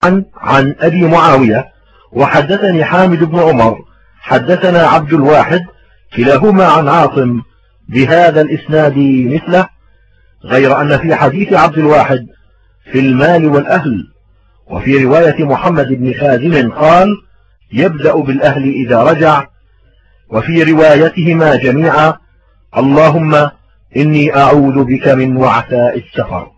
عن أبي معاوية. وحدثني حامد بن عمر حدثنا عبد الواحد كلاهما عن عاصم بهذا الإسناد مثله، غير أن في حديث عبد الواحد في المال والأهل، وفي رواية محمد بن خازم قال يبدأ بالأهل إذا رجع، وفي روايتهما جميعا اللهم إني أعوذ بك من وعثاء السفر.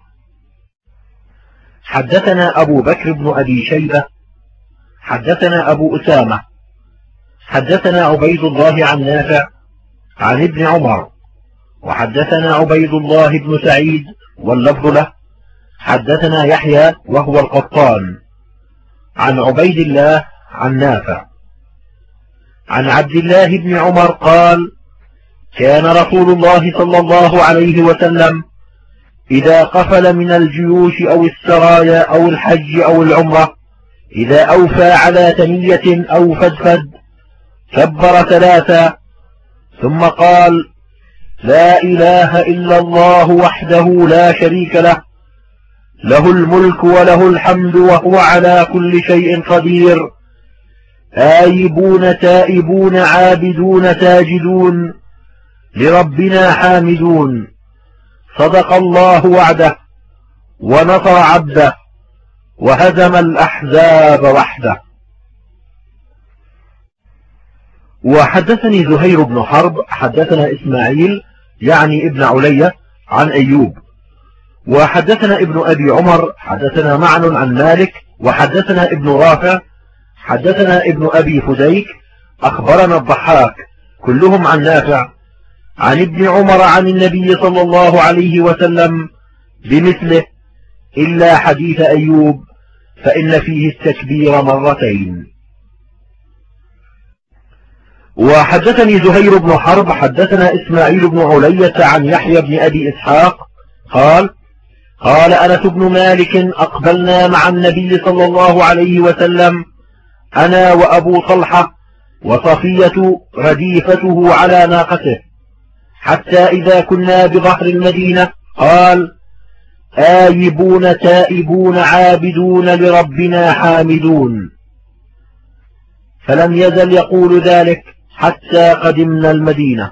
حدثنا أبو بكر بن أبي شيبة حدثنا أبو أسامة حدثنا عبيد الله عن نافع عن ابن عمر، وحدثنا عبيد الله بن سعيد واللفظ له، حدثنا يحيى وهو القطان عن عبيد الله عن نافع عن عبد الله بن عمر قال كان رسول الله صلى الله عليه وسلم إذا قفل من الجيوش أو السرايا أو الحج أو العمرة إذا أوفى على ثنية أو فدفد كبر ثلاثا ثم قال لا إله إلا الله وحده لا شريك له، له الملك وله الحمد وهو على كل شيء قدير، آيبون تائبون عابدون ساجدون لربنا حامدون، صدق الله وعده ونصر عبده وهزم الأحزاب وحده. وحدثني زهير بن حرب حدثنا إسماعيل يعني ابن علية عن أيوب، وحدثنا ابن أبي عمر حدثنا معن عن مالك، وحدثنا ابن رافع حدثنا ابن أبي فديك أخبرنا الضحاك كلهم عن نافع عن ابن عمر عن النبي صلى الله عليه وسلم بمثله إلا حديث أيوب فإن فيه التكبير مرتين. وحدثني زهير بن حرب حدثنا إسماعيل بن علية عن يحيى بن أبي إسحاق قال أنس بن مالك أقبلنا مع النبي صلى الله عليه وسلم أنا وأبو طلحة وصفية رديفته على ناقته، حتى إذا كنا بظهر المدينة قال آيبون تائبون عابدون لربنا حامدون، فلم يزل يقول ذلك حتى قدمنا المدينة.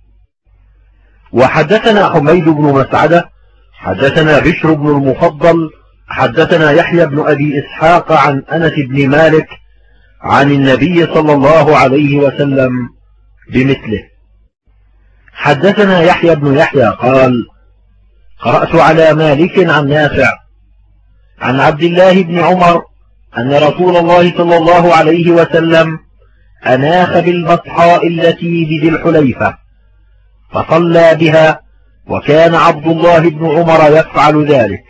وحدثنا حميد بن مسعدة حدثنا بشر بن المفضل حدثنا يحيى بن أبي إسحاق عن أنس بن مالك عن النبي صلى الله عليه وسلم بمثله. حدثنا يحيى بن يحيى قال قرأت على مالك عن نافع عن عبد الله بن عمر أن رسول الله صلى الله عليه وسلم أناخ بالبطحاء التي بذي الحليفة فصلى بها، وكان عبد الله بن عمر يفعل ذلك.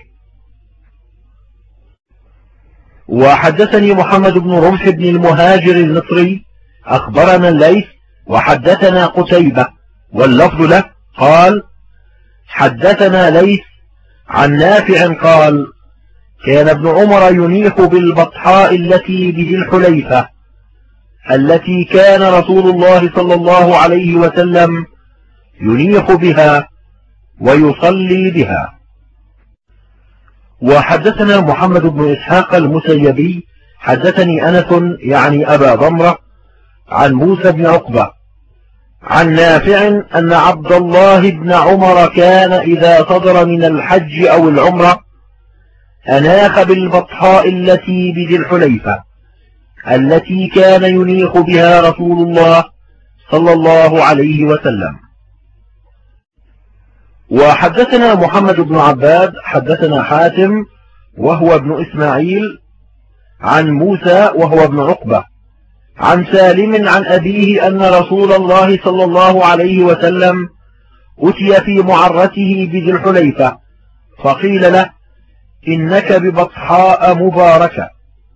وحدثني محمد بن رمح بن المهاجر المصري أخبرنا الليث وحدثنا قتيبة واللفظ له قال حدثنا ليث عن نافع قال كان ابن عمر ينيخ بالبطحاء التي بذي الحليفة التي كان رسول الله صلى الله عليه وسلم ينيخ بها ويصلي بها. وحدثنا محمد بن إسحاق المسيبي حدثني أنس يعني أبا ضمرة عن موسى بن عقبة عن نافع أن عبد الله بن عمر كان إذا صدر من الحج أو العمرة أناخ بالبطحاء التي بذي الحليفة التي كان ينيخ بها رسول الله صلى الله عليه وسلم. وحدثنا محمد بن عباد حدثنا حاتم وهو ابن إسماعيل عن موسى وهو ابن عقبة عن سالم عن أبيه أن رسول الله صلى الله عليه وسلم أتي في معرته بذي الحليفة فقيل له إنك ببطحاء مباركة.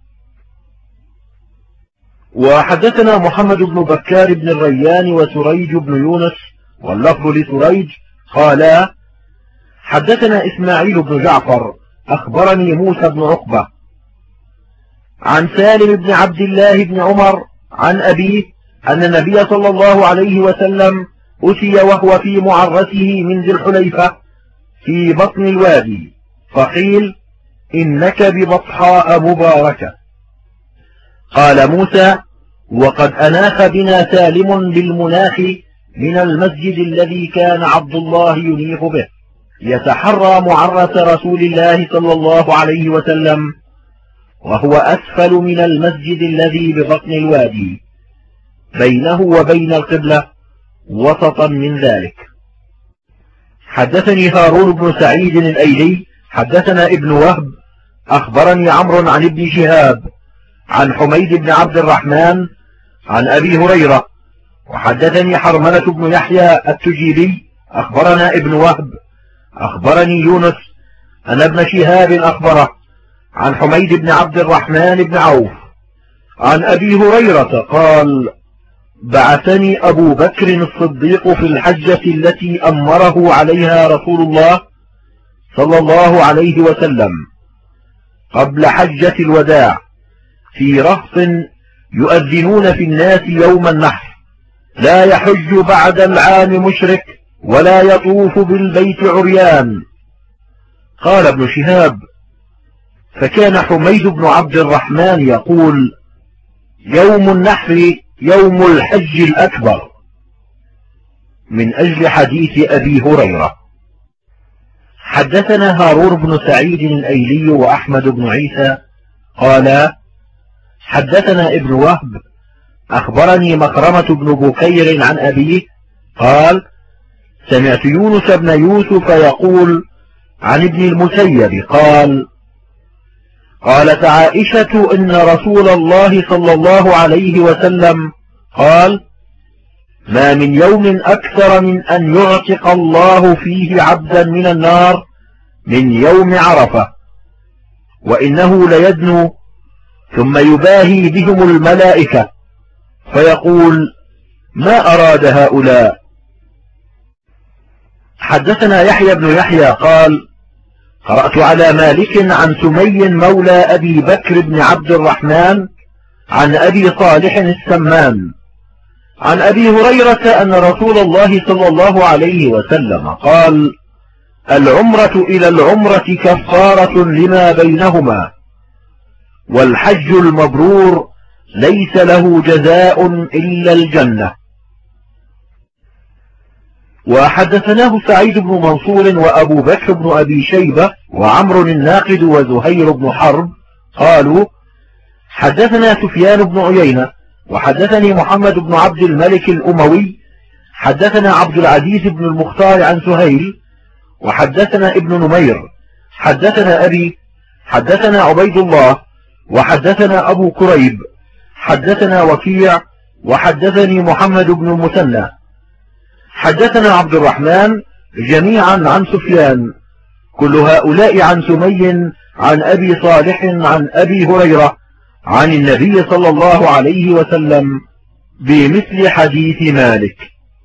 وحدثنا محمد بن بكار بن الريان وسريج بن يونس واللفظ لسريج قالا حدثنا إسماعيل بن جعفر أخبرني موسى بن عقبة عن سالم بن عبد الله بن عمر عن أبيه أن النبي صلى الله عليه وسلم أتي وهو في معرته من ذي الحليفة في بطن الوادي فقيل إنك ببطحاء مباركة. قال موسى: وقد أناخ بنا سالم بالمناخ من المسجد الذي كان عبد الله ينيخ به، يتحرى معرس رسول الله صلى الله عليه وسلم، وهو أسفل من المسجد الذي ببطن الوادي، بينه وبين القبلة وسطا من ذلك. حدثني هارون بن سعيد الأيلي حدثنا ابن وهب أخبرني عمرو عن ابن شهاب عن حميد بن عبد الرحمن عن أبي هريرة. وحدثني حرملة بن يحيى التجيبي أخبرنا ابن وهب أخبرني يونس أن ابن شهاب أخبره عن حميد بن عبد الرحمن بن عوف عن أبي هريرة قال: بعثني أبو بكر الصديق في الحجة التي أمره عليها رسول الله صلى الله عليه وسلم قبل حجة الوداع في رهط يؤذنون في الناس يوم النحر: لا يحج بعد العام مشرك ولا يطوف بالبيت عريان. قال ابن شهاب: فكان حميد بن عبد الرحمن يقول: يوم النحر يوم الحج الأكبر، من أجل حديث أبي هريرة. حدثنا هارون بن سعيد الأيلي وأحمد بن عيسى قال: حدثنا ابن وهب أخبرني مخرمة بن بكير عن أبيه قال: سمعت يونس بن يوسف يقول عن ابن المسيب قال: قالت عائشة إن رسول الله صلى الله عليه وسلم قال: ما من يوم أكثر من أن يعتق الله فيه عبدا من النار من يوم عرفة، وإنه ليدنو ثم يباهي بهم الملائكة فيقول: ما أراد هؤلاء؟ حدثنا يحيى بن يحيى قال: قرأت على مالك عن سمي مولى أبي بكر بن عبد الرحمن عن أبي صالح السمان عن أبي هريرة أن رسول الله صلى الله عليه وسلم قال: العمرة إلى العمرة كفارة لما بينهما، والحج المبرور ليس له جزاء إلا الجنة. وحدثناه سعيد بن منصور وأبو بكر بن أبي شيبة وعمر الناقد وزهير بن حرب قالوا: حدثنا سفيان بن عيينة وحدثني محمد بن عبد الملك الأموي حدثنا عبد العزيز بن المختار عن سهيل وحدثنا ابن نمير حدثنا أبي حدثنا عبيد الله وحدثنا أبو كريب حدثنا وكيع وحدثني محمد بن المثنى حدثنا عبد الرحمن جميعا عن سفيان، كل هؤلاء عن سمي عن أبي صالح عن أبي هريرة عن النبي صلى الله عليه وسلم بمثل حديث مالك.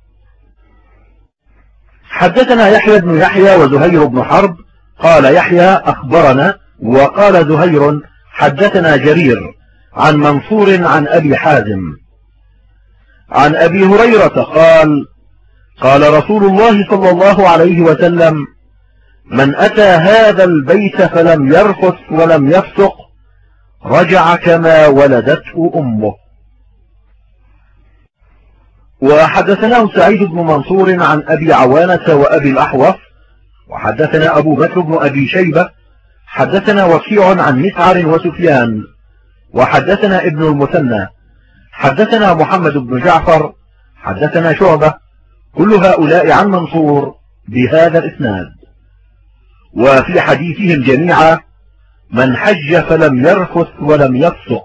حدثنا يحيى بن يحيى وزهير بن حرب قال يحيى أخبرنا، وقال زهير حدثنا جرير عن منصور عن أبي حازم عن أبي هريرة قال: قال رسول الله صلى الله عليه وسلم: من أتى هذا البيت فلم يرفث ولم يفسق رجع كما ولدته أمه. وحدثناه سعيد بن منصور عن أبي عوانة وأبي الأحوص وحدثنا أبو بكر بن أبي شيبة حدثنا وكيع عن مسعر وسفيان وحدثنا ابن المثنى حدثنا محمد بن جعفر حدثنا شعبة، كل هؤلاء عن منصور بهذا الإسناد. وفي حديثهم جميعا: من حج فلم يرفث ولم يفسق.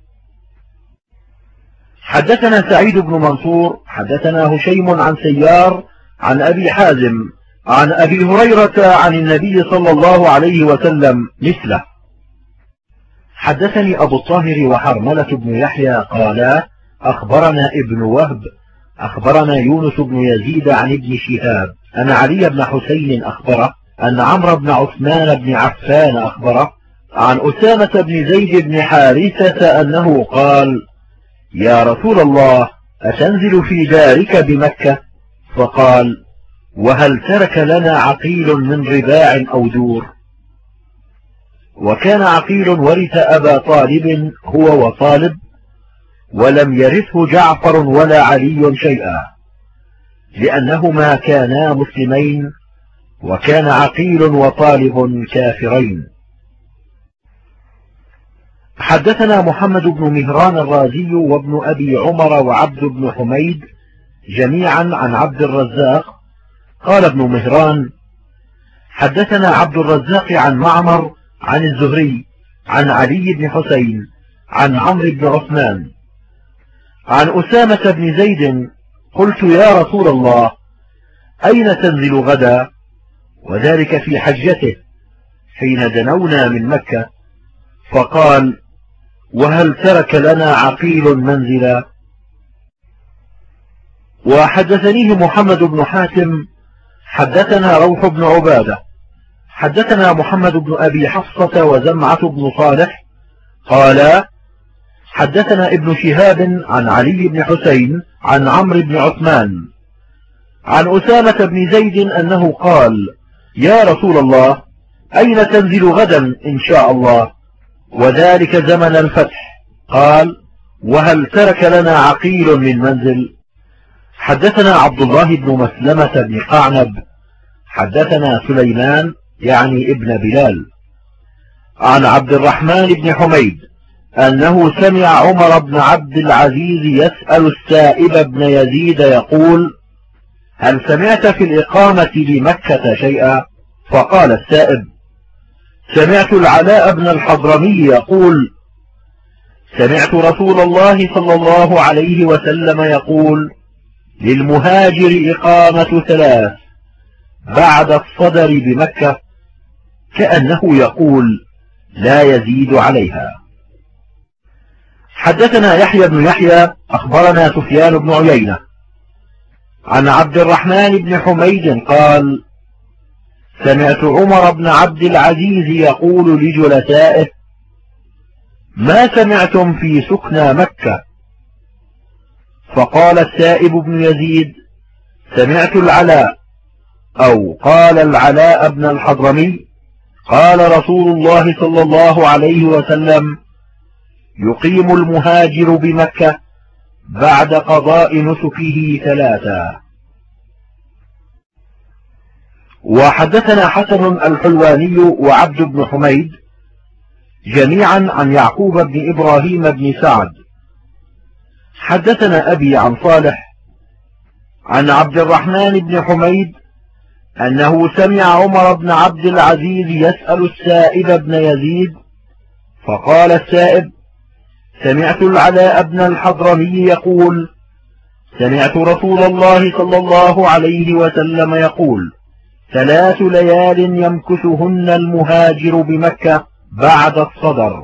حدثنا سعيد بن منصور حدثنا هشيم عن سيار عن أبي حازم عن أبي هريرة عن النبي صلى الله عليه وسلم مثله. حدثني أبو الطاهر وحرملة بن يحيى قالا: أخبرنا ابن وهب أخبرنا يونس بن يزيد عن ابن شهاب أن علي بن حسين أخبره أن عمرو بن عثمان بن عفان أخبره عن أسامة بن زيد بن حارثة أنه قال: يا رسول الله، أتنزل في دارك بمكة؟ فقال: وهل ترك لنا عقيل من رباع أو دور؟ وكان عقيل ورث أبا طالب هو وطالب، ولم يرثه جعفر ولا علي شيئا، لأنهما كانا مسلمين، وكان عقيل وطالب كافرين. حدثنا محمد بن مهران الرازي وابن أبي عمر وعبد بن حميد جميعا عن عبد الرزاق قال ابن مهران: حدثنا عبد الرزاق عن معمر عن الزهري عن علي بن حسين عن عمرو بن عثمان عن أسامة بن زيد: قلت يا رسول الله أين تنزل غدا؟ وذلك في حجته حين دنونا من مكة، فقال: وهل ترك لنا عقيل منزلا؟ وحدثنيه محمد بن حاتم حدثنا روح بن عبادة حدثنا محمد بن أبي حفصة وزمعة بن صالح قال: حدثنا ابن شهاب عن علي بن حسين عن عمرو بن عثمان عن أسامة بن زيد أنه قال: يا رسول الله أين تنزل غدا إن شاء الله؟ وذلك زمن الفتح. قال: وهل ترك لنا عقيل من منزل؟ حدثنا عبد الله بن مسلمة بن قعنب حدثنا سليمان يعني ابن بلال عن عبد الرحمن بن حميد أنه سمع عمر بن عبد العزيز يسأل السائب بن يزيد يقول: هل سمعت في الإقامة بمكة شيئا؟ فقال السائب: سمعت العلاء بن الحضرمي يقول: سمعت رسول الله صلى الله عليه وسلم يقول: للمهاجر إقامة 3 بعد الصدر بمكة، كأنه يقول: لا يزيد عليها. حدثنا يحيى بن يحيى أخبرنا سفيان بن عيينة عن عبد الرحمن بن حميد قال: سمعت عمر بن عبد العزيز يقول لجلسائه: ما سمعتم في سكنى مكة؟ فقال السائب بن يزيد: سمعت العلاء، أو قال العلاء بن الحضرمي: قال رسول الله صلى الله عليه وسلم: يقيم المهاجر بمكة بعد قضاء نسكه 3. وحدثنا حسن الحلواني وعبد بن حميد جميعا عن يعقوب بن إبراهيم بن سعد حدثنا أبي عن صالح عن عبد الرحمن بن حميد أنه سمع عمر بن عبد العزيز يسأل السائب بن يزيد، فقال السائب: سمعت العلاء بن الحضرمي يقول: سمعت رسول الله صلى الله عليه وسلم يقول: 3 ليال يمكثهن المهاجر بمكة بعد الصدر.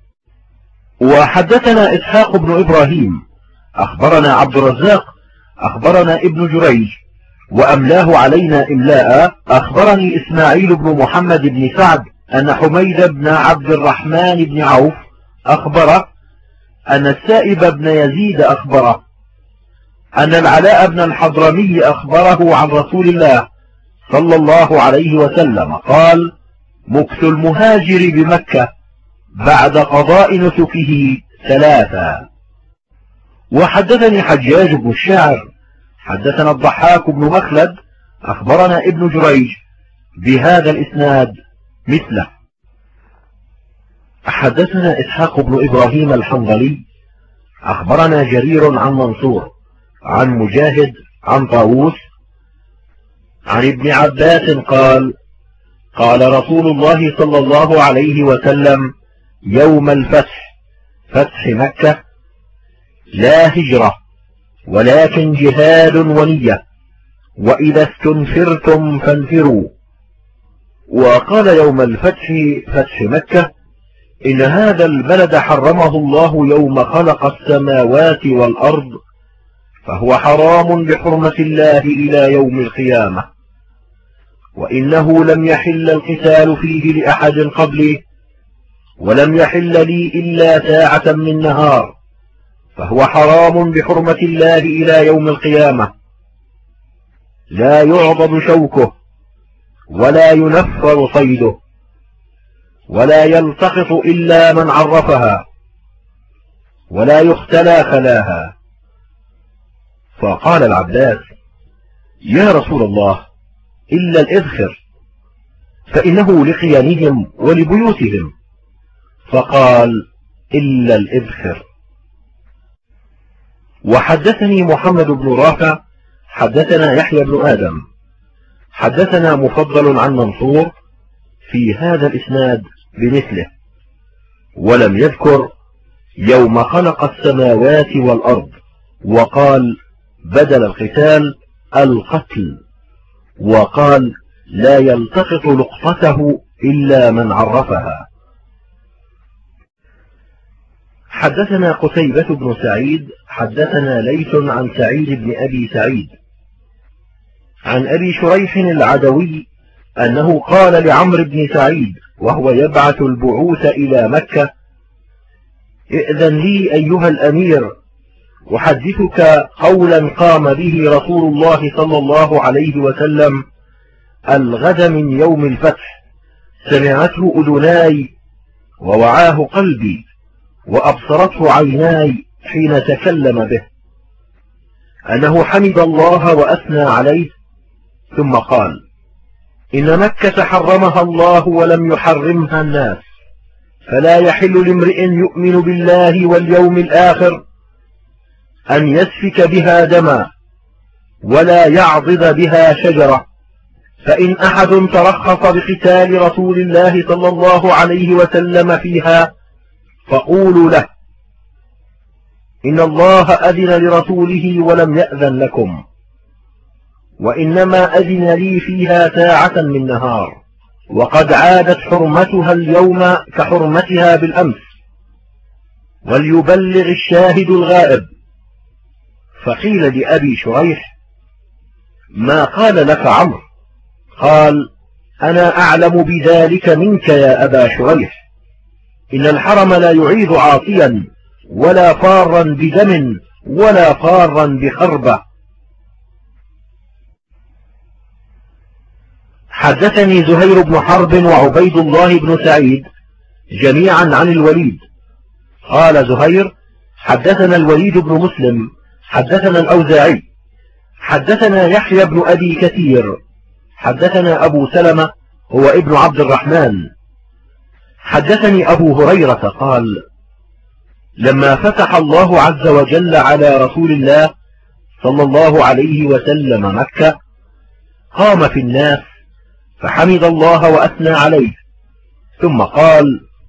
وحدثنا إسحاق بن إبراهيم أخبرنا عبد الرزاق أخبرنا ابن جريج وأملاه علينا إملاء أخبرني إسماعيل بن محمد بن سعد أن حميد بن عبد الرحمن بن عوف أخبره أن السائب بن يزيد أخبره أن العلاء بن الحضرمي أخبره عن رسول الله صلى الله عليه وسلم قال: مكث المهاجر بمكة بعد قضاء نسكه 3. وحدثني حجاج بن الشاعر حدثنا الضحاك بن مخلد أخبرنا ابن جريج بهذا الإسناد مثله. حدثنا إسحاق بن إبراهيم الحنظلي أخبرنا جرير عن منصور عن مجاهد عن طاووس عن ابن عباس قال: قال رسول الله صلى الله عليه وسلم يوم الفتح، فتح مكة: لا هجرة ولكن جهاد ونية، وإذا استنفرتم فانفروا. وقال يوم الفتح، فتح مكة: إن هذا البلد حرمه الله يوم خلق السماوات والأرض، فهو حرام بحرمة الله إلى يوم القيامة، وإنه لم يحل القتال فيه لأحد قبلي، ولم يحل لي إلا ساعة من نهار، فهو حرام بحرمة الله إلى يوم القيامة، لا يعضد شوكه ولا ينفر صيده، ولا يلتقط إلا من عرفها، ولا يختلى خلاها. فقال العباس: يا رسول الله، إلا الإذخر، فإنه لقيانهم ولبيوتهم. فقال: إلا الإذخر. وحدثني محمد بن رافع حدثنا يحيى بن آدم حدثنا مفضل عن منصور في هذا الإسناد بمثله، ولم يذكر يوم خلق السماوات والأرض، وقال بدل القتال القتل، وقال لا يلتقط لقطته إلا من عرفها. حدثنا قتيبة بن سعيد حدثنا ليث عن سعيد بن أبي سعيد عن أبي شريح العدوي أنه قال لعمرو بن سعيد وهو يبعث البعوث إلى مكة: ائذن لي أيها الأمير أحدثك قولا قام به رسول الله صلى الله عليه وسلم الغد من يوم الفتح، سمعته أذناي ووعاه قلبي وأبصرته عيناي حين تكلم به، أنه حمد الله وأثنى عليه، ثم قال: إن مكة حرمها الله ولم يحرمها الناس، فلا يحل لامرئ يؤمن بالله واليوم الآخر أن يسفك بها دما ولا يعضد بها شجرة، فإن أحد ترخص بقتال رسول الله صلى الله عليه وسلم فيها فقولوا له: إن الله أذن لرسوله ولم يأذن لكم، وإنما أذن لي فيها ساعة من نهار، وقد عادت حرمتها اليوم كحرمتها بالأمس، وليبلغ الشاهد الغائب. فقيل لأبي شريح: ما قال لك عمرو؟ قال: أنا أعلم بذلك منك يا أبا شريح، إن الحرم لا يعيد عاصيا ولا فارا بدم ولا فارا بخربة. حدثني زهير بن حرب وعبيد الله بن سعيد جميعا عن الوليد. قال زهير: حدثنا الوليد بن مسلم حدثنا الأوزاعي حدثنا يحيى بن أبي كثير حدثنا أبو سلمة هو ابن عبد الرحمن حدثني أبو هريرة قال: لما فتح الله عز وجل على رسول الله صلى الله عليه وسلم مكة، قام في الناس فحمد الله وأثنى عليه، ثم قال: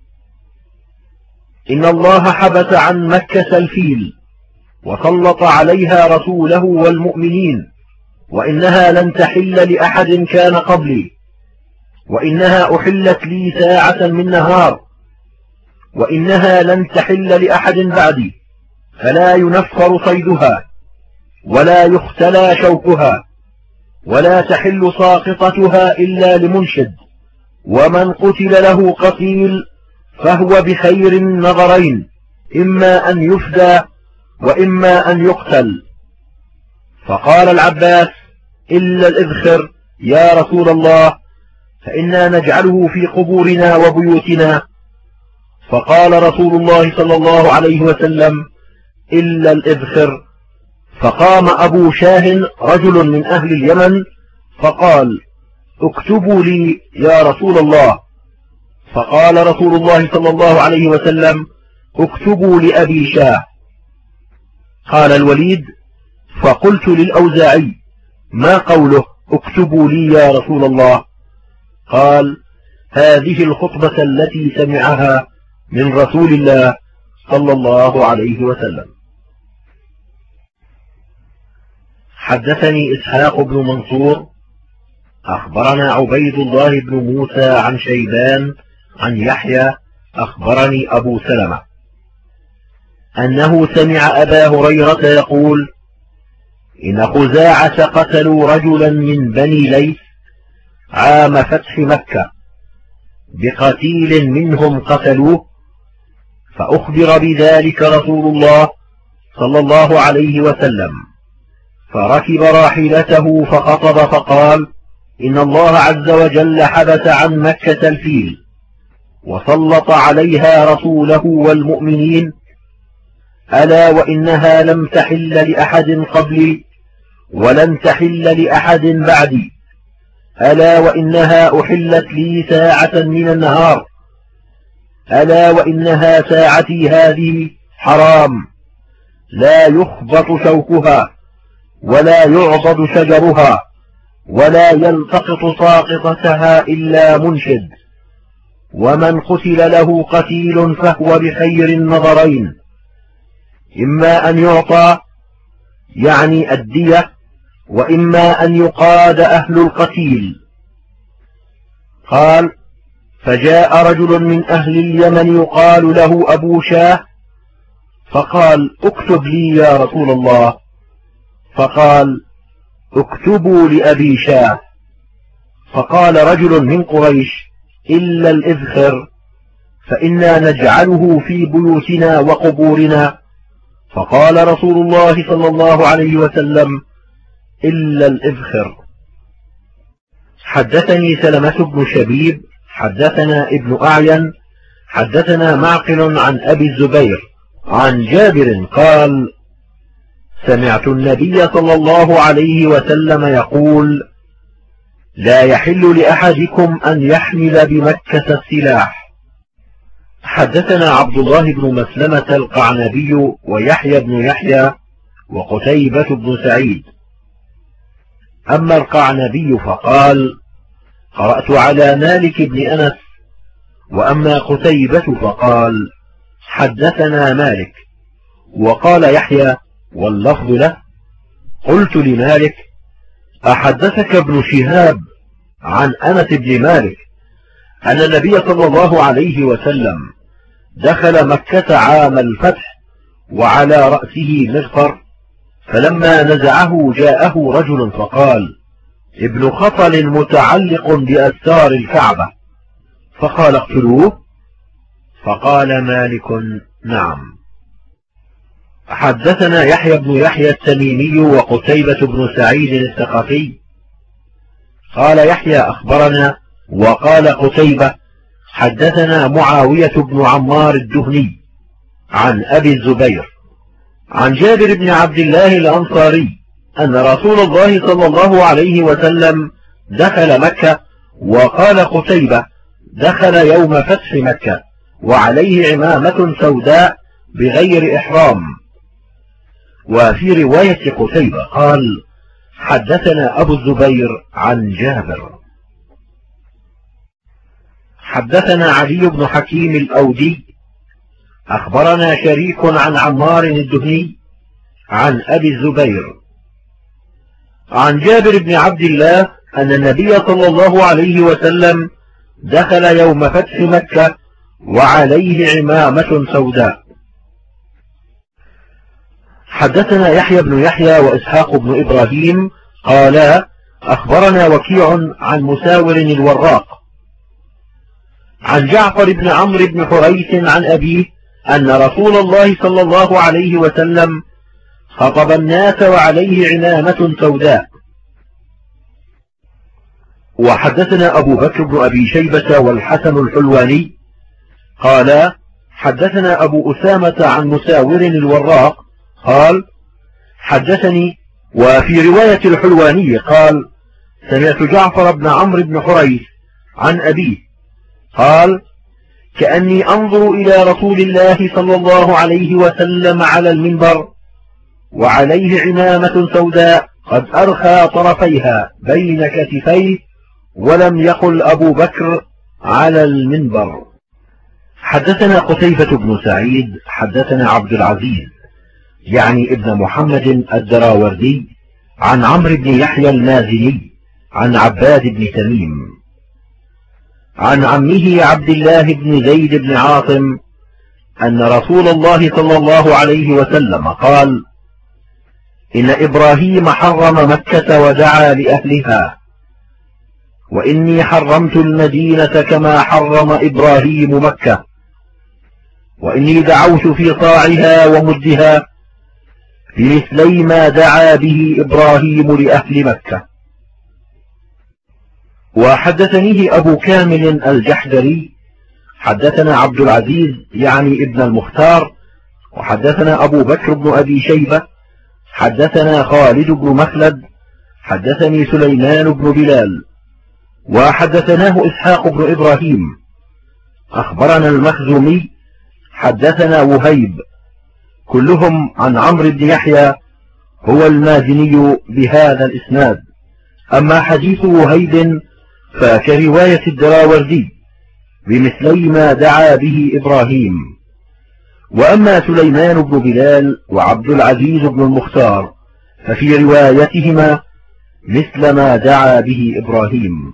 إن الله حبس عن مكة الفيل وسلط عليها رسوله والمؤمنين، وإنها لن تحل لأحد كان قبلي، وإنها أحلت لي ساعة من نهار، وإنها لن تحل لأحد بعدي، فلا ينفر صيدها ولا يختلى شوكها، ولا تحل ساقطتها إلا لمنشد، ومن قتل له قتيل فهو بخير النظرين، إما أن يفدى وإما أن يقتل. فقال العباس: إلا الإذخر يا رسول الله، فإنا نجعله في قبورنا وبيوتنا. فقال رسول الله صلى الله عليه وسلم: إلا الإذخر. فقام أبو شاه رجل من أهل اليمن فقال: اكتبوا لي يا رسول الله. فقال رسول الله صلى الله عليه وسلم: اكتبوا لأبي شاه. قال الوليد: فقلت للأوزاعي: ما قوله اكتبوا لي يا رسول الله؟ قال: هذه الخطبة التي سمعها من رسول الله صلى الله عليه وسلم. حدثني إسحاق بن منصور أخبرنا عبيد الله بن موسى عن شيبان عن يحيى أخبرني أبو سلمة أنه سمع أبا هريرة يقول: إن خزاعة قتلوا رجلا من بني ليث عام فتح مكة بقتيل منهم قتلوه، فأخبر بذلك رسول الله صلى الله عليه وسلم، فركب راحلته فخطب فقال: إن الله عز وجل حبس عن مكة الفيل، وسلط عليها رسوله والمؤمنين: ألا وإنها لم تحل لأحد قبلي ولن تحل لأحد بعدي، ألا وإنها أحلت لي ساعة من النهار، ألا وإنها ساعتي هذه حرام، لا يخبط شوكها ولا يعضد شجرها ولا يلتقط ساقطتها إلا منشد، ومن قتل له قتيل فهو بخير النظرين، إما أن يعطى يعني الدية، وإما أن يقاد أهل القتيل. قال: فجاء رجل من أهل اليمن يقال له أبو شاه، فقال: اكتب لي يا رسول الله. فقال: اكتبوا لأبي شاه. فقال رجل من قريش: إلا الإذخر فإنا نجعله في بيوتنا وقبورنا. فقال رسول الله صلى الله عليه وسلم: إلا الإذخر. حدثني سلمة بن شبيب حدثنا ابن أعين حدثنا معقل عن أبي الزبير عن جابر قال: سمعت النبي صلى الله عليه وسلم يقول: لا يحل لأحدكم أن يحمل بمكة السلاح. حدثنا عبد الله بن مسلمة القعنبي ويحيى بن يحيى وقتيبة بن سعيد. أما القعنبي فقال: قرأت على مالك بن أنس. وأما قتيبة فقال: حدثنا مالك. وقال يحيى واللفظ له: قلت لمالك: أحدثك ابن شهاب عن أنس بن مالك أن النبي صلى الله عليه وسلم دخل مكة عام الفتح وعلى رأسه مغفر، فلما نزعه جاءه رجل فقال: ابن خطل متعلق بأستار الكعبة، فقال: اقتلوه. فقال مالك: نعم. حدثنا يحيى بن يحيى التميمي وقتيبة بن سعيد الثقفي. قال يحيى: أخبرنا. وقال قتيبة: حدثنا معاوية بن عمار الدهني عن أبي الزبير عن جابر بن عبد الله الأنصاري أن رسول الله صلى الله عليه وسلم دخل مكة. وقال قتيبة: دخل يوم فتح مكة وعليه عمامة سوداء بغير إحرام. وفي رواية قتيبة قال: حدثنا أبو الزبير عن جابر. حدثنا علي بن حكيم الأودي أخبرنا شريك عن عمار الدهني عن أبي الزبير عن جابر بن عبد الله أن النبي صلى الله عليه وسلم دخل يوم فتح مكة وعليه عمامة سوداء. حدثنا يحيى بن يحيى وإسحاق بن إبراهيم قالا: أخبرنا وكيع عن مساور الوراق عن جعفر بن عمرو بن حريث عن أبيه أن رسول الله صلى الله عليه وسلم خطب الناس وعليه عمامة سوداء. وحدثنا أبو بكر بن أبي شيبة والحسن الحلواني قالا: حدثنا أبو أسامة عن مساور الوراق قال: حدثني. وفي رواية الحلواني قال: سمعت جعفر بن عمرو بن حريث عن أبيه قال: كأني أنظر إلى رسول الله صلى الله عليه وسلم على المنبر وعليه عمامة سوداء قد أرخى طرفيها بين كتفيه، ولم يقل أبو بكر على المنبر. حدثنا قتيبة بن سعيد حدثنا عبد العزيز يعني ابن محمد الدراوردي عن عمرو بن يحيى المازني عن عباد بن تميم عن عمه عبد الله بن زيد بن عاصم أن رسول الله صلى الله عليه وسلم قال: إن إبراهيم حرم مكة ودعا لأهلها، وإني حرمت المدينة كما حرم إبراهيم مكة، وإني دعوت في طاعها ومدها بمثلي ما دعا به إبراهيم لأهل مكة. وحدثنيه أبو كامل الجحدري حدثنا عبد العزيز يعني ابن المختار، وحدثنا أبو بكر بن أبي شيبة، حدثنا خالد بن مخلد، حدثني سليمان بن بلال، وحدثناه إسحاق بن إبراهيم، أخبرنا المخزومي، حدثنا وهيب، كلهم عن عمرو بن يحيى هو المازني بهذا الإسناد. أما حديث وهيب فكرواية الدراوردي بمثلي ما دعا به إبراهيم. وأما سليمان بن بلال وعبد العزيز بن المختار ففي روايتهما مثل ما دعا به إبراهيم.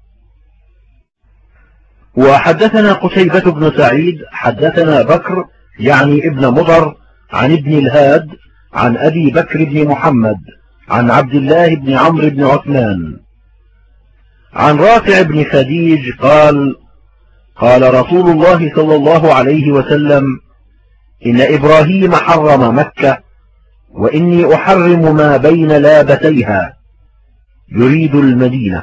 وحدثنا قتيبة بن سعيد حدثنا بكر يعني ابن مضر عن ابن الهاد عن أبي بكر بن محمد عن عبد الله بن عمرو بن عثمان عن رافع بن خديج قال: قال رسول الله صلى الله عليه وسلم: إن إبراهيم حرم مكة وإني أحرم ما بين لابتيها، يريد المدينة.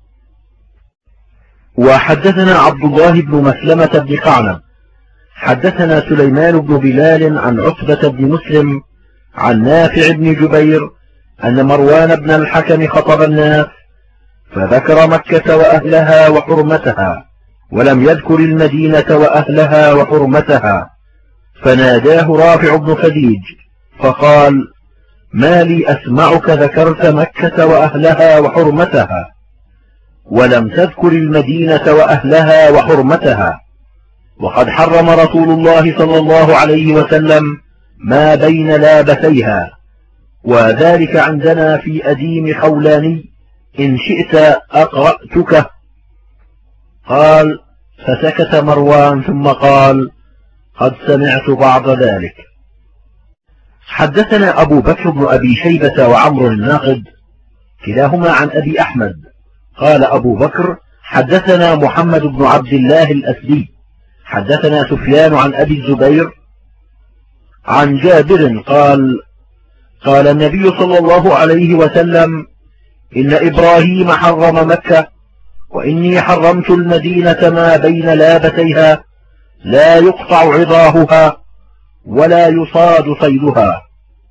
وحدثنا عبد الله بن مسلمة بن قعنب حدثنا سليمان بن بلال عن عتبة بن مسلم عن نافع بن جبير أن مروان بن الحكم خطب الناس فذكر مكة وأهلها وحرمتها ولم يذكر المدينة وأهلها وحرمتها، فناداه رافع بن خديج فقال: ما لي أسمعك ذكرت مكة وأهلها وحرمتها ولم تذكر المدينة وأهلها وحرمتها، وقد حرم رسول الله صلى الله عليه وسلم ما بين لابتيها، وذلك عندنا في أديم خولاني، إن شئت أقرأتك. قال: فسكت مروان ثم قال: قد سمعت بعض ذلك. حدثنا أبو بكر بن أبي شيبة وعمر الناقد كلاهما عن أبي أحمد قال أبو بكر: حدثنا محمد بن عبد الله الأسدي حدثنا سفيان عن أبي الزبير عن جابر قال: قال النبي صلى الله عليه وسلم: إن إبراهيم حرم مكة وإني حرمت المدينة ما بين لابتيها، لا يقطع عظاهها ولا يصاد صيدها.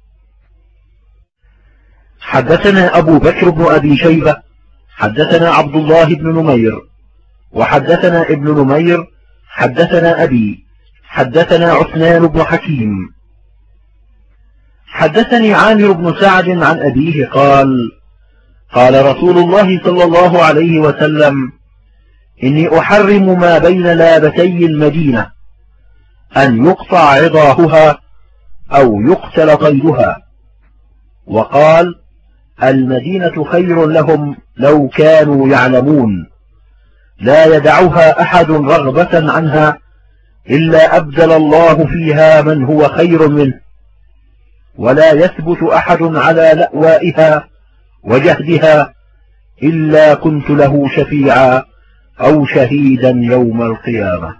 حدثنا أبو بكر بن أبي شيبة حدثنا عبد الله بن نمير وحدثنا ابن نمير حدثنا أبي حدثنا عثمان بن حكيم حدثني عامر بن سعد عن أبيه قال: قال رسول الله صلى الله عليه وسلم: إني أحرم ما بين لابتي المدينة، أن يقطع عظاهها أو يقتل قيدها. وقال: المدينة خير لهم لو كانوا يعلمون، لا يدعها أحد رغبة عنها إلا أبدل الله فيها من هو خير منه، ولا يثبت أحد على لأوائها وجهدها إلا كنت له شفيعا أو شهيدا يوم القيامة.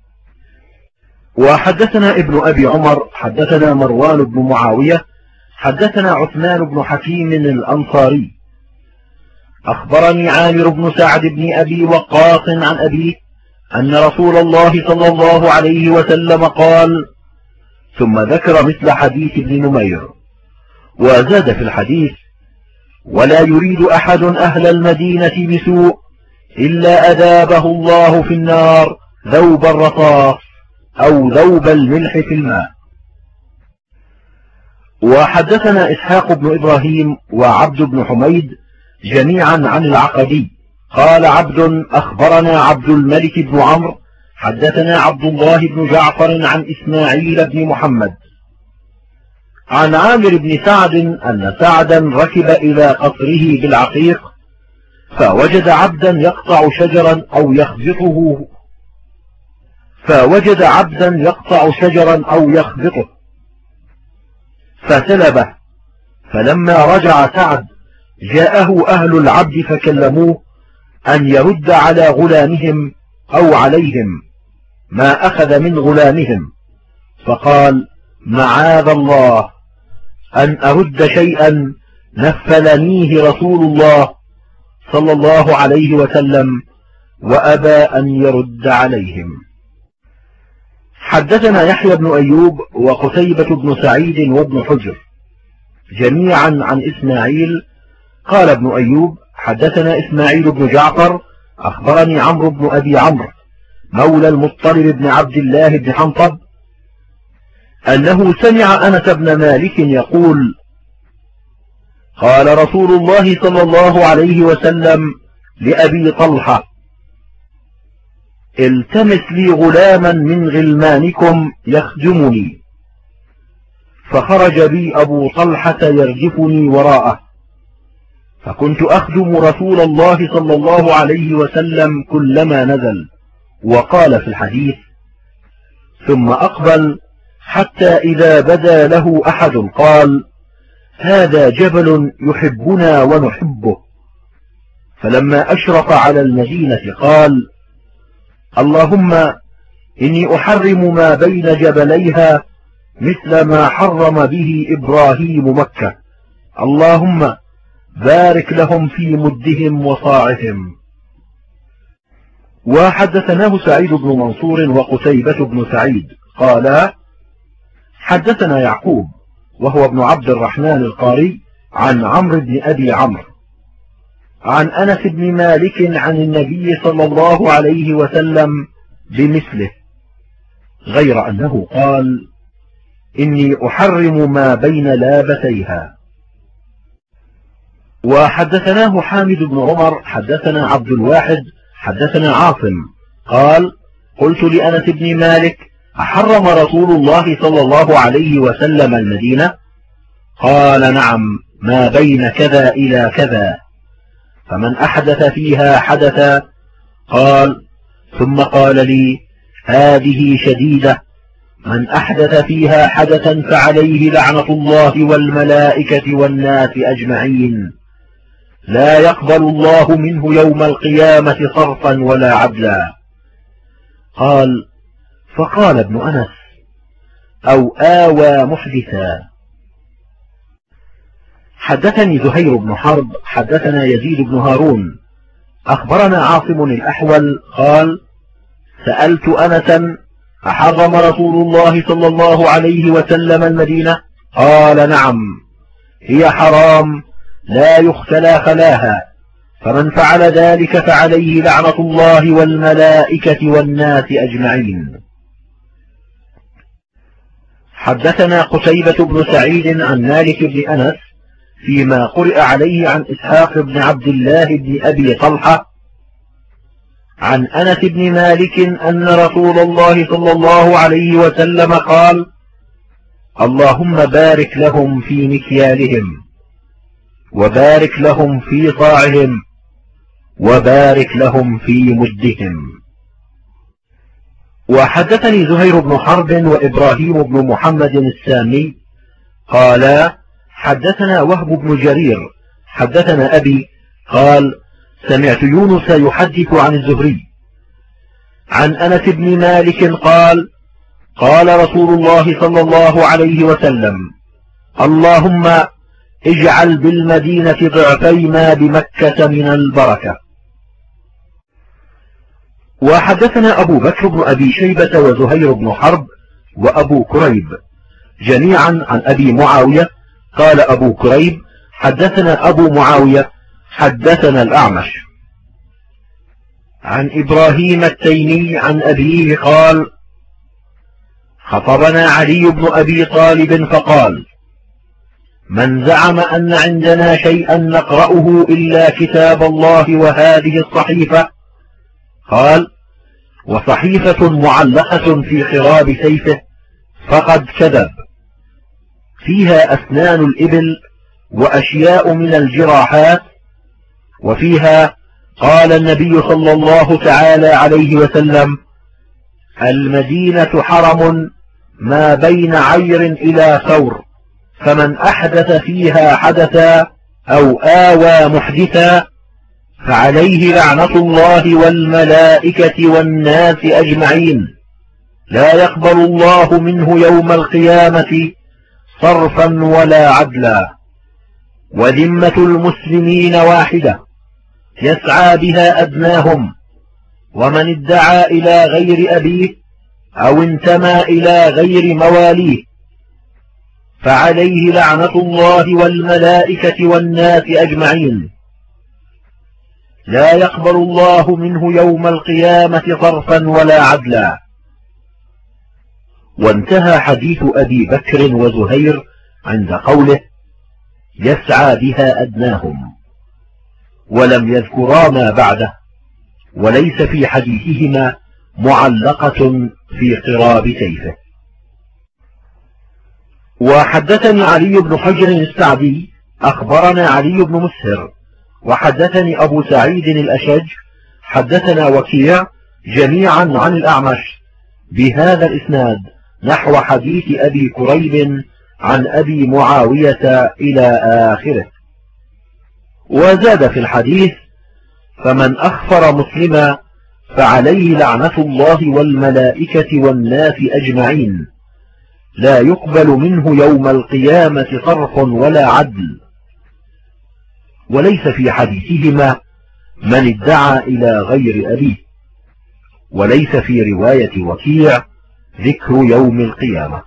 وحدثنا ابن أبي عمر حدثنا مروان بن معاوية حدثنا عثمان بن حكيم الأنصاري أخبرني عامر بن سعد بن أبي وقاص عن أبيه أن رسول الله صلى الله عليه وسلم قال: ثم ذكر مثل حديث ابن نمير، وزاد في الحديث: ولا يريد أحد أهل المدينة بسوء إلا أذابه الله في النار ذوب الرصاص أو ذوب الملح في الماء. وحدثنا إسحاق بن إبراهيم وعبد بن حميد جميعا عن العقدي قال عبد: أخبرنا عبد الملك بن عمرو حدثنا عبد الله بن جعفر عن إسماعيل بن محمد عن عامر بن سعد أن سعدا ركب إلى قصره بالعقيق فوجد عبدا يقطع شجرا أو يخبطه فسلبه، فلما رجع سعد جاءه أهل العبد فكلموه أن يرد على غلامهم أو عليهم ما أخذ من غلامهم، فقال: معاذ الله أن أرد شيئا نفلنيه رسول الله صلى الله عليه وسلم، وأبى أن يرد عليهم. حدثنا يحيى بن أيوب وقتيبة بن سعيد وابن حجر جميعا عن إسماعيل. قال ابن أيوب حدثنا إسماعيل بن جعفر أخبرني عمرو بن أبي عمرو مولى المطلب بن عبد الله بن حنطب أنه سمع أنس بن مالك يقول: قال رسول الله صلى الله عليه وسلم لأبي طلحة: التمس لي غلاما من غلمانكم يخدمني. فخرج بي أبو طلحة يرجفني وراءه، فكنت أخدم رسول الله صلى الله عليه وسلم كلما نزل. وقال في الحديث: ثم أقبل حتى إذا بدا له أحد قال: هذا جبل يحبنا ونحبه. فلما أشرف على المدينة قال: اللهم إني أحرم ما بين جبليها مثل ما حرم به إبراهيم مكة، اللهم بارك لهم في مدهم وصاعهم. وحدثناه سعيد بن منصور وقتيبة بن سعيد قال: حدثنا يعقوب وهو ابن عبد الرحمن القاري عن عمرو بن أبي عمرو عن أنس بن مالك عن النبي صلى الله عليه وسلم بمثله، غير أنه قال: إني أحرم ما بين لابتيها. وحدثناه حامد بن عمر حدثنا عبد الواحد حدثنا عاصم قال: قلت لأنس بن مالك: أحرم رسول الله صلى الله عليه وسلم المدينة؟ قال: نعم، ما بين كذا إلى كذا. فمن أحدث فيها حدثا. قال: ثم قال لي: هذه شديدة، من أحدث فيها حدثا فعليه لعنة الله والملائكة والناس أجمعين، لا يقبل الله منه يوم القيامة صرفا ولا عدلا. قال: فقال ابن أنس: أو آوى محدثا. حدثني زهير بن حرب حدثنا يزيد بن هارون أخبرنا عاصم الأحول قال: سألت أنسا: أحرم رسول الله صلى الله عليه وسلم المدينة؟ قال: نعم، هي حرام لا يختلى خلاها، فمن فعل ذلك فعليه لعنة الله والملائكة والناس أجمعين. حدثنا قتيبة بن سعيد عن مالك بن أنس فيما قرئ عليه عن إسحاق بن عبد الله بن أبي طلحة عن أنس بن مالك أن رسول الله صلى الله عليه وسلم قال: اللهم بارك لهم في مكيالهم، وبارك لهم في صاعهم، وبارك لهم في مدهم. وحدثني زهير بن حرب وإبراهيم بن محمد السامي قالا: حدثنا وهب بن جرير حدثنا أبي قال: سمعت يونس يحدث عن الزهري عن أنس بن مالك قال: قال رسول الله صلى الله عليه وسلم: اللهم اجعل بالمدينة ضعفي ما بمكة من البركة. وحدثنا أبو بكر بن أبي شيبة وزهير بن حرب وأبو كريب جميعا عن أبي معاوية قال أبو كريب: حدثنا أبو معاوية حدثنا الأعمش عن إبراهيم التيمي عن أبيه قال: خطبنا علي بن أبي طالب فقال: من زعم أن عندنا شيئا نقرأه إلا كتاب الله وهذه الصحيفة، قال: وصحيفة معلقة في خراب سيفه، فقد كذب، فيها أسنان الإبل وأشياء من الجراحات، وفيها قال النبي صلى الله تعالى عليه وسلم: المدينة حرم ما بين عير إلى ثور، فمن أحدث فيها حدثا أو آوى محدثا فعليه لعنة الله والملائكة والناس أجمعين، لا يقبل الله منه يوم القيامة صرفا ولا عدلا. وذمة المسلمين واحدة يسعى بها أدناهم، ومن ادعى إلى غير أبيه أو انتمى إلى غير مواليه فعليه لعنة الله والملائكة والناس أجمعين، لا يقبل الله منه يوم القيامة صرفا ولا عدلا. وانتهى حديث أبي بكر وزهير عند قوله يسعى بها أدناهم، ولم يذكرا ما بعده، وليس في حديثهما معلقة في قراب سيفه. وحدثني علي بن حجر السعدي أخبرنا علي بن مسهر وحدثني أبو سعيد الأشج حدثنا وكيع جميعا عن الأعمش بهذا الإسناد نحو حديث أبي كريب عن أبي معاوية إلى آخره. وزاد في الحديث فمن أخفر مسلما فعليه لعنة الله والملائكة والناس أجمعين، لا يقبل منه يوم القيامة صرف ولا عدل. وليس في حديثهما من ادعى إلى غير أبيه، وليس في رواية وكيع ذكر يوم القيامة.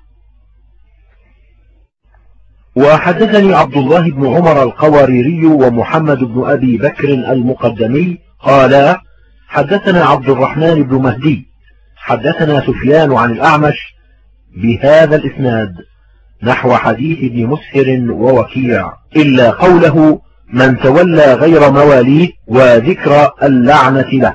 وحدثني عبد الله بن عمر القواريري ومحمد بن أبي بكر المقدمي قالا حدثنا عبد الرحمن بن مهدي حدثنا سفيان عن الأعمش بهذا الإسناد نحو حديث ابن مسهر ووكيع، إلا قوله من تولى غير مواليه وذكر اللعنة له.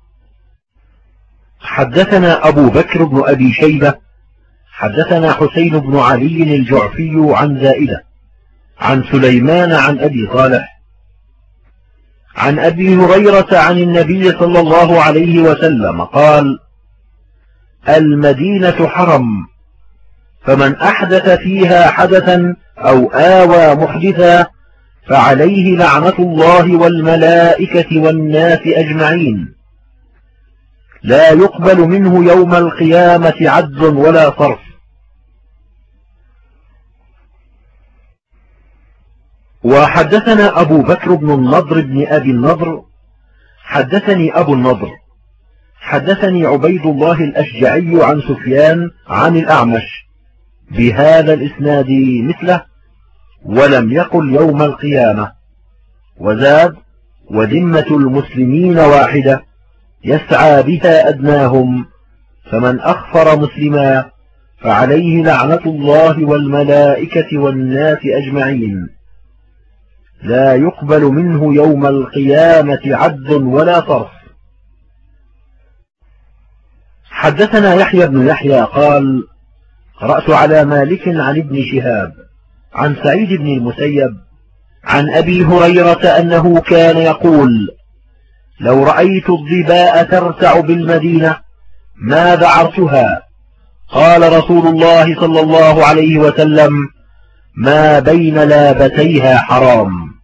حدثنا أبو بكر بن أبي شيبة حدثنا حسين بن علي الجعفي عن زائدة عن سليمان عن أبي صالح عن أبي هريرة عن النبي صلى الله عليه وسلم قال المدينة حرم، فمن أحدث فيها حدثا أو آوى محدثا فعليه لعنة الله والملائكة والناس أجمعين، لا يقبل منه يوم القيامة عدل ولا صرف. وحدثنا أبو بكر بن النضر بن أبي النضر حدثني أبو النضر حدثني عبيد الله الأشجعي عن سفيان عن الأعمش بهذا الإسناد مثله، ولم يقل يوم القيامة، وزاد وذمة المسلمين واحدة يسعى بها أدناهم، فمن أخفر مسلما فعليه لعنة الله والملائكة والناس أجمعين، لا يقبل منه يوم القيامة عدل ولا صرف. حدثنا يحيى بن يحيى قال قرأت على مالك عن ابن شهاب عن سعيد بن المسيب عن أبي هريرة أنه كان يقول لو رأيت الظباء ترتع بالمدينة ما ذعرتها. قال رسول الله صلى الله عليه وسلم ما بين لابتيها حرام.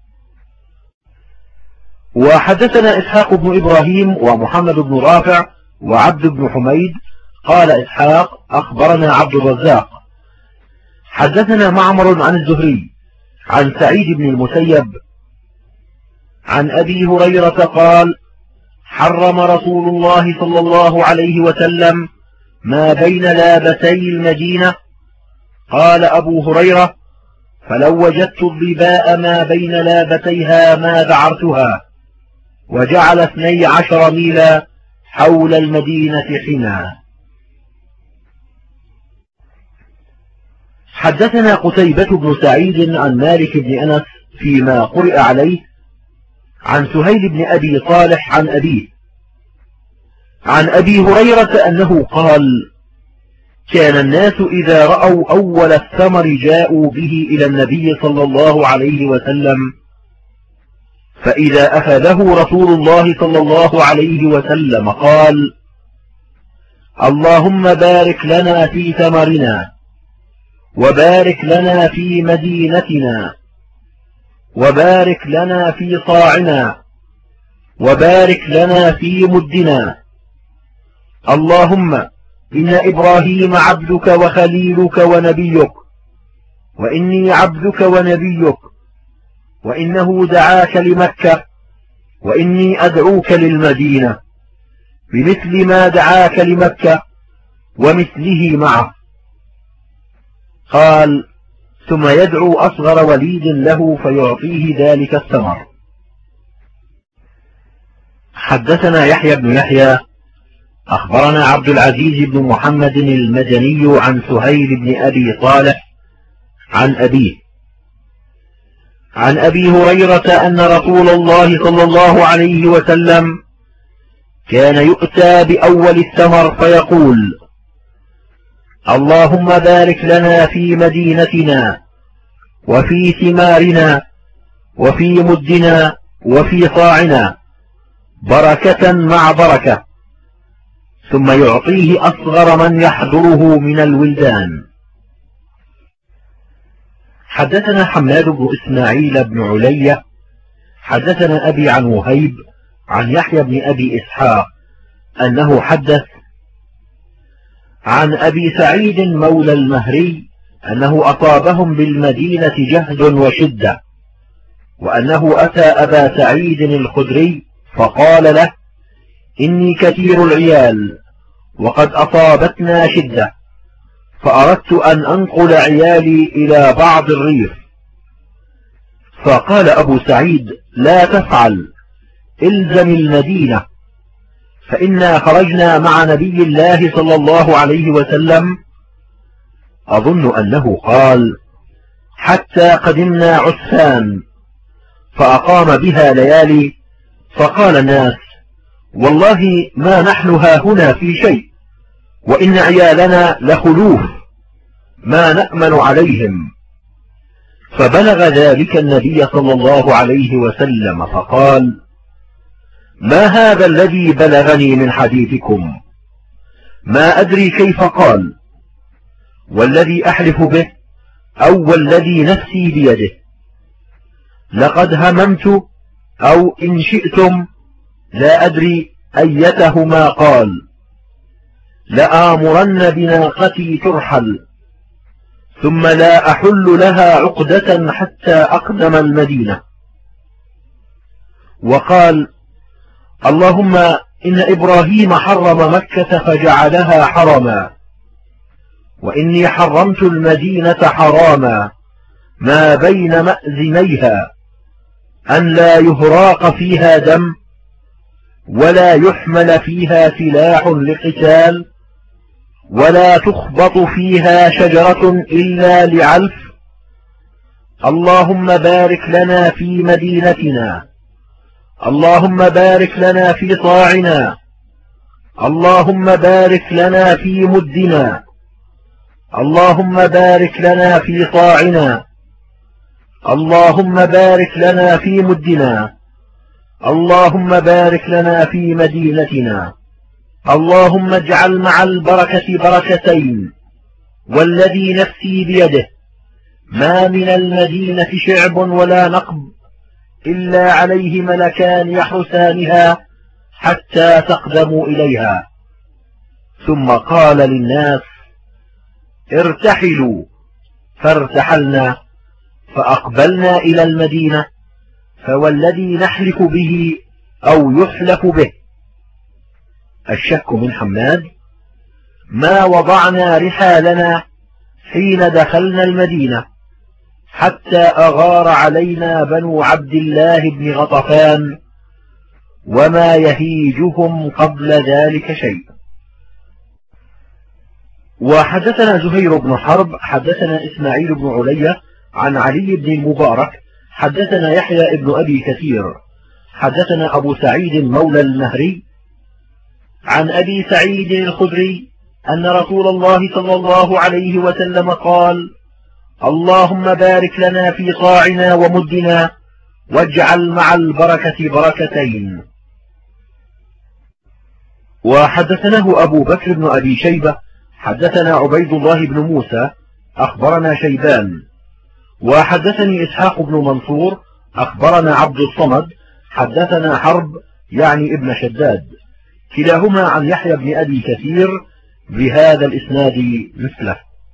وحدثنا إسحاق بن إبراهيم ومحمد بن رافع وعبد بن حميد قال إسحاق أخبرنا عبد الرزاق حدثنا معمر عن الزهري عن سعيد بن المسيب عن أبي هريرة قال حرم رسول الله صلى الله عليه وسلم ما بين لابتي المدينة. قال أبو هريرة فلو وجدت الظباء ما بين لابتيها ما ذعرتها، وجعل 12 ميلا حول المدينة حنا. حدثنا قتيبة بن سعيد عن مالك بن أنس فيما قرئ عليه عن سهيل بن أبي صالح عن أبيه عن أبي هريرة أنه قال كان الناس إذا رأوا أول الثمر جاءوا به إلى النبي صلى الله عليه وسلم، فإذا أخذه رسول الله صلى الله عليه وسلم قال اللهم بارك لنا في ثمرنا، وبارك لنا في مدينتنا، وبارك لنا في صاعنا، وبارك لنا في مدنا. اللهم إن إبراهيم عبدك وخليلك ونبيك، وإني عبدك ونبيك، وإنه دعاك لمكة، وإني أدعوك للمدينة بمثل ما دعاك لمكة، ومثله معه. قال: ثم يدعو أصغر وليد له فيعطيه ذلك الثمر. حدثنا يحيى بن يحيى أخبرنا عبد العزيز بن محمد المدني عن سهيل بن أبي صالح عن أبيه عن أبي هريرة أن رسول الله صلى الله عليه وسلم كان يؤتى بأول الثمر فيقول: اللهم بارك لنا في مدينتنا وفي ثمارنا وفي مدنا وفي صاعنا بركة مع بركة، ثم يعطيه أصغر من يحضره من الولدان. حدثنا حماد بن إسماعيل بن علية حدثنا أبي عن وهيب عن يحيى بن أبي إسحاق أنه حدث عن أبي سعيد مولى المهري أنه أصابهم بالمدينة جهد وشدة، وأنه أتى أبا سعيد الخدري فقال له: إني كثير العيال وقد أصابتنا شدة، فأردت أن أنقل عيالي إلى بعض الريف. فقال أبو سعيد: لا تفعل، إلزم المدينة، فإنا خرجنا مع نبي الله صلى الله عليه وسلم، أظن أنه قال: حتى قدمنا عسفان، فأقام بها ليالي، فقال الناس: والله ما نحن هاهنا في شيء، وإن عيالنا لخلوف ما نأمن عليهم. فبلغ ذلك النبي صلى الله عليه وسلم فقال: ما هذا الذي بلغني من حديثكم؟ ما أدري كيف قال، والذي أحلف به أو والذي نفسي بيده، لقد هممت أو إن شئتم لا أدري أيتهما قال: لآمرن بناقتي ترحل، ثم لا أحل لها عقدة حتى أقدم المدينة. وقال: اللهم إن إبراهيم حرم مكة فجعلها حرما، وإني حرمت المدينة حراما ما بين مأذنيها، أن لا يهراق فيها دم ولا يحمل فيها سلاح لقتال ولا تخبط فيها شجرة إلا لعلف. اللهم بارك لنا في مدينتنا، اللهم بارك لنا في صاعنا، اللهم بارك لنا في مدنا، اللهم بارك لنا في صاعنا، اللهم بارك لنا في مدنا، اللهم بارك لنا في مدينتنا، اللهم اجعل مع البركة بركتين، والذي نفسي بيده ما من المدينة شعب ولا نقب إلا عليه ملكان يحرسانها حتى تقدموا إليها. ثم قال للناس: ارتحلوا، فارتحلنا فأقبلنا إلى المدينة، فوالذي نحلف به أو يحلف به. الشك من حماد: ما وضعنا رحالنا حين دخلنا المدينة حتى أغار علينا بنو عبد الله بن غطفان، وما يهيجهم قبل ذلك شيء. وحدثنا زهير بن حرب حدثنا إسماعيل بن علية عن علي بن المبارك حدثنا يحيى بن أبي كثير حدثنا أبو سعيد مولى المهري عن أبي سعيد الخدري أن رسول الله صلى الله عليه وسلم قال: اللهم بارك لنا في صاعنا ومدنا، واجعل مع البركة بركتين. وحدثناه أبو بكر بن أبي شيبة حدثنا عبيد الله بن موسى أخبرنا شيبان، وحدثني إسحاق بن منصور أخبرنا عبد الصمد حدثنا حرب يعني ابن شداد، كلاهما عن يحيى بن أبي كثير بهذا الإسناد مثله.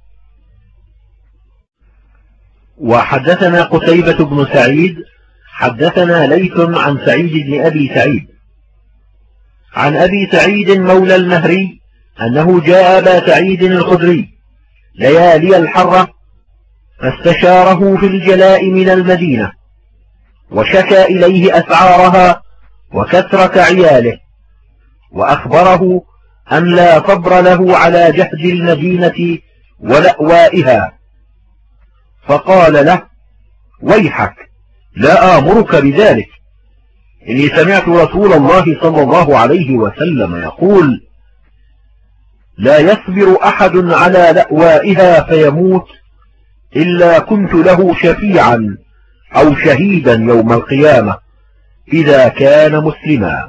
وحدثنا قتيبة بن سعيد حدثنا ليث عن سعيد بن أبي سعيد عن أبي سعيد مولى المهري أنه جاء أبا سعيد الخدري ليالي الحرة فاستشاره في الجلاء من المدينة، وشكى إليه أسعارها وكثرة عياله، وأخبره أن لا صبر له على جهد المدينة ولأوائها، فقال له: ويحك، لا آمرك بذلك، إني سمعت رسول الله صلى الله عليه وسلم يقول: لا يصبر أحد على لأوائها فيموت إلا كنت له شفيعا أو شهيدا يوم القيامة إذا كان مسلما.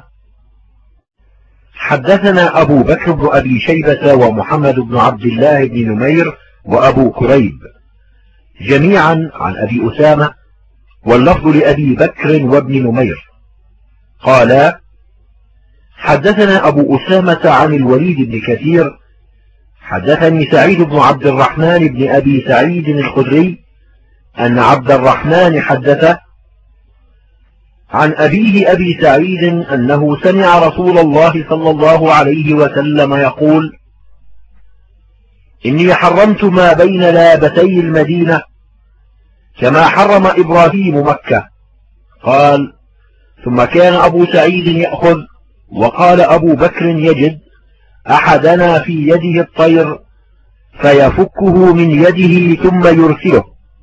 حدثنا أبو بكر بن أبي شيبة ومحمد بن عبد الله بن نمير وأبو كريب جميعا عن أبي أسامة، واللفظ لأبي بكر وابن نمير قال: حدثنا أبو أسامة عن الوليد بن كثير حدثني سعيد بن عبد الرحمن بن أبي سعيد الخدري أن عبد الرحمن حدثه عن أبيه أبي سعيد أنه سمع رسول الله صلى الله عليه وسلم يقول: إني حرمت ما بين لابتي المدينة كما حرم إبراهيم مكة. قال: ثم كان أبو سعيد يأخذ، وقال أبو بكر: يجد أحدنا في يده الطير فيفكه من يده ثم يرسله.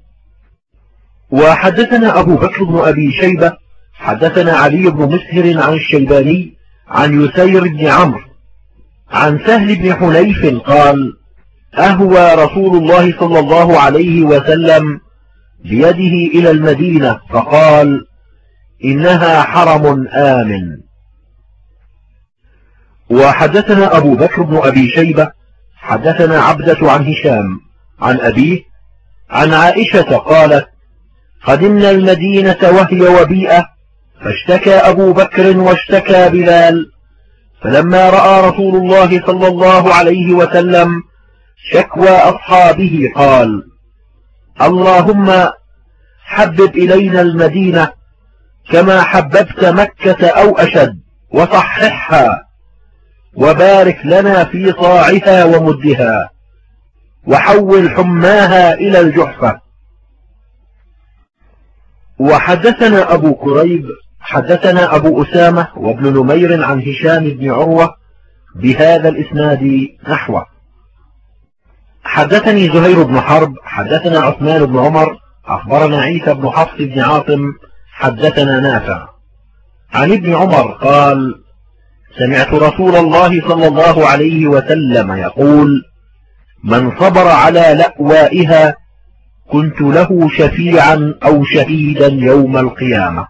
وحدثنا أبو بكر بن أبي شيبة حدثنا علي بن مسهر عن الشيباني عن يسير بن عمرو عن سهل بن حنيف قال: أهوى رسول الله صلى الله عليه وسلم بيده إلى المدينة فقال: إنها حرم آمن. وحدثنا أبو بكر بن أبي شيبة حدثنا عبدة عن هشام عن أبيه عن عائشة قالت: قدمنا المدينة وهي وبيئة، فاشتكى أبو بكر واشتكى بلال، فلما رأى رسول الله صلى الله عليه وسلم شكوى أصحابه قال: اللهم حبب إلينا المدينة كما حببت مكة أو أشد، وصححها، وبارك لنا في صاعها ومدها، وحول حماها إلى الجحفة. وحدثنا أبو كريب حدثنا أبو أسامة وابن نمير عن هشام بن عروة بهذا الإسناد نحوه. حدثني زهير بن حرب حدثنا عثمان بن عمر أخبرنا عيسى بن حفص بن عاصم حدثنا نافع عن ابن عمر قال: سمعت رسول الله صلى الله عليه وسلم يقول: من صبر على لأوائها كنت له شفيعا أو شهيدا يوم القيامة.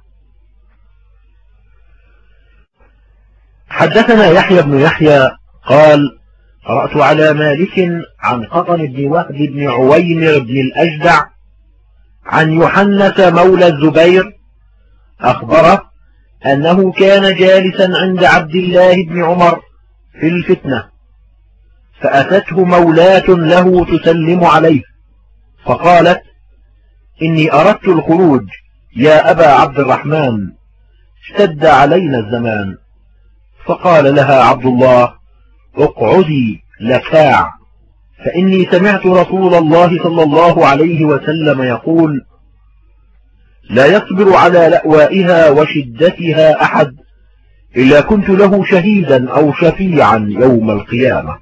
حدثنا يحيى بن يحيى قال: قرأت على مالك عن قطن بن وهب بن عويمر بن الأجدع عن يحنث مولى الزبير أخبره أنه كان جالسا عند عبد الله بن عمر في الفتنة، فأتته مولاة له تسلم عليه، فقالت: إني أردت الخروج يا أبا عبد الرحمن، اشتد علينا الزمان. فقال لها عبد الله: اقعدي لكاع، فإني سمعت رسول الله صلى الله عليه وسلم يقول: لا يصبر على لأوائها وشدتها أحد إلا كنت له شهيدا أو شفيعا يوم القيامة.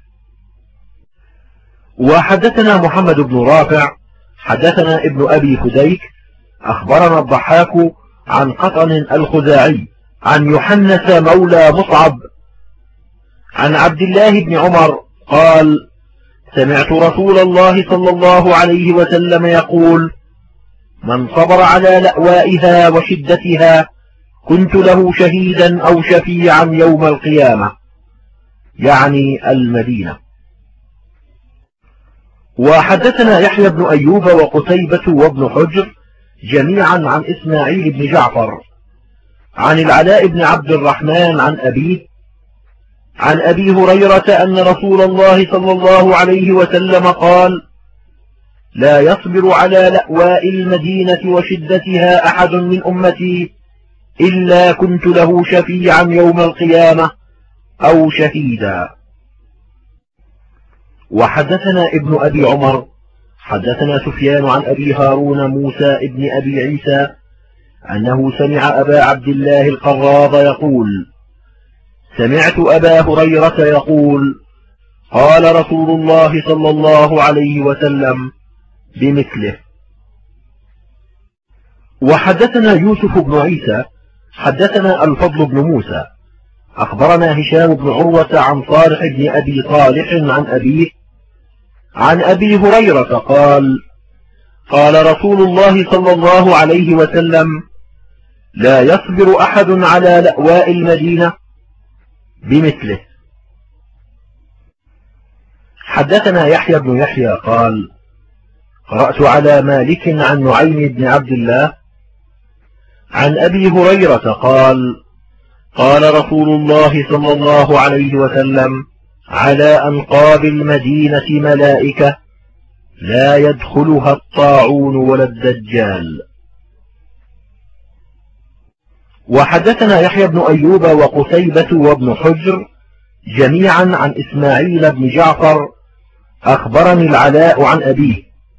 وحدثنا محمد بن رافع حدثنا ابن أبي فديك أخبرنا الضحاك عن قطن الخزاعي عن يحنث مولى مصعب عن عبد الله بن عمر قال: سمعت رسول الله صلى الله عليه وسلم يقول: من صبر على لأوائها وشدتها كنت له شهيدا أو شفيعا يوم القيامة، يعني المدينة. وحدثنا يحيى بن أيوب وقتيبة وابن حجر جميعا عن إسماعيل بن جعفر عن العلاء بن عبد الرحمن عن أبيه عن أبي هريرة أن رسول الله صلى الله عليه وسلم قال: لا يصبر على لأواء المدينة وشدتها أحد من أمتي إلا كنت له شفيعا يوم القيامة أو شهيدا. وحدثنا ابن أبي عمر حدثنا سفيان عن أبي هارون موسى ابن أبي عيسى أنه سمع أبا عبد الله القراض يقول سمعت أبا هريرة يقول قال رسول الله صلى الله عليه وسلم بمثله. وحدثنا يوسف بن عيسى حدثنا الفضل بن موسى أخبرنا هشام بن عروة عن صالح بن أبي صالح عن أبيه عن أبي هريرة قال قال رسول الله صلى الله عليه وسلم لا يصبر أحد على لأواء المدينة بمثله. حدثنا يحيى بن يحيى قال قرأت على مالك عن نعيم بن عبد الله عن أبي هريرة قال قال رسول الله صلى الله عليه وسلم على أنقاب المدينة ملائكة لا يدخلها الطاعون ولا الدجال. وحدثنا يحيى بن أيوب وقتيبة وابن حجر جميعا عن إسماعيل بن جعفر أخبرني العلاء عن أبيه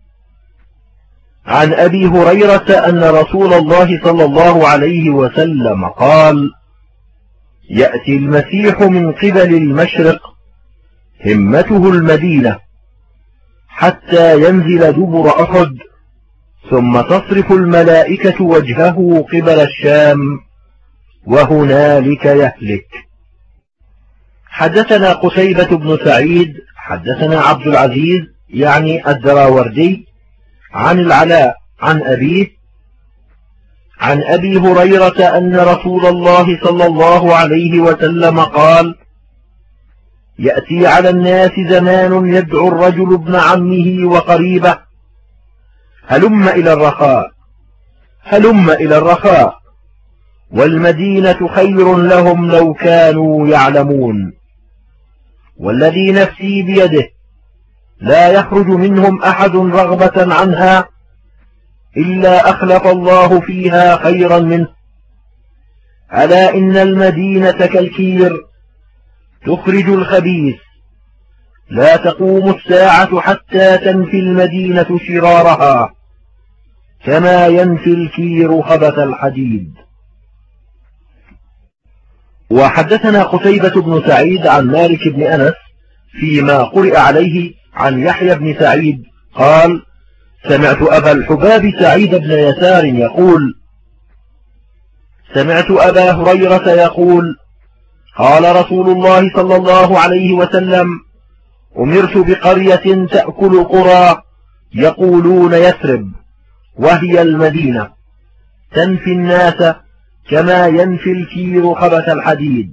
عن أبي هريرة أن رسول الله صلى الله عليه وسلم قال يأتي المسيح من قبل المشرق همته المدينة حتى ينزل دبر أحد ثم تصرف الملائكة وجهه قبل الشام وهنالك يهلك. حدثنا قتيبة بن سعيد حدثنا عبد العزيز يعني الدراوردي عن العلاء عن أبيه عن أبي هريرة أن رسول الله صلى الله عليه وسلم قال يأتي على الناس زمان يدعو الرجل ابن عمه وقريبه هلم إلى الرخاء هلم إلى الرخاء والمدينة خير لهم لو كانوا يعلمون والذي نفسي بيده لا يخرج منهم أحد رغبة عنها إلا أخلف الله فيها خيرا منه. ألا إن المدينة كالكير تخرج الخبيث لا تقوم الساعة حتى تنفي المدينة شرارها كما ينفي الكير خبث الحديد. وحدثنا قتيبة بن سعيد عن مالك بن أنس فيما قرئ عليه عن يحيى بن سعيد قال سمعت أبا الحباب سعيد بن يسار يقول سمعت أبا هريرة يقول قال رسول الله صلى الله عليه وسلم أمرت بقرية تأكل قرى يقولون يثرب وهي المدينة تنفي الناس كما ينفي الكير خبث الحديد.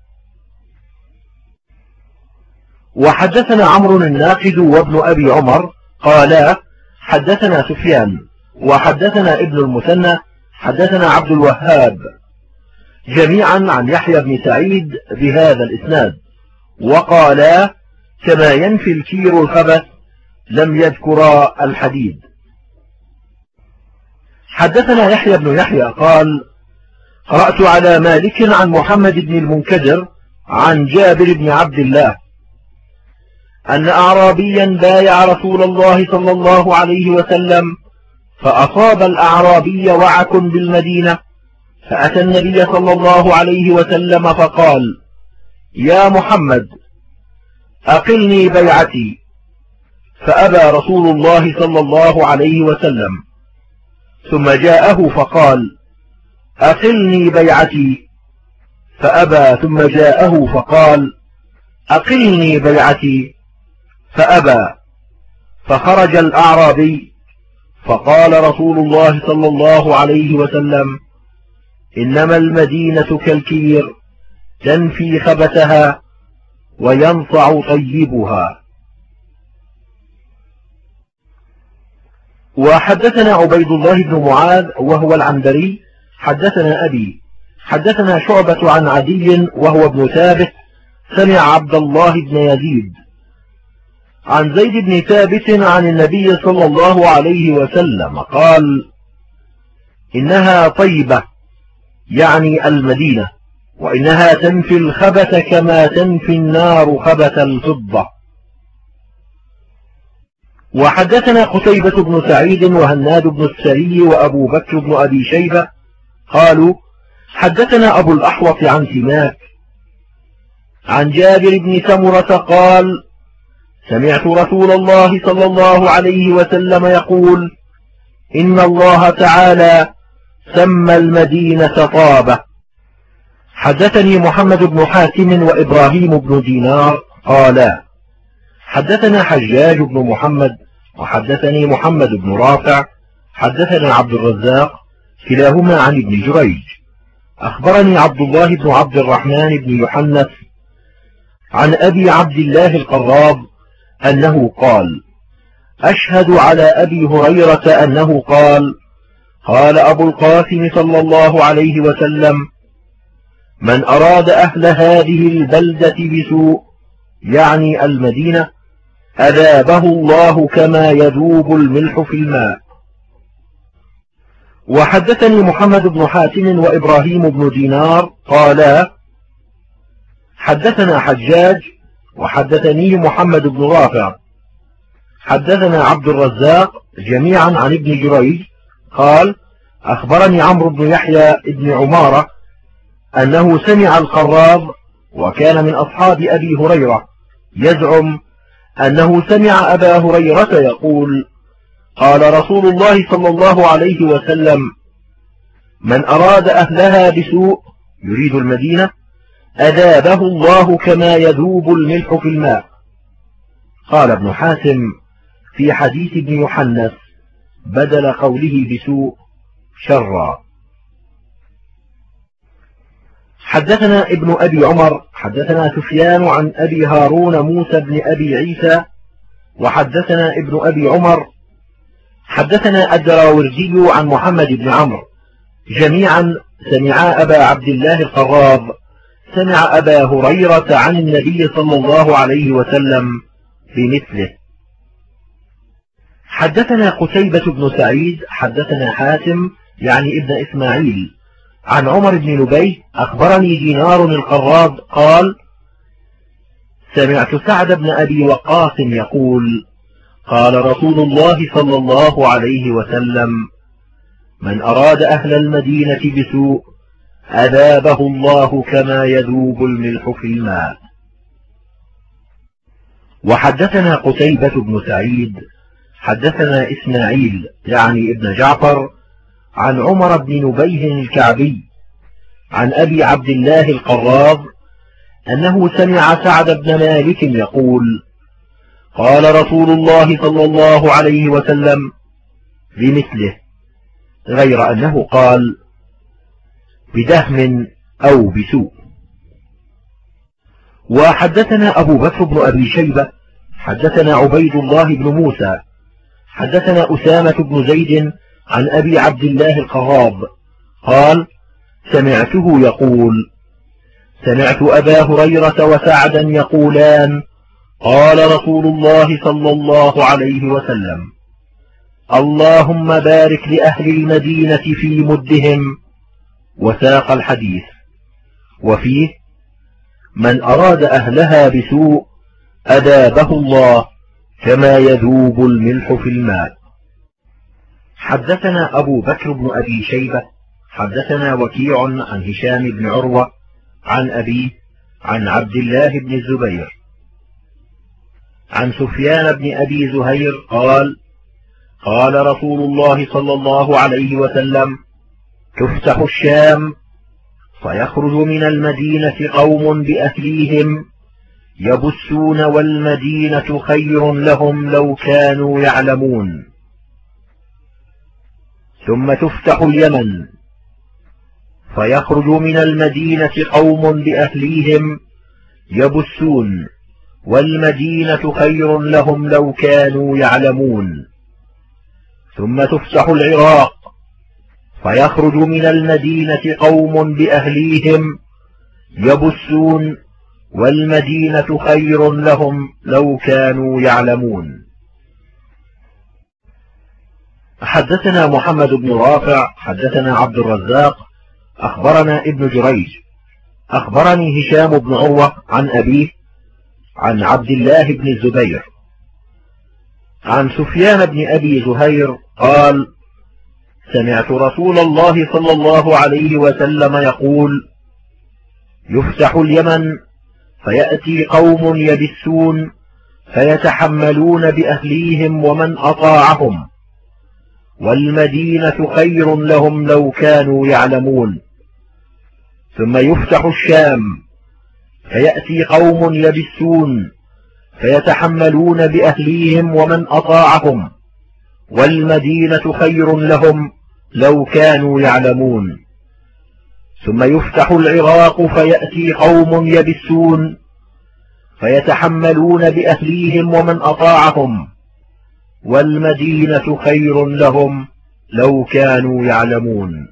وحدثنا عمرو الناقد وابن أبي عمر قالا حدثنا سفيان وحدثنا ابن المثنى حدثنا عبد الوهاب جميعا عن يحيى بن سعيد بهذا الإسناد وقالا كما ينفي الكير الخبث لم يذكرا الحديد. حدثنا يحيى بن يحيى قال قرأت على مالك عن محمد بن المنكدر عن جابر بن عبد الله أن أعرابيا بايع رسول الله صلى الله عليه وسلم فأصاب الأعرابي وعك بالمدينة فأتى النبي صلى الله عليه وسلم فقال يا محمد أقلني بيعتي فأبى رسول الله صلى الله عليه وسلم ثم جاءه فقال أقلني بيعتي فأبى ثم جاءه فقال أقلني بيعتي فأبى فخرج الأعرابي فقال رسول الله صلى الله عليه وسلم إنما المدينة كالكير تنفي خبثها وينصع طيبها. وحدثنا عبيد الله بن معاذ وهو العنبري حدثنا أبي حدثنا شعبة عن عدي وهو ابن ثابت سمع عبد الله بن يزيد عن زيد بن ثابت عن النبي صلى الله عليه وسلم قال إنها طيبة يعني المدينة وإنها تنفي الخبث كما تنفي النار خبث الفضة. وحدثنا قتيبة بن سعيد وهناد بن السري وأبو بكر بن أبي شيبة قالوا حدثنا أبو الأحوص عن سماك عن جابر بن سمرة قال سمعت رسول الله صلى الله عليه وسلم يقول إن الله تعالى سمى المدينة طابة. حدثني محمد بن حاتم وإبراهيم بن دينار قالا حدثنا حجاج بن محمد وحدثني محمد بن رافع حدثنا عبد الرزاق كلاهما عن ابن جريج أخبرني عبد الله بن عبد الرحمن بن يحنث عن أبي عبد الله القراب أنه قال أشهد على أبي هريرة أنه قال قال أبو القاسم صلى الله عليه وسلم من أراد أهل هذه البلدة بسوء يعني المدينة أذابه الله كما يذوب الملح في الماء. وحدثني محمد بن حاتم وإبراهيم بن دينار قالا حدثنا حجاج وحدثني محمد بن رافع حدثنا عبد الرزاق جميعا عن ابن جريج قال أخبرني عمرو بن يحيى بن عمارة أنه سمع الخراب وكان من أصحاب أبي هريرة يزعم أنه سمع أبا هريرة يقول قال رسول الله صلى الله عليه وسلم من أراد أهلها بسوء يريد المدينة أذابه الله كما يذوب الملح في الماء. قال ابن حاتم في حديث ابن يحنث بدل قوله بسوء شرا. حدثنا ابن أبي عمر حدثنا سفيان عن أبي هارون موسى بن أبي عيسى وحدثنا ابن أبي عمر حدثنا الدراوردي عن محمد بن عمرو جميعا سمعا أبا عبد الله القراب سمع أبا هريرة عن النبي صلى الله عليه وسلم بمثله. حدثنا قتيبة بن سعيد حدثنا حاتم يعني ابن إسماعيل عن عمر بن نبيه أخبرني دينار القراب قال سمعت سعد بن أبي وقاص يقول قال رسول الله صلى الله عليه وسلم من أراد أهل المدينة بسوء أذابه الله كما يذوب الملح في الماء. وحدثنا قتيبة بن سعيد حدثنا إسماعيل يعني ابن جعفر عن عمر بن نبيه الكعبي عن أبي عبد الله القراب أنه سمع سعد بن مالك يقول قال رسول الله صلى الله عليه وسلم بمثله غير أنه قال بدهم أو بسوء. وحدثنا أبو بكر بن أبي شيبة حدثنا عبيد الله بن موسى حدثنا أسامة بن زيد عن أبي عبد الله القراب قال سمعته يقول سمعت أبا هريرة وسعدا يقولان قال رسول الله صلى الله عليه وسلم اللهم بارك لأهل المدينة في مدهم وساق الحديث وفيه من أراد أهلها بسوء أذابه الله كما يذوب الملح في الماء. حدثنا أبو بكر بن أبي شيبة حدثنا وكيع عن هشام بن عروة عن أبيه عن عبد الله بن الزبير عن سفيان بن أبي زهير قال قال رسول الله صلى الله عليه وسلم تفتح الشام فيخرج من المدينة قوم بأهليهم يبسون والمدينة خير لهم لو كانوا يعلمون ثم تفتح اليمن فيخرج من المدينة قوم بأهليهم يبسون والمدينة خير لهم لو كانوا يعلمون ثم تفتح العراق فيخرج من المدينة قوم بأهليهم يبسون والمدينة خير لهم لو كانوا يعلمون. حدثنا محمد بن رافع حدثنا عبد الرزاق أخبرنا ابن جريج أخبرني هشام بن عروة عن أبيه عن عبد الله بن الزبير عن سفيان بن أبي زهير قال: سمعت رسول الله صلى الله عليه وسلم يقول: يفتح اليمن فيأتي قوم يبسون فيتحملون بأهليهم ومن أطاعهم، والمدينة خير لهم لو كانوا يعلمون. ثم يفتح الشام فيأتي قوم يبسون فيتحملون بأهليهم ومن أطاعهم، والمدينة خير لهم لو كانوا يعلمون. ثم يفتح العراق فيأتي قوم يبسون فيتحملون بأهليهم ومن أطاعهم، والمدينة خير لهم لو كانوا يعلمون.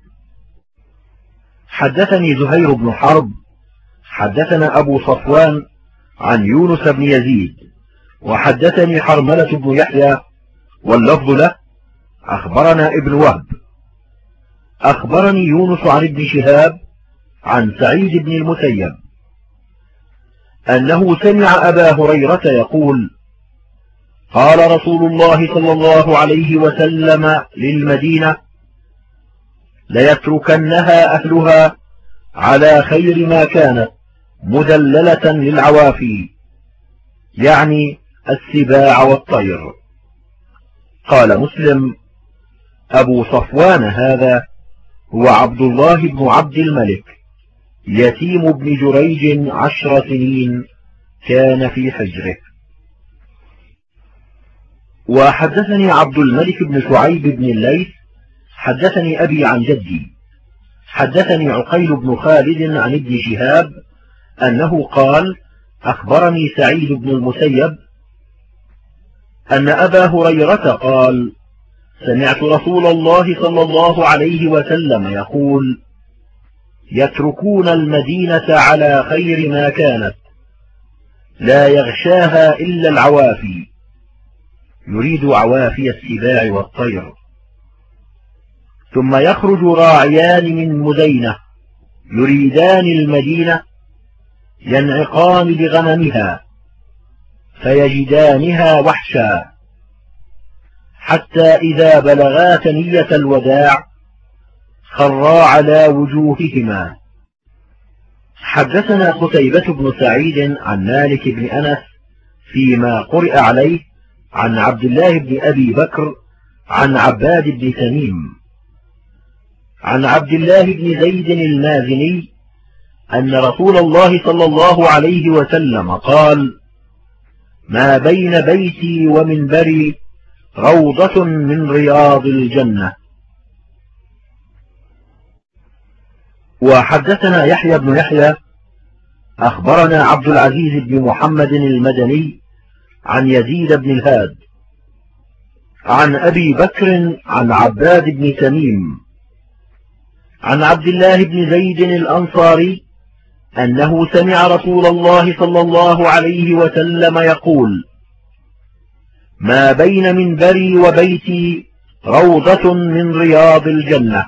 حدثني زهير بن حرب حدثنا أبو صفوان عن يونس بن يزيد، وحدثني حرملة بن يحيى واللفظ له: أخبرنا ابن وهب أخبرني يونس عن ابن شهاب عن سعيد بن المسيب أنه سمع أبا هريرة يقول: قال رسول الله صلى الله عليه وسلم للمدينة: ليتركنها أهلها على خير ما كانت مدللة للعوافي، يعني السباع والطير. قال مسلم: أبو صفوان هذا هو عبد الله بن عبد الملك يتيم ابن جريج 10 سنين كان في حجره. وحدثني عبد الملك بن شعيب بن الليث حدثني أبي عن جدي حدثني عقيل بن خالد عن ابن شهاب أنه قال: أخبرني سعيد بن المسيب أن أبا هريرة قال: سمعت رسول الله صلى الله عليه وسلم يقول: يتركون المدينة على خير ما كانت لا يغشاها إلا العوافي، يريد عوافي السباع والطير. ثم يخرج راعيان من مدينة يريدان المدينة ينعقان بغنمها فيجدانها وحشا، حتى إذا بلغا ثنية الوداع خرا على وجوههما. حدثنا قتيبة بن سعيد عن مالك بن أنس فيما قرئ عليه عن عبد الله بن أبي بكر عن عباد بن تميم عن عبد الله بن زيد المازني أن رسول الله صلى الله عليه وسلم قال: ما بين بيتي ومنبري روضة من رياض الجنة. وحدثنا يحيى بن يحيى أخبرنا عبد العزيز بن محمد المدني عن يزيد بن الهاد عن أبي بكر عن عباد بن تميم عن عبد الله بن زيد الأنصاري أنه سمع رسول الله صلى الله عليه وسلم يقول: ما بين منبري وبيتي روضة من رياض الجنة.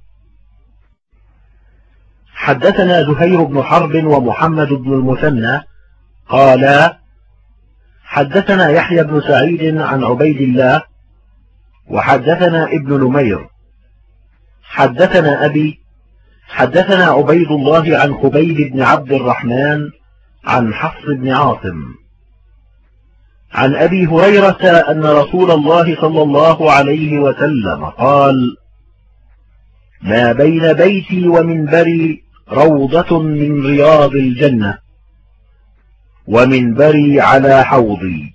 حدثنا زهير بن حرب ومحمد بن المثنى قالا: حدثنا يحيى بن سعيد عن عبيد الله وحدثنا ابن نمير حدثنا أبي حدثنا عبيد الله عن خبيب بن عبد الرحمن عن حفص بن عاصم عن أبي هريرة أن رسول الله صلى الله عليه وسلم قال: ما بين بيتي ومنبري روضة من رياض الجنة، ومنبري على حوضي.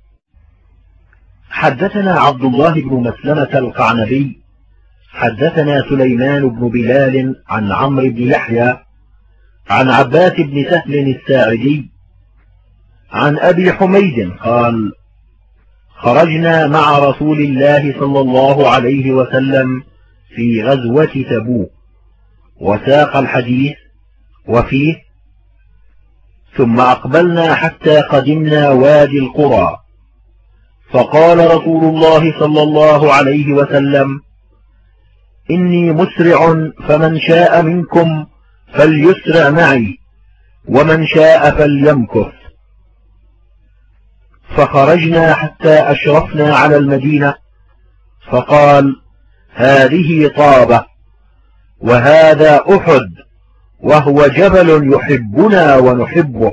حدثنا عبد الله بن مسلمة القعنبي حدثنا سليمان بن بلال عن عمرو بن يحيى عن عباس بن سهل الساعدي عن أبي حميد قال: خرجنا مع رسول الله صلى الله عليه وسلم في غزوة تبوك، وساق الحديث وفيه: ثم أقبلنا حتى قدمنا وادي القرى، فقال رسول الله صلى الله عليه وسلم: إني مسرع، فمن شاء منكم فليسرع معي، ومن شاء فليمكث. فخرجنا حتى أشرفنا على المدينة، فقال: هذه طابة، وهذا أحد، وهو جبل يحبنا ونحبه.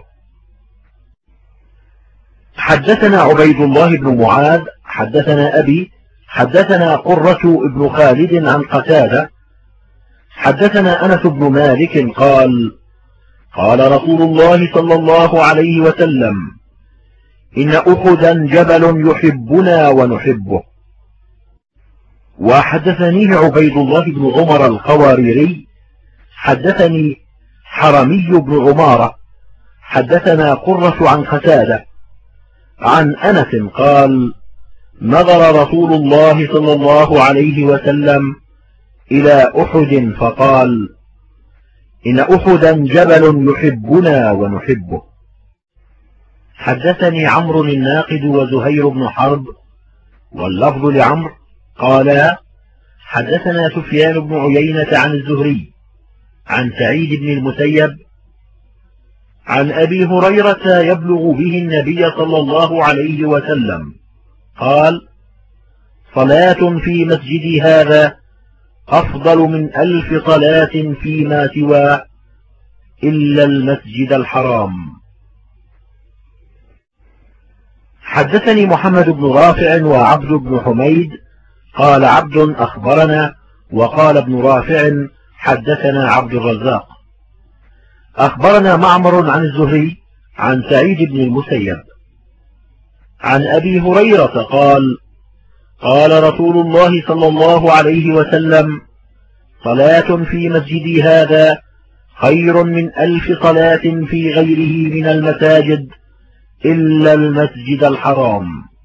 حدثنا عبيد الله بن معاذ حدثنا أبي حدثنا قرة بن خالد عن قتادة حدثنا أنس بن مالك قال: قال رسول الله صلى الله عليه وسلم: إن أحدا جبل يحبنا ونحبه. وحدثنيه عبيد الله بن عمر القواريري حدثني حرمي بن عمارة حدثنا قرة عن قتادة عن أنس قال: نظر رسول الله صلى الله عليه وسلم إلى أحد فقال: إن أحدا جبل يحبنا ونحبه. حدثني عمرو الناقد وزهير بن حرب واللفظ لعمرو قالا: حدثنا سفيان بن عيينة عن الزهري عن سعيد بن المسيب عن أبي هريرة يبلغ به النبي صلى الله عليه وسلم قال: صلاة في مسجدي هذا أفضل من 1000 صلاة فيما سواه إلا المسجد الحرام. حدثني محمد بن رافع وعبد بن حميد قال عبد أخبرنا، وقال ابن رافع حدثنا عبد الرزاق. أخبرنا معمر عن الزهري عن سعيد بن المسيب عن أبي هريرة قال: قال رسول الله صلى الله عليه وسلم: صلاة في مسجدي هذا خير من 1000 صلاة في غيره من المساجد إلا المسجد الحرام.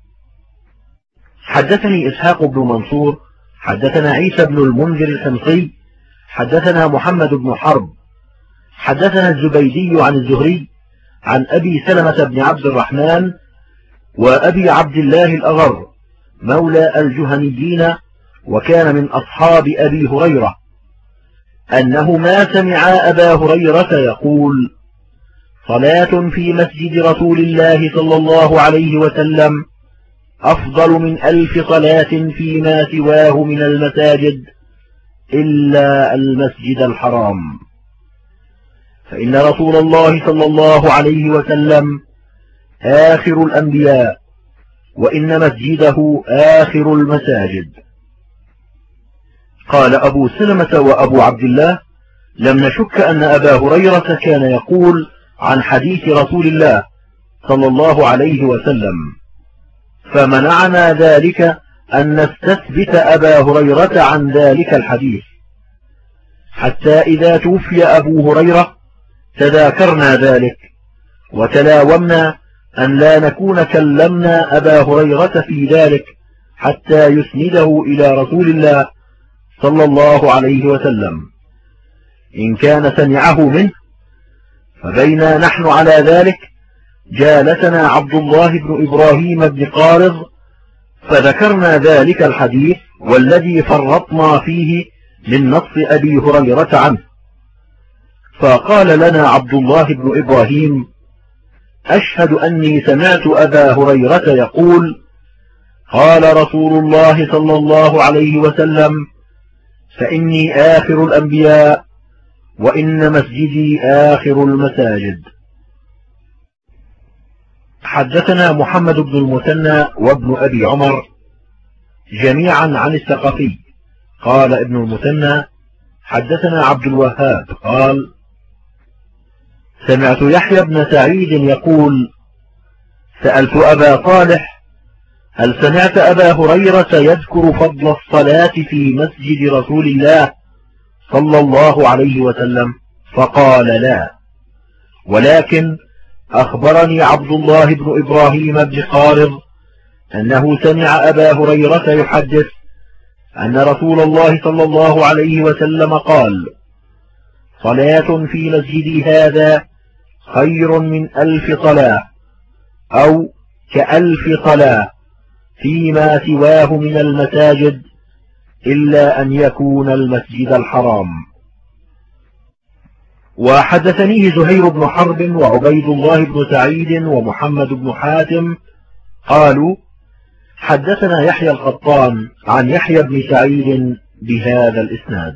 حدثني إسحاق بن منصور حدثنا عيسى بن المنذر الحمصي حدثنا محمد بن حرب حدثنا الزبيدي عن الزهري عن أبي سلمة بن عبد الرحمن وأبي عبد الله الأغر مولى الجهنيين، وكان من أصحاب أبي هريرة، أنه ما سمع أبا هريرة يقول: صلاة في مسجد رسول الله صلى الله عليه وسلم أفضل من 1000 صلاة فيما سواه من المساجد إلا المسجد الحرام. فإن رسول الله صلى الله عليه وسلم آخر الأنبياء، وإن مسجده آخر المساجد. قال أبو سلمة وأبو عبد الله: لم نشك أن أبا هريرة كان يقول عن حديث رسول الله صلى الله عليه وسلم، فمنعنا ذلك أن نستثبت أبا هريرة عن ذلك الحديث، حتى إذا توفي أبو هريرة تذاكرنا ذلك، وتلاومنا أن لا نكون كلمنا أبا هريرة في ذلك حتى يسنده إلى رسول الله صلى الله عليه وسلم، إن كان سمعه منه. فبينا نحن على ذلك جالسنا عبد الله بن إبراهيم بن قارض، فذكرنا ذلك الحديث والذي فرطنا فيه من نص أبي هريرة عنه، فقال لنا عبد الله بن إبراهيم: أشهد أني سمعت أبا هريرة يقول: قال رسول الله صلى الله عليه وسلم: فإني آخر الأنبياء، وإن مسجدي آخر المساجد. حدثنا محمد بن المثنى وابن أبي عمر جميعا عن الثقفي قال ابن المثنى: حدثنا عبد الوهاب قال: سمعت يحيى بن سعيد يقول: سألت أبا صالح: هل سمعت أبا هريرة يذكر فضل الصلاة في مسجد رسول الله صلى الله عليه وسلم؟ فقال: لا، ولكن أخبرني عبد الله بن إبراهيم بن قارض أنه سمع أبا هريرة يحدث أن رسول الله صلى الله عليه وسلم قال: صلاة في مسجدي هذا خير من 1000 صلاة، أو ك1000 صلاة فيما سواه من المساجد إلا أن يكون المسجد الحرام. وحدثنيه زهير بن حرب وعبيد الله بن سعيد ومحمد بن حاتم قالوا حدثنا يحيى القطان عن يحيى بن سعيد بهذا الإسناد.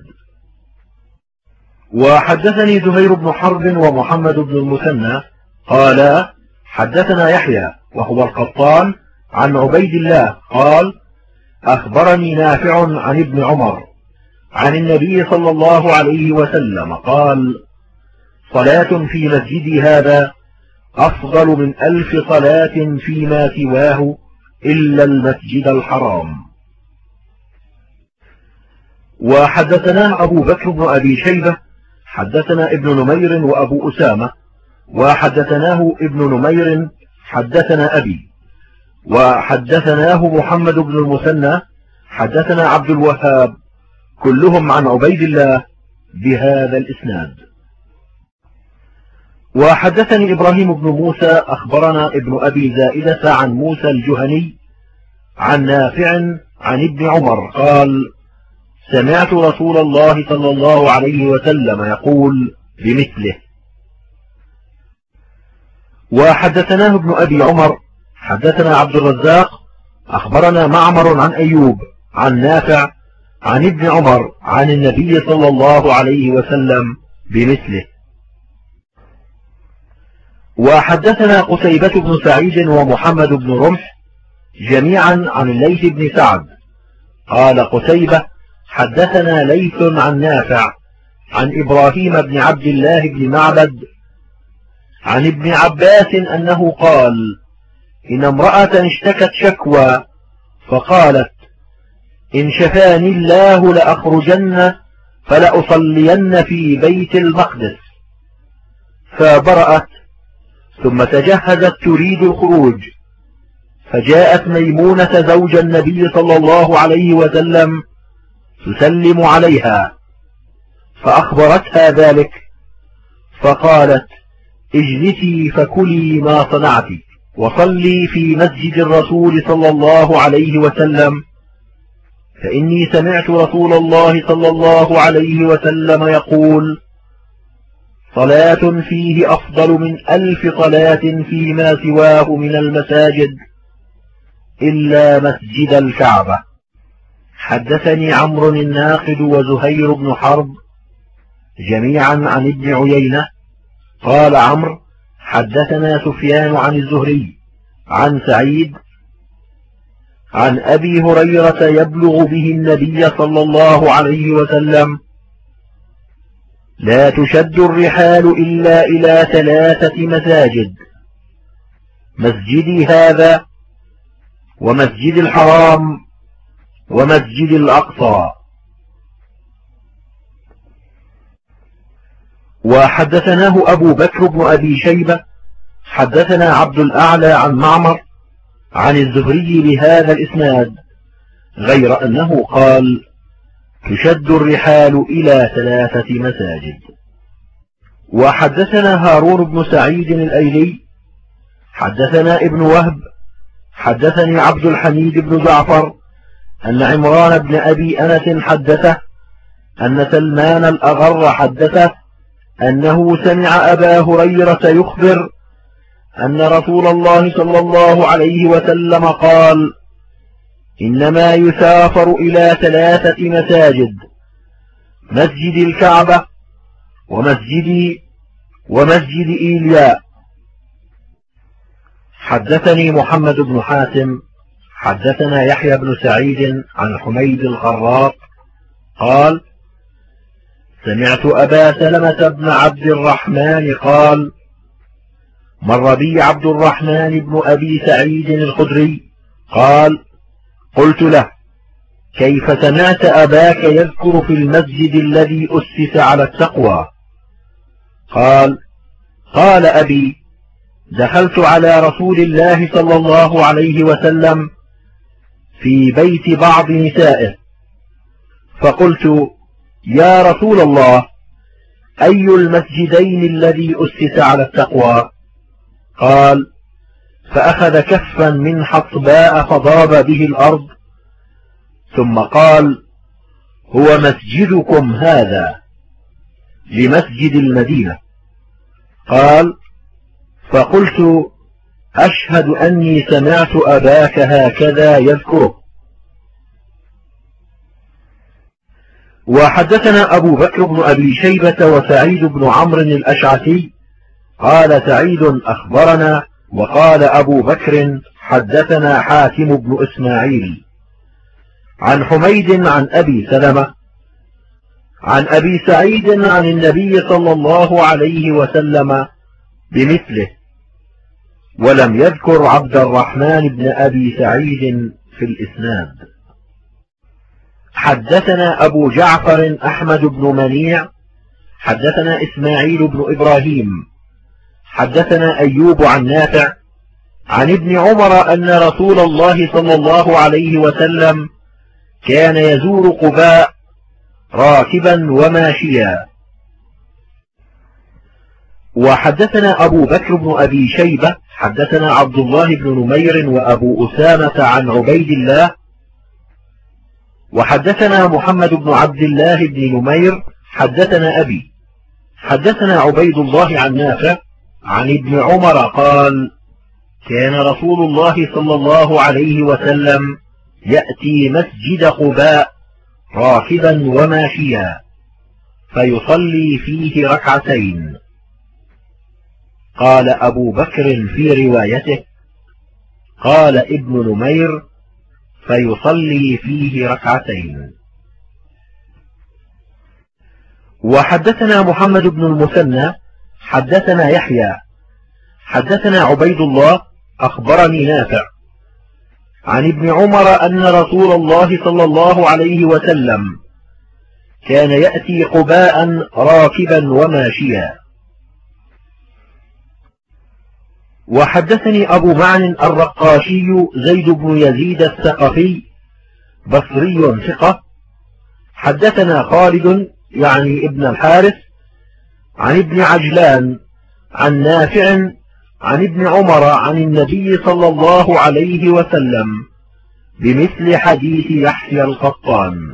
وحدثني زهير بن حرب ومحمد بن المثنى قال حدثنا يحيى وهو القطان عن عبيد الله قال أخبرني نافع عن ابن عمر عن النبي صلى الله عليه وسلم قال صلاة في مسجدي هذا أفضل من 1000 صلاة فيما سواه إلا المسجد الحرام. وحدثنا أبو بكر بن أبي شيبة حدثنا ابن نمير وأبو أسامة وحدثناه ابن نمير حدثنا أبي وحدثناه محمد بن المثنى حدثنا عبد الوهاب كلهم عن عبيد الله بهذا الإسناد. وحدثني إبراهيم بن موسى أخبرنا ابن أبي زائدة عن موسى الجهني عن نافع عن ابن عمر قال سمعت رسول الله صلى الله عليه وسلم يقول بمثله. وحدثناه ابن أبي عمر حدثنا عبد الرزاق أخبرنا معمر عن أيوب عن نافع عن ابن عمر عن النبي صلى الله عليه وسلم بمثله. وحدثنا قتيبة بن سعيد ومحمد بن رمح جميعا عن الليث بن سعد قال قتيبة حدثنا ليث عن نافع عن إبراهيم بن عبد الله بن معبد عن ابن عباس أنه قال إن امرأة اشتكت شكوى فقالت إن شفاني الله لأخرجن فلأصلين في بيت المقدس، فبرأت ثم تجهزت تريد الخروج، فجاءت ميمونة زوج النبي صلى الله عليه وسلم تسلم عليها فأخبرتها ذلك، فقالت اجلسي فكلي ما صنعت وصلي في مسجد الرسول صلى الله عليه وسلم، فإني سمعت رسول الله صلى الله عليه وسلم يقول صلاة فيه أفضل من 1000 صلاة فيما سواه من المساجد إلا مسجد الكعبة. حدثني عمرو الناقد وزهير بن حرب جميعا عن ابن عيينة قال عمرو حدثنا سفيان عن الزهري عن سعيد عن أبي هريرة يبلغ به النبي صلى الله عليه وسلم لا تشد الرحال إلا إلى 3 مساجد، مسجدي هذا ومسجد الحرام ومسجد الأقصى. وحدثناه أبو بكر بن أبي شيبة حدثنا عبد الأعلى عن معمر عن الزهري بهذا الإسناد، غير أنه قال تشد الرحال إلى 3 مساجد. وحدثنا هارون بن سعيد الأيلي حدثنا ابن وهب حدثني عبد الحميد بن جعفر أن عمران بن أبي أنس حدثه أن سلمان الأغر حدثه أنه سمع أبا هريرة يخبر أن رسول الله صلى الله عليه وسلم قال إنما يسافر إلى 3 مساجد، مسجد الكعبة ومسجد إيلياء. حدثني محمد بن حاتم حدثنا يحيى بن سعيد عن حميد الخراق قال سمعت أبا سلمة بن عبد الرحمن قال مر بي عبد الرحمن بن أبي سعيد الخدري قال قلت له كيف سمعت أباك يذكر في المسجد الذي أسس على التقوى؟ قال أبي دخلت على رسول الله صلى الله عليه وسلم في بيت بعض نسائه فقلت يا رسول الله أي المسجدين الذي أسس على التقوى؟ قال فأخذ كفا من حصباء فضرب به الأرض ثم قال هو مسجدكم هذا لمسجد المدينة. قال فقلت أشهد أني سمعت أباك هكذا يذكره. وحدثنا أبو بكر بن أبي شيبة وسعيد بن عمرو الأشعثي قال سعيد أخبرنا، وقال أبو بكر حدثنا حاتم بن إسماعيل عن حميد عن أبي سلمة عن أبي سعيد عن النبي صلى الله عليه وسلم بمثله، ولم يذكر عبد الرحمن بن أبي سعيد في الإسناد. حدثنا أبو جعفر أحمد بن منيع حدثنا إسماعيل بن إبراهيم حدثنا أيوب عن نافع عن ابن عمر أن رسول الله صلى الله عليه وسلم كان يزور قباء راكبا وماشيا. وحدثنا أبو بكر بن أبي شيبة حدثنا عبد الله بن نمير وأبو أسامة عن عبيد الله، وحدثنا محمد بن عبد الله بن نمير حدثنا أبي حدثنا عبيد الله عن نافع عن ابن عمر قال: كان رسول الله صلى الله عليه وسلم يأتي مسجد قباء راكبا وماشيا فيصلي فيه ركعتين. قال أبو بكر في روايته: قال ابن نمير: فيصلي فيه ركعتين. وحدثنا محمد بن المثنى حدثنا يحيى حدثنا عبيد الله أخبرني نافع عن ابن عمر أن رسول الله صلى الله عليه وسلم كان يأتي قباء راكبا وماشيا. وحدثني أبو معن الرقاشي زيد بن يزيد الثقفي بصري ثقة حدثنا خالد يعني ابن الحارث عن ابن عجلان عن نافع عن ابن عمر عن النبي صلى الله عليه وسلم بمثل حديث يحيى القطان.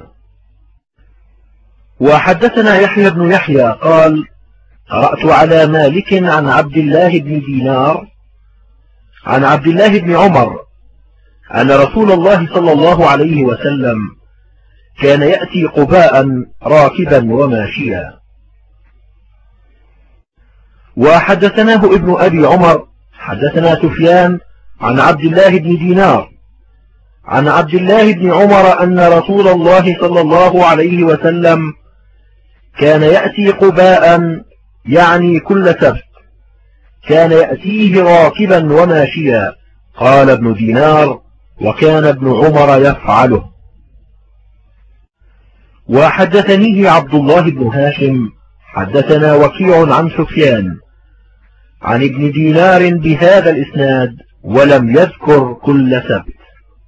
وحدثنا يحيى بن يحيى قال: قرأت على مالك عن عبد الله بن دينار عن عبد الله بن عمر أن رسول الله صلى الله عليه وسلم كان يأتي قباء راكبا وماشيا. وحدثناه ابن أبي عمر حدثنا سفيان عن عبد الله بن دينار عن عبد الله بن عمر أن رسول الله صلى الله عليه وسلم كان يأتي قباء يعني كل سبت، كان يأتيه راكبا وماشيا. قال ابن دينار: وكان ابن عمر يفعله. وحدثنيه عبد الله بن هاشم حدثنا وكيع عن سفيان عن ابن دينار بهذا الإسناد ولم يذكر كل سبت.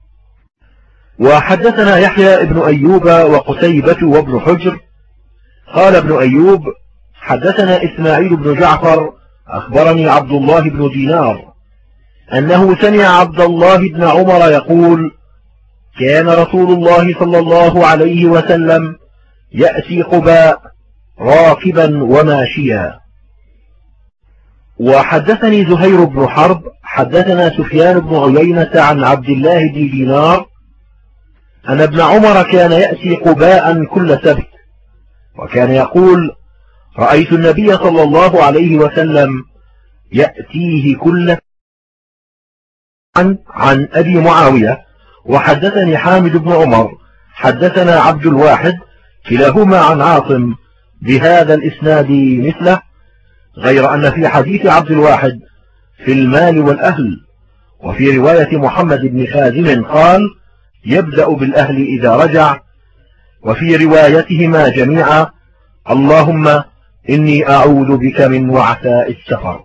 وحدثنا يحيى ابن أيوب وقتيبة وابن حجر قال ابن أيوب: حدثنا إسماعيل بن جعفر أخبرني عبد الله بن دينار أنه سمع عبد الله بن عمر يقول: كان رسول الله صلى الله عليه وسلم يأتي قباء راكبا وماشيا. وحدثني زهير بن حرب حدثنا سفيان بن عيينة عن عبد الله بن دينار أن ابن عمر كان يأتي قباء كل سبت، وكان يقول: رأيت النبي صلى الله عليه وسلم يأتيه كل عن أبي معاوية. وحدثني حامد بن عمر حدثنا عبد الواحد كلاهما عن عاصم بهذا الإسناد مثله، غير أن في حديث عبد الواحد في المال والأهل، وفي رواية محمد بن خازم قال: يبدأ بالأهل إذا رجع، وفي روايتهما جميعا: اللهم إني أعوذ بك من وعثاء السفر.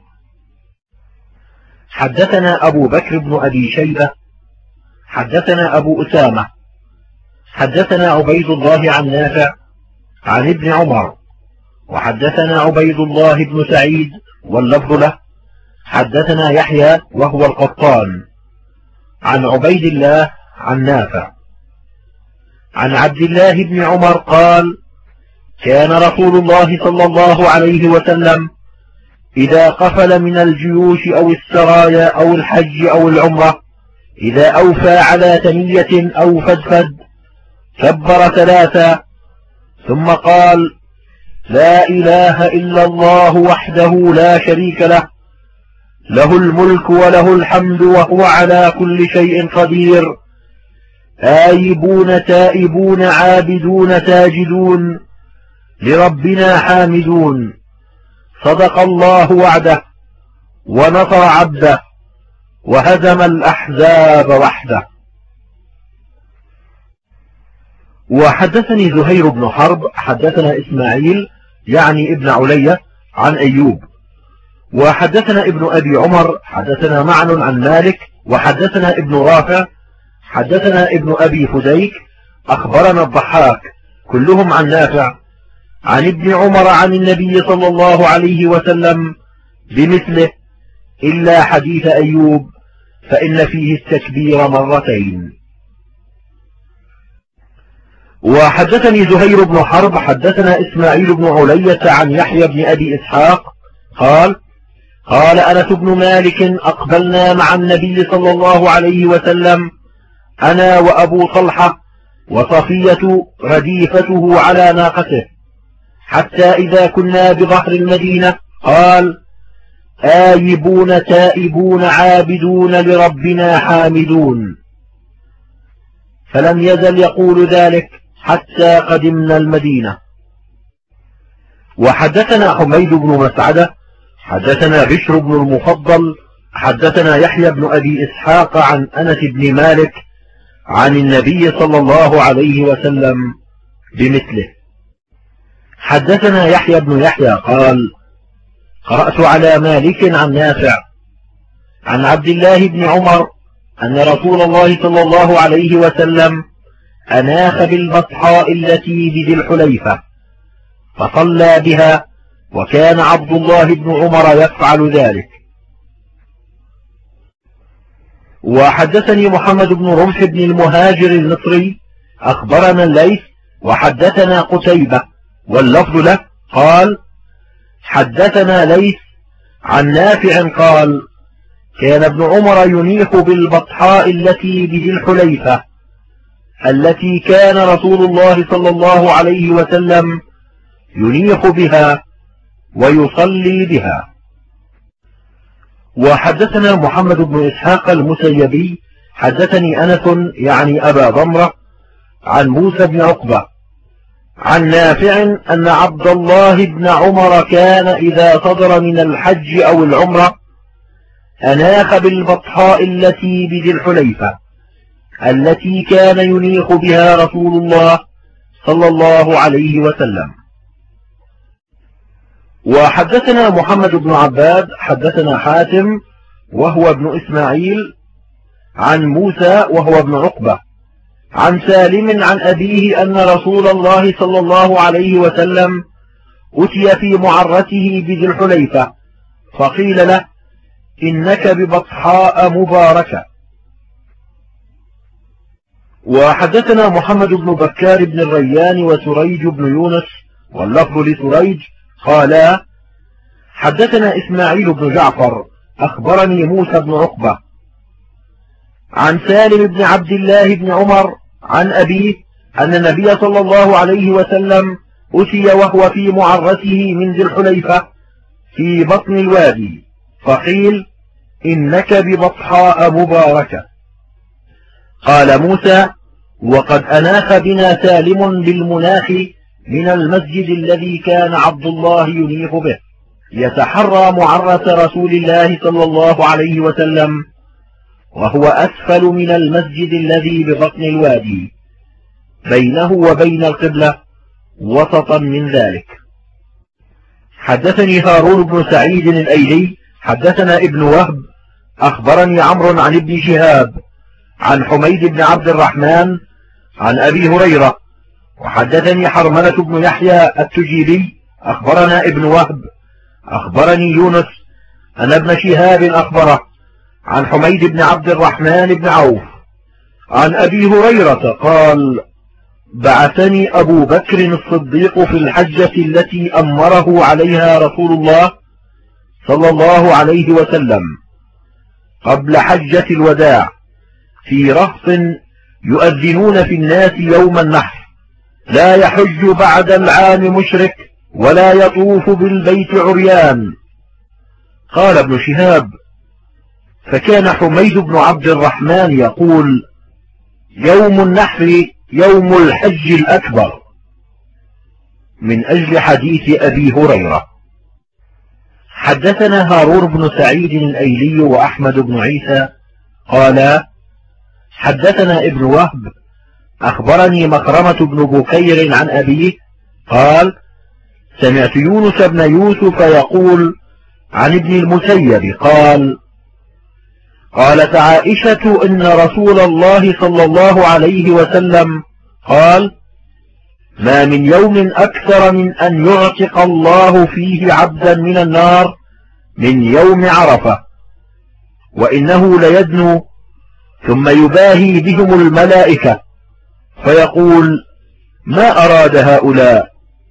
حدثنا أبو بكر بن أبي شيبة حدثنا أبو أسامة حدثنا عبيد الله عن نافع عن ابن عمر، وحدثنا عبيد الله بن سعيد واللفظ له حدثنا يحيى وهو القطان عن عبيد الله عن نافع عن عبد الله بن عمر قال: كان رسول الله صلى الله عليه وسلم إذا قفل من الجيوش أو السرايا أو الحج أو العمرة، إذا أوفى على ثنية أو فدفد كبر 3 ثم قال: لا إله إلا الله وحده لا شريك له، له الملك وله الحمد وهو على كل شيء قدير، آيبون تائبون عابدون ساجدون لربنا حامدون، صدق الله وعده ونصر عبده وهزم الأحزاب وحده. وحدثني زهير بن حرب حدثنا إسماعيل يعني ابن علية عن أيوب، وحدثنا ابن أبي عمر حدثنا معن عن مالك، وحدثنا ابن رافع حدثنا ابن أبي فديك أخبرنا الضحاك كلهم عن نافع عن ابن عمر عن النبي صلى الله عليه وسلم بمثله إلا حديث أيوب فإن فيه التكبير 2. وحدثني زهير بن حرب حدثنا إسماعيل بن علية عن يحيى بن أبي إسحاق قال أنس بن مالك أقبلنا مع النبي صلى الله عليه وسلم أنا وأبو طلحة وصفية رديفته على ناقته، حتى إذا كنا بظهر المدينة قال: آيبون تائبون عابدون لربنا حامدون، فلم يزل يقول ذلك حتى قدمنا المدينة. وحدثنا حميد بن مسعدة حدثنا بشر بن المفضل حدثنا يحيى بن أبي إسحاق عن أنس بن مالك عن النبي صلى الله عليه وسلم بمثله. حدثنا يحيى بن يحيى قال: قرأت على مالك عن نافع عن عبد الله بن عمر أن رسول الله صلى الله عليه وسلم أناخ بالبطحاء التي بذي الحليفة فصلى بها، وكان عبد الله بن عمر يفعل ذلك. وحدثني محمد بن رمح بن المهاجر المصري أخبرنا الليث وحدثنا قتيبة واللفظ له قال: حدثنا ليث عن نافع قال: كان ابن عمر ينيخ بالبطحاء التي بذي الحليفة التي كان رسول الله صلى الله عليه وسلم ينيخ بها ويصلي بها. وحدثنا محمد بن إسحاق المسيبي حدثني أنس يعني أبا ضمرة عن موسى بن عقبة عن نافع أن عبد الله بن عمر كان إذا صدر من الحج أو العمرة أناخ بالبطحاء التي بذي الحليفة التي كان ينيخ بها رسول الله صلى الله عليه وسلم. وحدثنا محمد بن عباد حدثنا حاتم وهو ابن إسماعيل عن موسى وهو ابن عقبة عن سالم عن أبيه أن رسول الله صلى الله عليه وسلم أتي في معرته بذي الحليفة فقيل له: إنك ببطحاء مباركة. وحدثنا محمد بن بكار بن الريان وسريج بن يونس واللفظ لسريج قالا: حدثنا إسماعيل بن جعفر أخبرني موسى بن عقبة عن سالم بن عبد الله بن عمر عن أبيه أن النبي صلى الله عليه وسلم أتي وهو في معرته من ذي الحليفة في بطن الوادي فقيل: إنك ببطحاء مباركة. قال موسى: وقد أناخ بنا سالم بالمناخ من المسجد الذي كان عبد الله ينيخ به يتحرى معرة رسول الله صلى الله عليه وسلم، وهو أسفل من المسجد الذي ببطن الوادي بينه وبين القبلة وسطا من ذلك. حدثني هارون بن سعيد الأيلي حدثنا ابن وهب أخبرني عمرو عن ابن شهاب عن حميد بن عبد الرحمن عن أبي هريرة. وحدثني حرملة بن يحيى التجيبي أخبرنا ابن وهب أخبرني يونس أن ابن شهاب أخبره عن حميد بن عبد الرحمن بن عوف عن أبي هريرة قال: بعثني أبو بكر الصديق في الحجة التي أمره عليها رسول الله صلى الله عليه وسلم قبل حجة الوداع في رهط يؤذنون في الناس يوم النحر: لا يحج بعد العام مشرك ولا يطوف بالبيت عريان. قال ابن شهاب: فكان حميد بن عبد الرحمن يقول: يوم النحر يوم الحج الأكبر، من أجل حديث أبي هريرة. حدثنا هارون بن سعيد الأيلي وأحمد بن عيسى قال: حدثنا ابن وهب أخبرني مخرمة بن بكير عن أبيه قال: سمعت يونس بن يوسف يقول عن ابن المسيب قال: قالت عائشة إن رسول الله صلى الله عليه وسلم قال: ما من يوم أكثر من أن يعتق الله فيه عبدا من النار من يوم عرفة، وإنه ليدنو ثم يباهي بهم الملائكة فيقول: ما أراد هؤلاء؟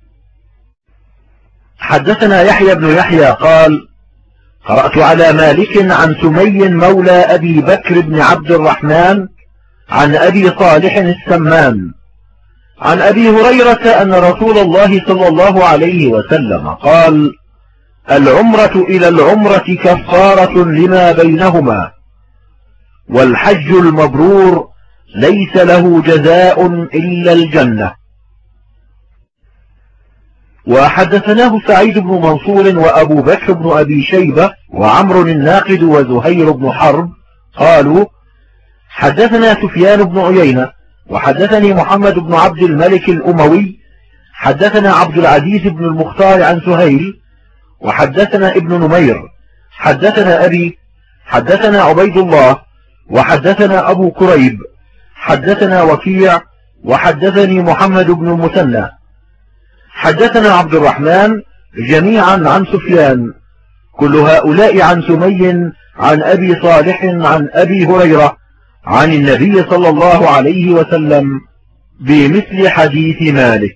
حدثنا يحيى بن يحيى قال: قرأت على مالك عن سمي مولى أبي بكر بن عبد الرحمن عن أبي صالح السمان عن أبي هريرة أن رسول الله صلى الله عليه وسلم قال: العمرة إلى العمرة كفارة لما بينهما، والحج المبرور ليس له جزاء إلا الجنة. وحدثناه سعيد بن منصور وأبو بكر بن أبي شيبة وعمر الناقد وزهير بن حرب قالوا: حدثنا سفيان بن عيينة وحدثني محمد بن عبد الملك الأموي حدثنا عبد العزيز بن المختار عن سهيل وحدثنا ابن نمير حدثنا أبي حدثنا عبيد الله وحدثنا أبو كريب حدثنا وكيع وحدثني محمد بن المثنى حدثنا عبد الرحمن جميعا عن سفيان، كل هؤلاء عن سمي عن أبي صالح عن أبي هريرة عن النبي صلى الله عليه وسلم بمثل حديث مالك.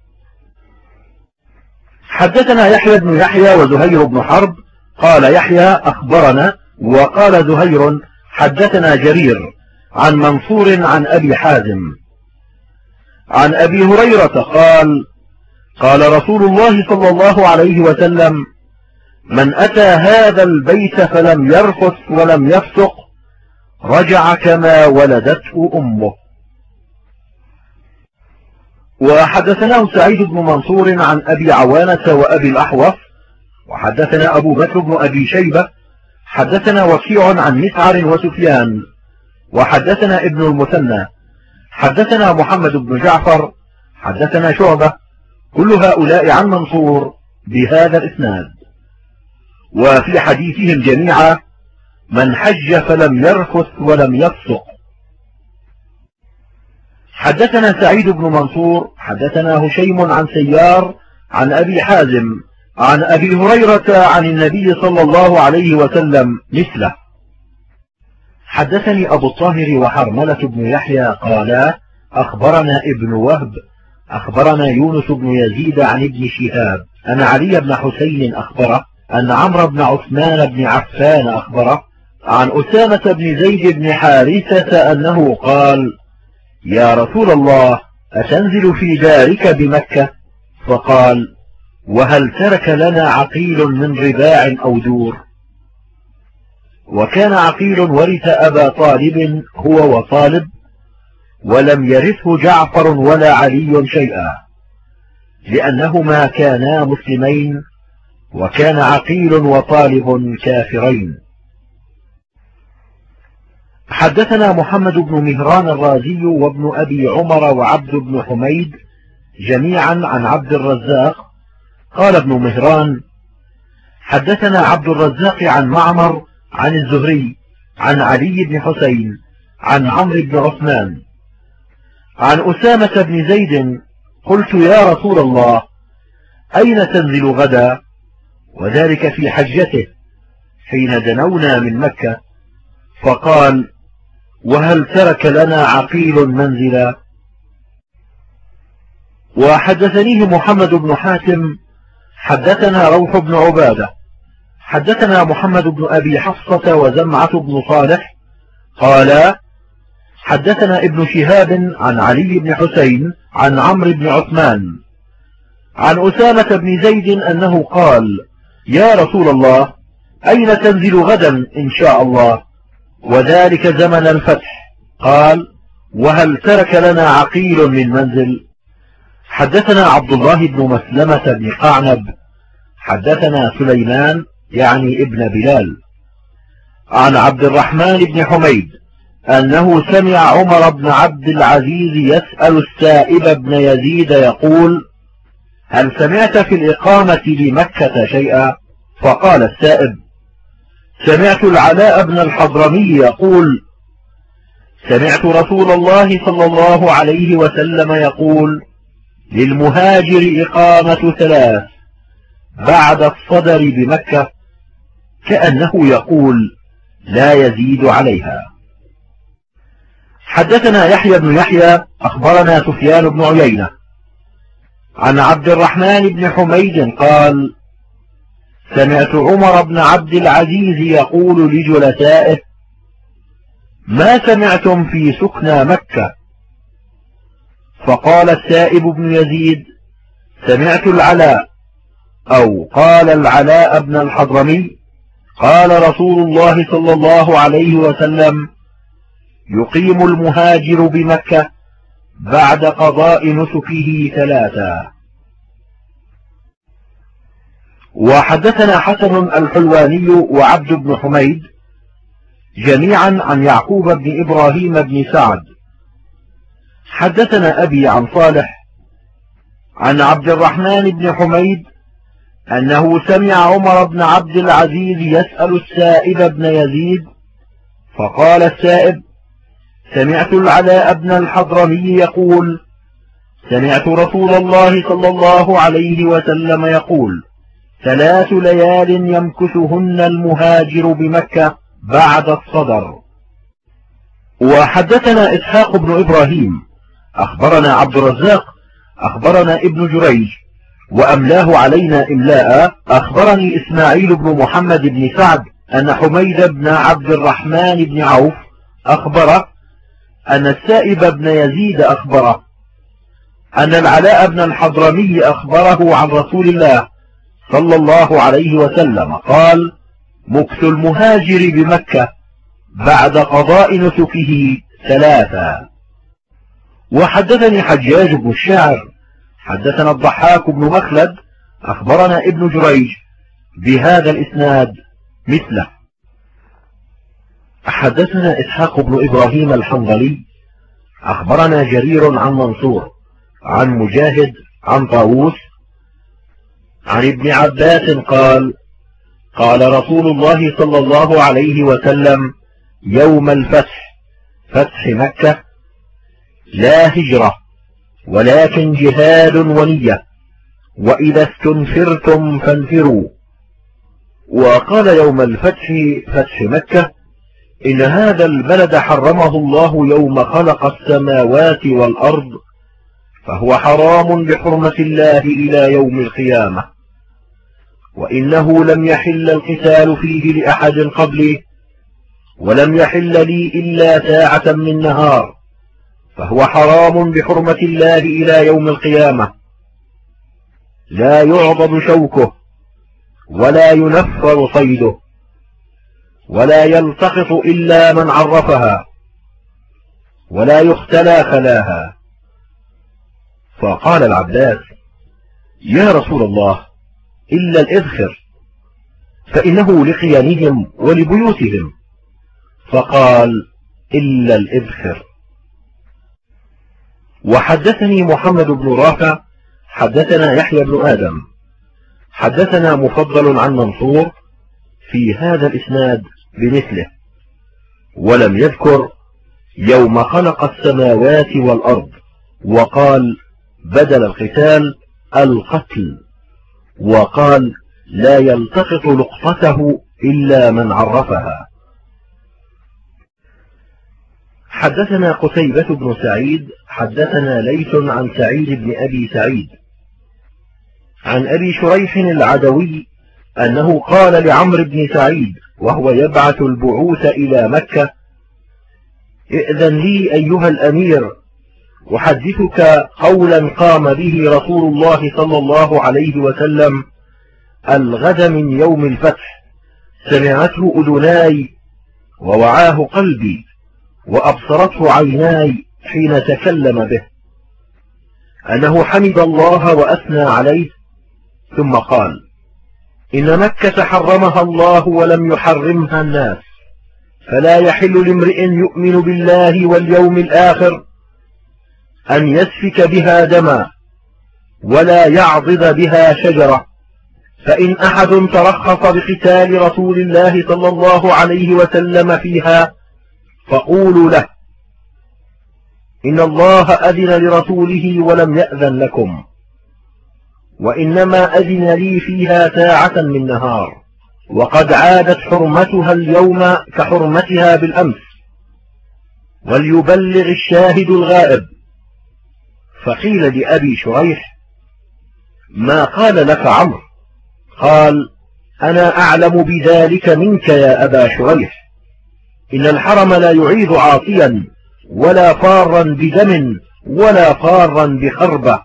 حدثنا يحيى بن يحيى وزهير بن حرب قال يحيى أخبرنا، وقال زهير حدثنا جرير عن منصور عن أبي حازم عن أبي هريرة قال: قال رسول الله صلى الله عليه وسلم: من أتى هذا البيت فلم يرفث ولم يفسق رجع كما ولدته أمه. وحدثناه سعيد بن منصور عن أبي عوانة وأبي الأحوص وحدثنا أبو بكر بن أبي شيبة حدثنا وكيع عن مسعر وسفيان وحدثنا ابن المثنى حدثنا محمد بن جعفر حدثنا شعبة، كل هؤلاء عن منصور بهذا الإسناد. وفي حديثهم جميعا: من حج فلم يرفث ولم يفسق. حدثنا سعيد بن منصور حدثنا هشيم عن سيار عن أبي حازم عن أبي هريرة عن النبي صلى الله عليه وسلم مثله. حدثني أبو الطاهر وحرملة بن يحيى قالا: أخبرنا ابن وهب أخبرنا يونس بن يزيد عن ابن شهاب أن علي بن حسين أخبره أن عمرو بن عثمان بن عفان أخبره عن أسامة بن زيد بن حارثة أنه قال: يا رسول الله، أتنزل في دارك بمكة؟ فقال: وهل ترك لنا عقيل من رباع أو دور؟ وكان عقيل ورث أبا طالب هو وطالب، ولم يرثه جعفر ولا علي شيئا، لأنهما كانا مسلمين، وكان عقيل وطالب كافرين. حدثنا محمد بن مهران الرازي وابن أبي عمر وعبد بن حميد جميعا عن عبد الرزاق قال ابن مهران: حدثنا عبد الرزاق عن معمر عن الزهري عن علي بن حسين عن عمرو بن عثمان عن أسامة بن زيد قلت: يا رسول الله، أين تنزل غدا؟ وذلك في حجته حين دنونا من مكة. فقال: وهل ترك لنا عقيل منزلا؟ وحدثنيه محمد بن حاتم حدثنا روح بن عبادة حدثنا محمد بن أبي حفصة وزمعة بن صالح قالا حدثنا ابن شهاب عن علي بن حسين عن عمرو بن عثمان عن أسامة بن زيد أنه قال يا رسول الله أين تنزل غدا إن شاء الله وذلك زمن الفتح؟ قال وهل ترك لنا عقيل من منزل؟ حدثنا عبد الله بن مسلمة بن قعنب حدثنا سليمان يعني ابن بلال عن عبد الرحمن بن حميد أنه سمع عمر بن عبد العزيز يسأل السائب بن يزيد يقول هل سمعت في الإقامة بمكة شيئا؟ فقال السائب سمعت العلاء بن الحضرمي يقول سمعت رسول الله صلى الله عليه وسلم يقول للمهاجر إقامة 3 بعد الصدر بمكة كأنه يقول لا يزيد عليها. حدثنا يحيى بن يحيى أخبرنا سفيان بن عيينة عن عبد الرحمن بن حميد قال سمعت عمر بن عبد العزيز يقول لجلسائه ما سمعتم في سكنى مكة؟ فقال السائب بن يزيد سمعت العلاء أو قال العلاء بن الحضرمي قال رسول الله صلى الله عليه وسلم يقيم المهاجر بمكة بعد قضاء نسكه 3. وحدثنا حسن الحلواني وعبد بن حميد جميعا عن يعقوب بن إبراهيم بن سعد حدثنا أبي عن صالح عن عبد الرحمن بن حميد أنه سمع عمر بن عبد العزيز يسأل السائب بن يزيد فقال السائب سمعت العلاء بن الحضرمي يقول سمعت رسول الله صلى الله عليه وسلم يقول 3 ليال يمكثهن المهاجر بمكة بعد الصدر. وحدثنا إسحاق بن إبراهيم أخبرنا عبد الرزاق أخبرنا ابن جريج وأملاه علينا إملاء أخبرني إسماعيل بن محمد بن سعد أن حميد بن عبد الرحمن بن عوف أخبره أن السائب بن يزيد أخبره أن العلاء بن الحضرمي أخبره عن رسول الله صلى الله عليه وسلم قال مكث المهاجر بمكة بعد قضاء نسكه 3. وحدثني حجاج بن الشاعر حدثنا الضحاك بن مخلد أخبرنا ابن جريج بهذا الإسناد مثله. حدثنا إسحاق بن إبراهيم الحنظلي أخبرنا جرير عن منصور عن مجاهد عن طاووس عن ابن عباس قال قال رسول الله صلى الله عليه وسلم يوم الفتح فتح مكة لا هجرة ولكن جهاد ونية وإذا استنفرتم فانفروا. وقال يوم الفتح فتح مكة إن هذا البلد حرمه الله يوم خلق السماوات والأرض فهو حرام بحرمة الله إلى يوم القيامة وإنه لم يحل القتال فيه لأحد قبلي ولم يحل لي إلا ساعة من نهار فهو حرام بحرمة الله إلى يوم القيامة لا يعضد شوكه ولا ينفر صيده ولا يلتقط إلا من عرفها ولا يختلى خلاها. فقال العباس يا رسول الله إلا الإذخر فإنه لقيانهم ولبيوتهم. فقال إلا الإذخر. وحدثني محمد بن رافع حدثنا يحيى بن آدم حدثنا مفضل عن منصور في هذا الإسناد بمثله ولم يذكر يوم خلق السماوات والأرض وقال بدل القتال القتل وقال لا يلتقط لقطته إلا من عرفها. حدثنا قتيبة بن سعيد حدثنا ليث عن سعيد بن أبي سعيد عن أبي شريح العدوي أنه قال لعمرو بن سعيد وهو يبعث البعوث إلى مكة: ائذن لي أيها الأمير أحدثك قولا قام به رسول الله صلى الله عليه وسلم الغد من يوم الفتح، سمعته أذناي ووعاه قلبي وأبصرته عيناي حين تكلم به، أنه حمد الله وأثنى عليه، ثم قال: إن مكة حرمها الله ولم يحرمها الناس، فلا يحل لامرئ يؤمن بالله واليوم الآخر أن يسفك بها دما ولا يعضد بها شجرة، فإن أحد ترخص بقتال رسول الله صلى الله عليه وسلم فيها فقولوا له: إن الله أذن لرسوله ولم يأذن لكم، وإنما أذن لي فيها ساعة من نهار، وقد عادت حرمتها اليوم كحرمتها بالأمس، وليبلغ الشاهد الغائب. فقيل لأبي شريح: ما قال لك عمرو؟ قال: أنا أعلم بذلك منك يا أبا شريح، إن الحرم لا يعيد عاصيا ولا فارا بدم ولا فارا بخربة.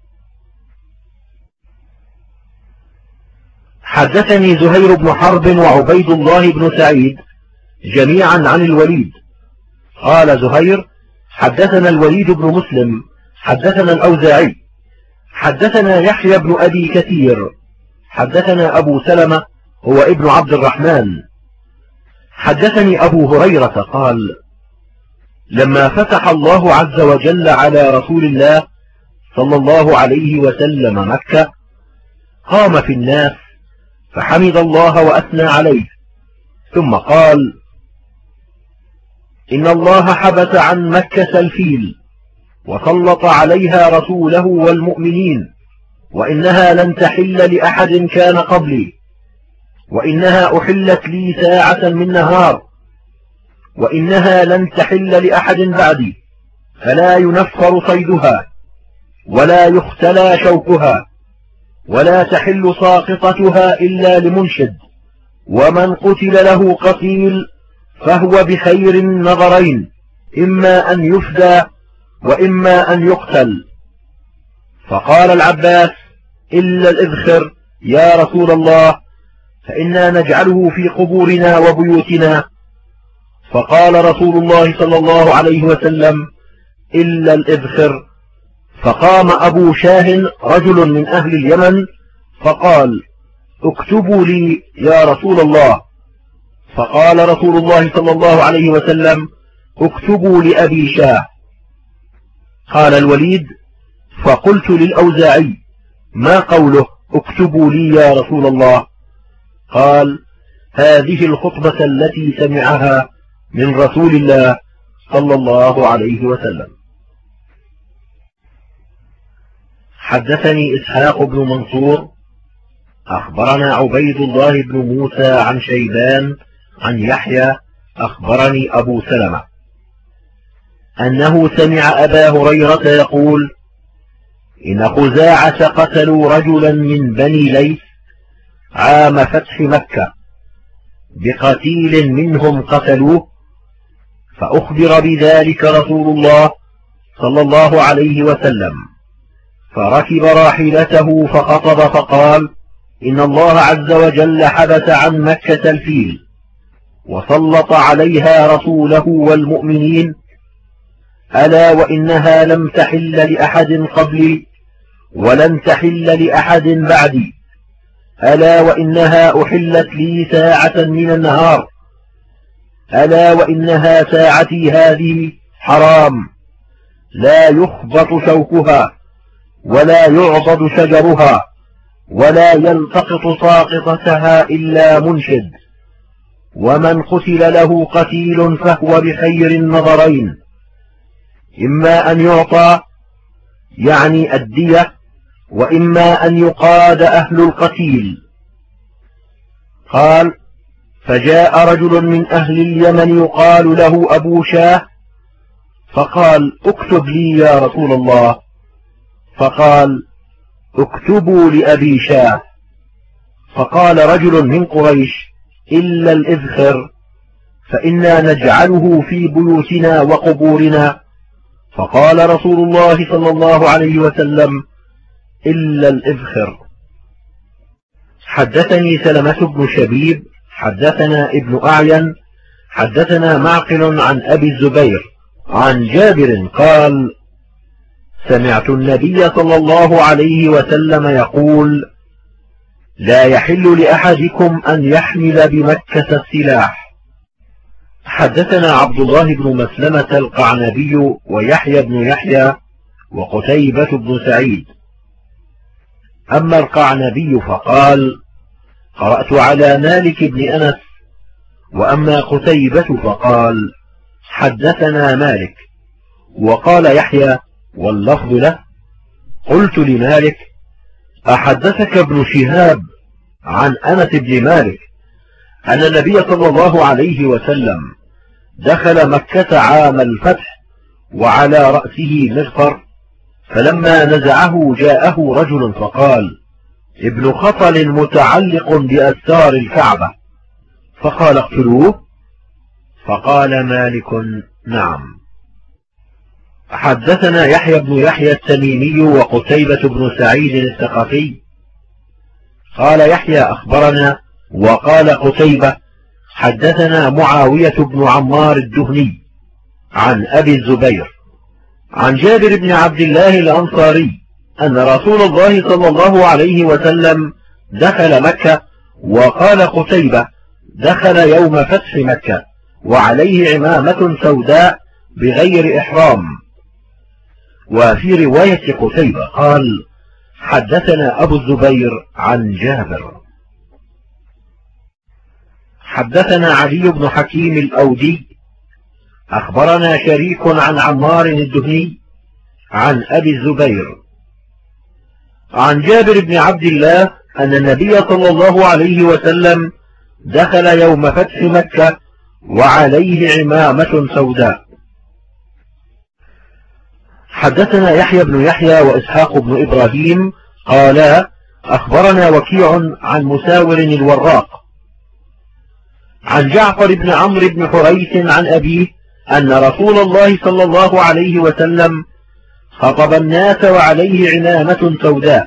حدثني زهير بن حرب وعبيد الله بن سعيد جميعا عن الوليد قال زهير: حدثنا الوليد بن مسلم حدثنا الأوزاعي حدثنا يحيى بن أبي كثير حدثنا أبو سلمة هو ابن عبد الرحمن حدثني أبو هريرة قال: لما فتح الله عز وجل على رسول الله صلى الله عليه وسلم مكة، قام في الناس فحمد الله وأثنى عليه، ثم قال: إن الله حبس عن مكة الفيل وسلط عليها رسوله والمؤمنين، وإنها لن تحل لأحد كان قبلي، وإنها أحلت لي ساعة من نهار، وإنها لن تحل لأحد بعدي، فلا ينفر صيدها ولا يختلى شوكها، ولا تحل ساقطتها إلا لمنشد، ومن قتل له قتيل فهو بخير النظرين، إما أن يفدى وإما أن يقتل. فقال العباس: إلا الإذخر يا رسول الله، فإنا نجعله في قبورنا وبيوتنا. فقال رسول الله صلى الله عليه وسلم: إلا الإذخر. فقام أبو شاه رجل من أهل اليمن فقال: اكتبوا لي يا رسول الله. فقال رسول الله صلى الله عليه وسلم: اكتبوا لأبي شاه. قال الوليد: فقلت للأوزاعي: ما قوله اكتبوا لي يا رسول الله؟ قال: هذه الخطبة التي سمعها من رسول الله صلى الله عليه وسلم. حدثني إسحاق بن منصور أخبرنا عبيد الله بن موسى عن شيبان عن يحيى أخبرني أبو سلمة أنه سمع أبا هريرة يقول: إن خزاعة قتلوا رجلا من بني ليث عام فتح مكة بقتيل منهم قتلوه، فأخبر بذلك رسول الله صلى الله عليه وسلم، فركب راحلته فخطب فقال: إن الله عز وجل حبس عن مكة الفيل وسلط عليها رسوله والمؤمنين، ألا وإنها لم تحل لأحد قبلي ولن تحل لأحد بعدي، ألا وإنها أحلت لي ساعة من النهار، ألا وإنها ساعتي هذه حرام، لا يخبط شوكها ولا يعضد شجرها ولا يلتقط ساقطتها إلا منشد، ومن قتل له قتيل فهو بخير النظرين، إما أن يعطى يعني الدية، وإما أن يقاد أهل القتيل. قال: فجاء رجل من أهل اليمن يقال له أبو شاه فقال: اكتب لي يا رسول الله. فقال: اكتبوا لأبي شاه. فقال رجل من قريش: إلا الإذخر فإنا نجعله في بيوتنا وقبورنا. فقال رسول الله صلى الله عليه وسلم: إلا الإذخر. حدثني سلمة بن شبيب حدثنا ابن أعين حدثنا معقل عن أبي الزبير عن جابر قال: سمعت النبي صلى الله عليه وسلم يقول: لا يحل لأحدكم أن يحمل بمكة السلاح. حدثنا عبد الله بن مسلمة القعنبي ويحيى بن يحيى وقتيبة بن سعيد. أما القعنبي فقال: قرأت على مالك بن أنس. وأما قتيبة فقال: حدثنا مالك. وقال يحيى واللفظ له: قلت لمالك: أحدثك ابن شهاب عن أنس بن مالك أن النبي صلى الله عليه وسلم دخل مكة عام الفتح وعلى رأسه مغفر، فلما نزعه جاءه رجل فقال: ابن خطل متعلق بأستار الكعبة، فقال: اقتلوه. فقال مالك: نعم. حدثنا يحيى بن يحيى التميمي وقتيبة بن سعيد الثقفي. قال يحيى: أخبرنا. وقال قتيبة: حدثنا معاوية بن عمار الدهني عن أبي الزبير عن جابر بن عبد الله الأنصاري أن رسول الله صلى الله عليه وسلم دخل مكة. وقال قتيبة: دخل يوم فتح مكة وعليه عمامة سوداء بغير إحرام. وفي رواية قتيبة قال: حدثنا أبو الزبير عن جابر. حدثنا علي بن حكيم الأودي أخبرنا شريك عن عمار الدهني عن أبي الزبير عن جابر بن عبد الله أن النبي صلى الله عليه وسلم دخل يوم فتح مكة وعليه عمامة سوداء. حدثنا يحيى بن يحيى وإسحاق بن إبراهيم قالا: أخبرنا وكيع عن مساور الوراق عن جعفر بن عمرو بن حريث عن أبيه أن رسول الله صلى الله عليه وسلم خطب الناس وعليه عمامة سوداء.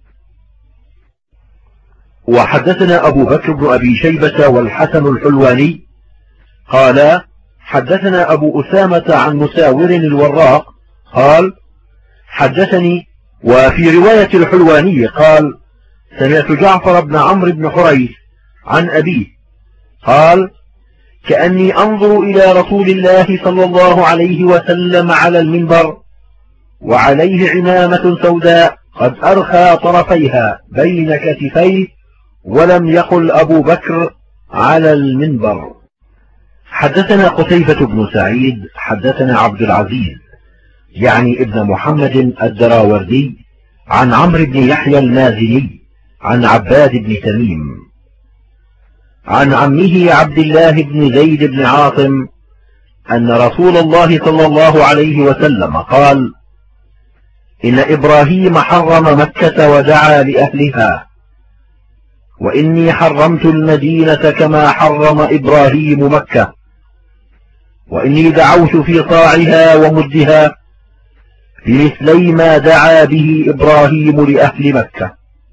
وحدثنا أبو بكر بن أبي شيبة والحسن الحلواني قالا: حدثنا أبو أسامة عن مساور الوراق قال: حدثني. وفي رواية الحلواني قال: سمعت جعفر بن عمرو بن حريث عن أبيه قال: كأني أنظر إلى رسول الله صلى الله عليه وسلم على المنبر وعليه عمامة سوداء قد أرخى طرفيها بين كتفيه، ولم يقل أبو بكر على المنبر. حدثنا قتيبة بن سعيد حدثنا عبد العزيز يعني ابن محمد الدراوردي عن عمرو بن يحيى المازني عن عباد بن تميم عن عمه عبد الله بن زيد بن عاصم أن رسول الله صلى الله عليه وسلم قال: إن إبراهيم حرم مكة ودعا لأهلها، وإني حرمت المدينة كما حرم إبراهيم مكة، وإني دعوت في طاعها ومدها بمثلي ما دعا به إبراهيم لأهل مكة.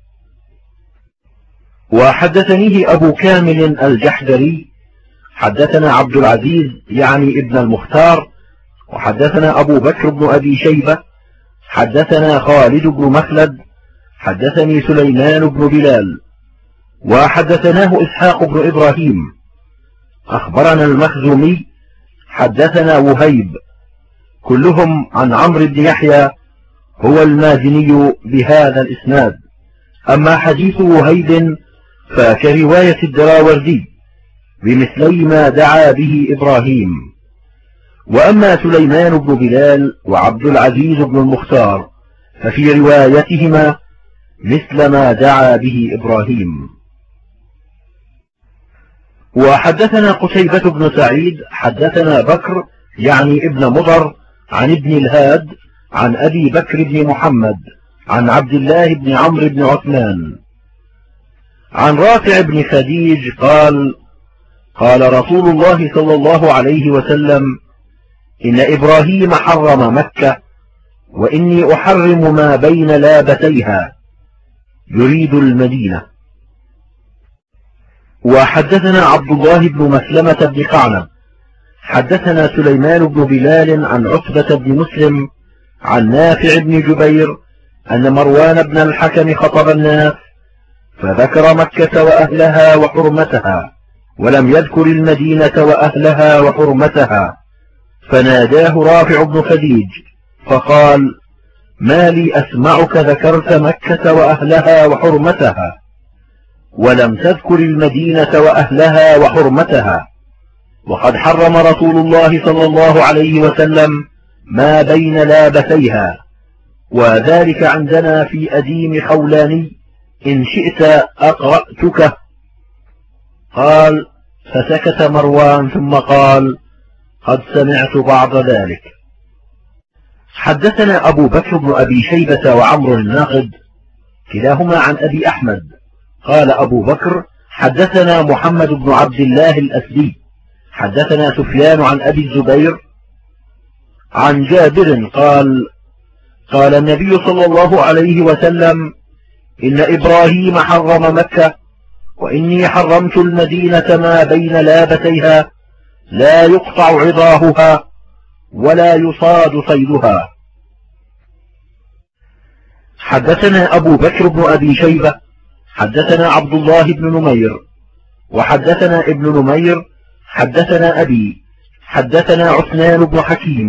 وحدثنيه أبو كامل الجحدري حدثنا عبد العزيز يعني ابن المختار، وحدثنا أبو بكر بن أبي شيبة حدثنا خالد بن مخلد حدثني سليمان بن بلال، وحدثناه إسحاق بن إبراهيم أخبرنا المخزومي حدثنا وهيب، كلهم عن عمرو بن يحيى هو المازني بهذا الإسناد. أما حديث وهيب فكرواية الدراوردي بمثلي ما دعا به إبراهيم. وأما سليمان بن بلال وعبد العزيز بن المختار ففي روايتهما مثل ما دعا به إبراهيم. وحدثنا قتيبة بن سعيد حدثنا بكر يعني ابن مضر عن ابن الهاد عن أبي بكر بن محمد عن عبد الله بن عمرو بن عثمان عن رافع بن خديج قال قال رسول الله صلى الله عليه وسلم إن إبراهيم حرم مكة وإني أحرم ما بين لابتيها، يريد المدينة. وحدثنا عبد الله بن مسلمة بن قعنب حدثنا سليمان بن بلال عن عتبة بن مسلم عن نافع بن جبير أن مروان بن الحكم خطب الناس فذكر مكة وأهلها وحرمتها ولم يذكر المدينة وأهلها وحرمتها، فناداه رافع بن خديج فقال ما لي أسمعك ذكرت مكة وأهلها وحرمتها ولم تذكر المدينة وأهلها وحرمتها، وقد حرم رسول الله صلى الله عليه وسلم ما بين لابتيها، وذلك عندنا في أديم خولاني إن شئت أقرأتك. قال فسكت مروان ثم قال قد سمعت بعض ذلك. حدثنا أبو بكر بن أبي شيبة وعمر الناقد كلاهما عن أبي أحمد قال أبو بكر حدثنا محمد بن عبد الله الأسدي حدثنا سفيان عن أبي الزبير عن جابر قال قال النبي صلى الله عليه وسلم إن إبراهيم حرم مكة وإني حرمت المدينة ما بين لابتيها لا يقطع عضاهها ولا يصاد صيدها. حدثنا أبو بكر بن أبي شيبة حدثنا عبد الله بن نمير وحدثنا ابن نمير حدثنا أبي حدثنا عثمان بن حكيم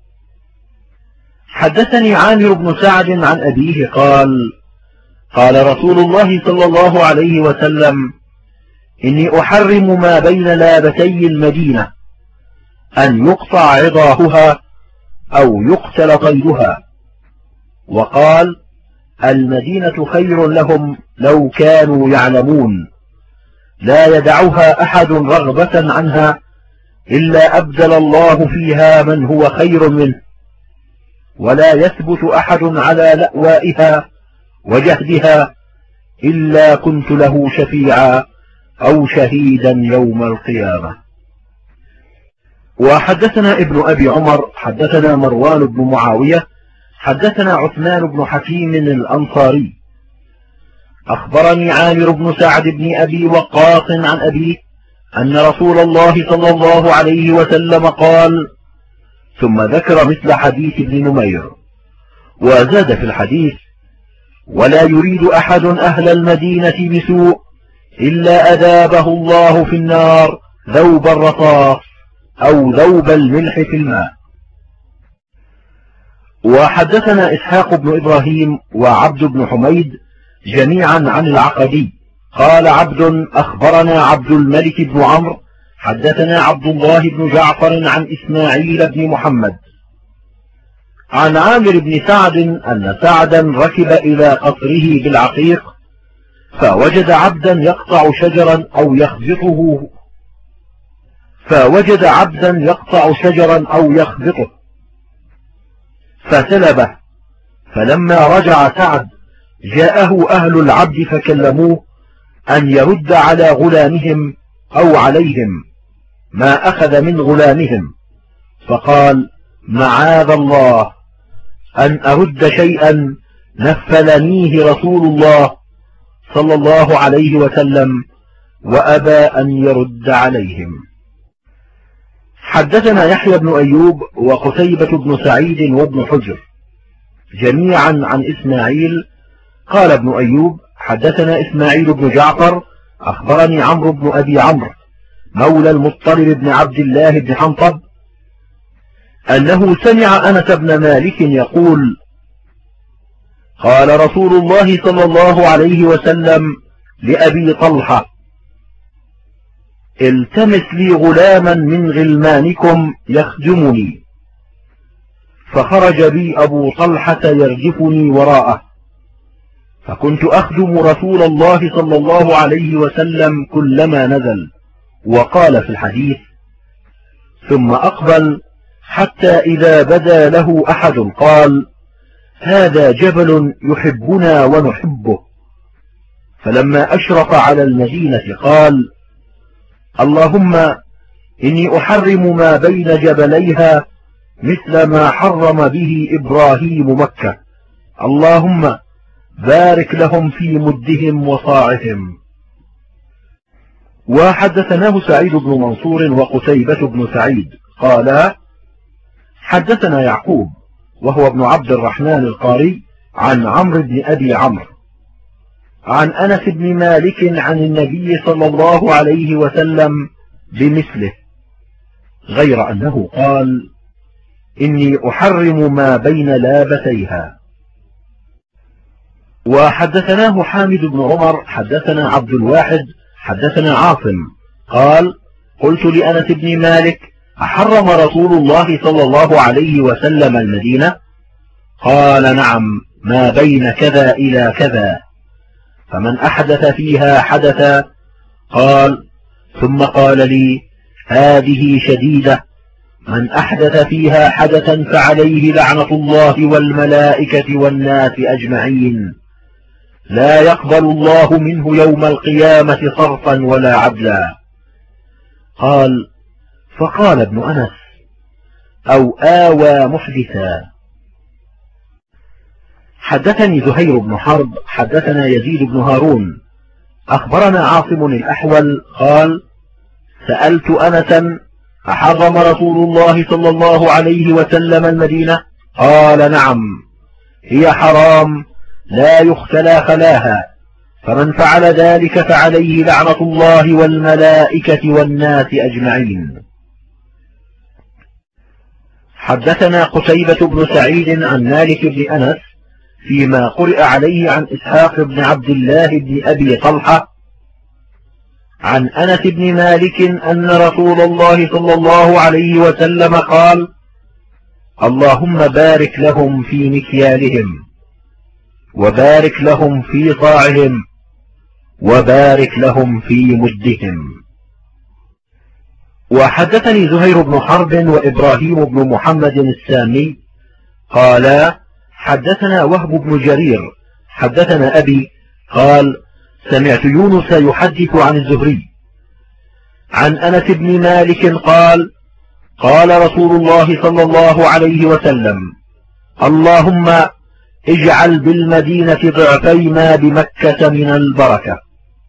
حدثني عامر بن سعد عن أبيه قال قال رسول الله صلى الله عليه وسلم إني أحرم ما بين لابتي المدينة أن يقطع عضاهها أو يقتل طيرها، وقال المدينة خير لهم لو كانوا يعلمون، لا يدعها أحد رغبة عنها إلا أبدل الله فيها من هو خير منه، ولا يثبت أحد على لأوائها وجهدها إلا كنت له شفيعا أو شهيدا يوم القيامة. وحدثنا ابن أبي عمر حدثنا مروان بن معاوية حدثنا عثمان بن حكيم الأنصاري أخبرني عامر بن سعد بن أبي وقاص عن أبيه أن رسول الله صلى الله عليه وسلم قال ثم ذكر مثل حديث ابن نمير وزاد في الحديث ولا يريد أحد أهل المدينة بسوء إلا أذابه الله في النار ذوب الرصاص أو ذوب الملح في الماء. وحدثنا إسحاق بن إبراهيم وعبد بن حميد جميعا عن العقدي قال عبد أخبرنا عبد الملك بن عمرو حدثنا عبد الله بن جعفر عن إسماعيل بن محمد عن عامر بن سعد أن سعدا ركب إلى قصره بالعقيق فوجد عبدا يقطع شجرا أو يخبطه فسلبه، فلما رجع سعد جاءه أهل العبد فكلموه أن يرد على غلامهم أو عليهم ما أخذ من غلامهم، فقال معاذ الله أن أرد شيئا نفلنيه رسول الله صلى الله عليه وسلم وأبى أن يرد عليهم. حدثنا يحيى بن أيوب وقتيبة بن سعيد وابن حجر جميعا عن إسماعيل قال ابن أيوب حدثنا إسماعيل بن جعفر أخبرني عمرو بن أبي عمرو مولى المطلب بن عبد الله بن حنطب أنه سمع أنس بن مالك يقول قال رسول الله صلى الله عليه وسلم لأبي طلحة التمس لي غلاما من غلمانكم يخدمني، فخرج بي أبو طلحة يرجفني وراءه، فكنت أخدم رسول الله صلى الله عليه وسلم كلما نزل. وقال في الحديث ثم أقبل حتى إذا بدا له أحد قال هذا جبل يحبنا ونحبه، فلما أشرف على المدينة قال: اللهم إني أحرم ما بين جبليها مثل ما حرم به إبراهيم مكة، اللهم بارك لهم في مدهم وصاعهم. وحدثناه سعيد بن منصور وقتيبة بن سعيد قالا: حدثنا يعقوب وهو ابن عبد الرحمن القاري عن عمرو بن أبي عمرو عن أنس بن مالك عن النبي صلى الله عليه وسلم بمثله، غير أنه قال: إني أحرم ما بين لابتيها. وحدثناه حامد بن عمر حدثنا عبد الواحد حدثنا عاصم قال: قلت لأنس بن مالك: أحرم رسول الله صلى الله عليه وسلم المدينة؟ قال: نعم، ما بين كذا إلى كذا. فمن أحدث فيها حدثا. قال: ثم قال لي: هذه شديدة، من أحدث فيها حدثا فعليه لعنة الله والملائكة والناس أجمعين، لا يقبل الله منه يوم القيامة صرفا ولا عدلا. قال: فقال ابن أنس: أو آوى محدثا. حدثني زهير بن حرب حدثنا يزيد بن هارون أخبرنا عاصم الأحول قال: سألت أنسا: أحرم رسول الله صلى الله عليه وسلم المدينة؟ قال: نعم، هي حرام لا يختلى خلاها، فمن فعل ذلك فعليه لعنة الله والملائكة والناس أجمعين. حدثنا قتيبة بن سعيد عن مالك بن أنس فيما قرئ عليه عن إسحاق بن عبد الله بن أبي طلحة عن أنس بن مالك أن رسول الله صلى الله عليه وسلم قال: اللهم بارك لهم في مكيالهم، وبارك لهم في صاعهم، وبارك لهم في مدهم. وحدثني زهير بن حرب وإبراهيم بن محمد السامي قالا: حدثنا وهب بن جرير حدثنا أبي قال: سمعت يونس يحدث عن الزهري عن أنس بن مالك قال: قال رسول الله صلى الله عليه وسلم: اللهم اجعل بالمدينة ضعفي ما بمكة من البركة.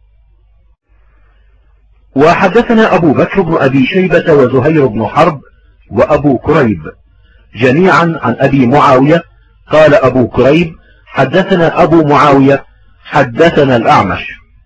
وحدثنا أبو بكر بن أبي شيبة وزهير بن حرب وأبو كريب جميعا عن أبي معاوية قال أبو كريب: حدثنا أبو معاوية حدثنا الأعمش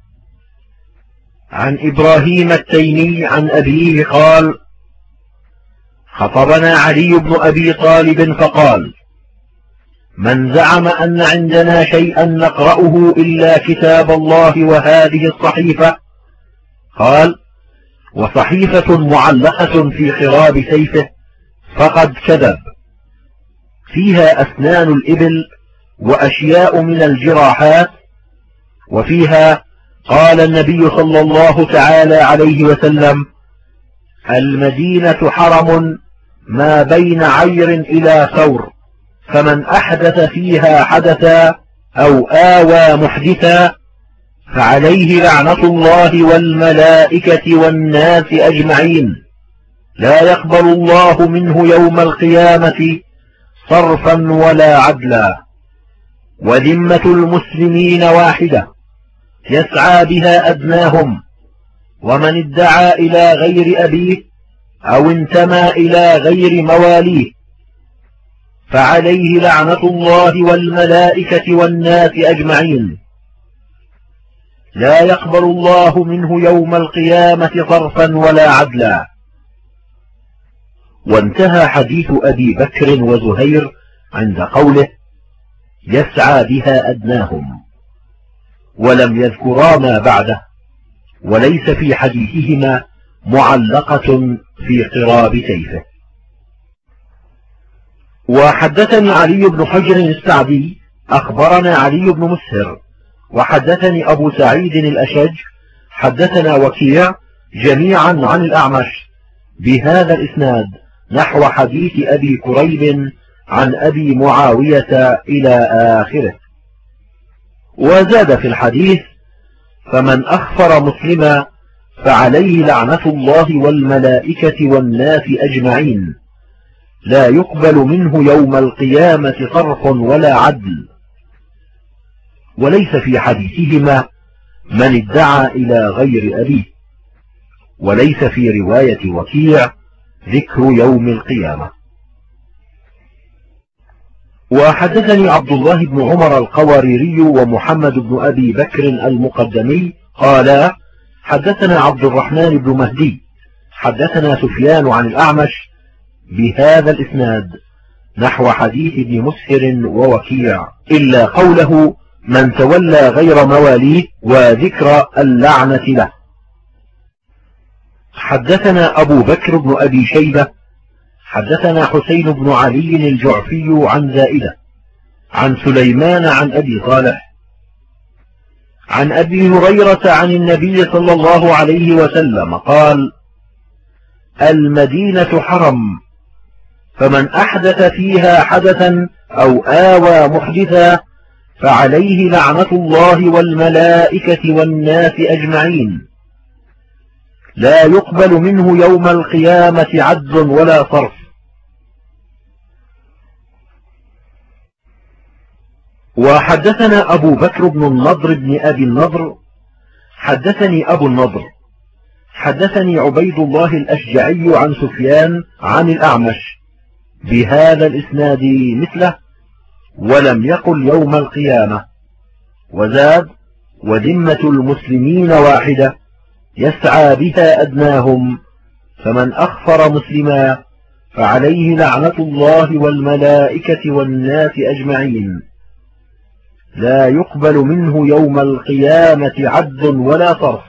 عن إبراهيم التيمي عن أبيه قال: خطبنا علي بن أبي طالب فقال: من زعم أن عندنا شيئا نقرأه إلا كتاب الله وهذه الصحيفة، قال: وصحيفة معلقة في خراب سيفه، فقد كذب، فيها أسنان الإبل وأشياء من الجراحات، وفيها قال النبي صلى الله تعالى عليه وسلم: المدينة حرم ما بين عير إلى ثور، فمن أحدث فيها حدثا أو آوى محدثا فعليه لعنة الله والملائكة والناس أجمعين، لا يقبل الله منه يوم القيامة صرفا ولا عدلا. وذمة المسلمين واحدة يسعى بها أدناهم، ومن ادعى إلى غير أبيه أو انتمى إلى غير مواليه فعليه لعنة الله والملائكة والناس أجمعين، لا يقبل الله منه يوم القيامة صرفا ولا عدلا. وانتهى حديث أبي بكر وزهير عند قوله: يسعى بها أدناهم، ولم يذكرا ما بعده، وليس في حديثهما معلقة في قراب سيفه. وحدثني علي بن حجر السعدي أخبرنا علي بن مسهر وحدثني أبو سعيد الأشج حدثنا وكيع جميعا عن الأعمش بهذا الإسناد نحو حديث أبي كريب عن أبي معاوية إلى آخره. وزاد في الحديث: فمن أخفر مسلما فعليه لعنة الله والملائكة والناس أجمعين، لا يقبل منه يوم القيامة صرف ولا عدل. وليس في حديثهما من ادعى إلى غير أبيه، وليس في رواية وكيع ذكر يوم القيامة. وحدثني عبد الله بن عمر القواريري ومحمد بن أبي بكر المقدمي قالا حدثنا عبد الرحمن بن مهدي حدثنا سفيان عن الأعمش بهذا الإسناد نحو حديث ابن مسهر ووكيع، إلا قوله من تولى غير مواليه وذكر اللعنة له. حدثنا أبو بكر بن أبي شيبة حدثنا حسين بن علي الجعفي عن زائدة عن سليمان عن أبي صالح عن أبي هريرة عن النبي صلى الله عليه وسلم قال: المدينة حرم، فمن أحدث فيها حدثا أو آوى محدثا فعليه لعنة الله والملائكة والناس أجمعين، لا يقبل منه يوم القيامة عدل ولا صرف. وحدثنا أبو بكر بن النضر بن أبي النضر حدثني أبو النضر حدثني عبيد الله الأشجعي عن سفيان عن الأعمش بهذا الإسناد مثله، ولم يقل يوم القيامة، وزاد: وذمة المسلمين واحدة يسعى بها أدناهم، فمن أخفر مسلما فعليه لعنة الله والملائكة والناس أجمعين، لا يقبل منه يوم القيامة عدل ولا صرف.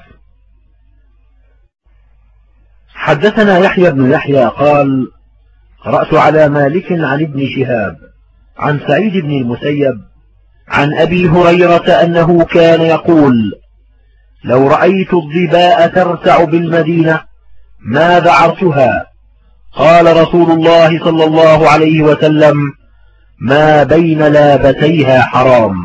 حدثنا يحيى بن يحيى قال: قرأت على مالك عن ابن شهاب عن سعيد بن المسيب عن أبي هريرة أنه كان يقول: لو رأيت الظباء ترتع بالمدينة ما ذعرتها. قال رسول الله صلى الله عليه وسلم: ما بين لابتيها حرام.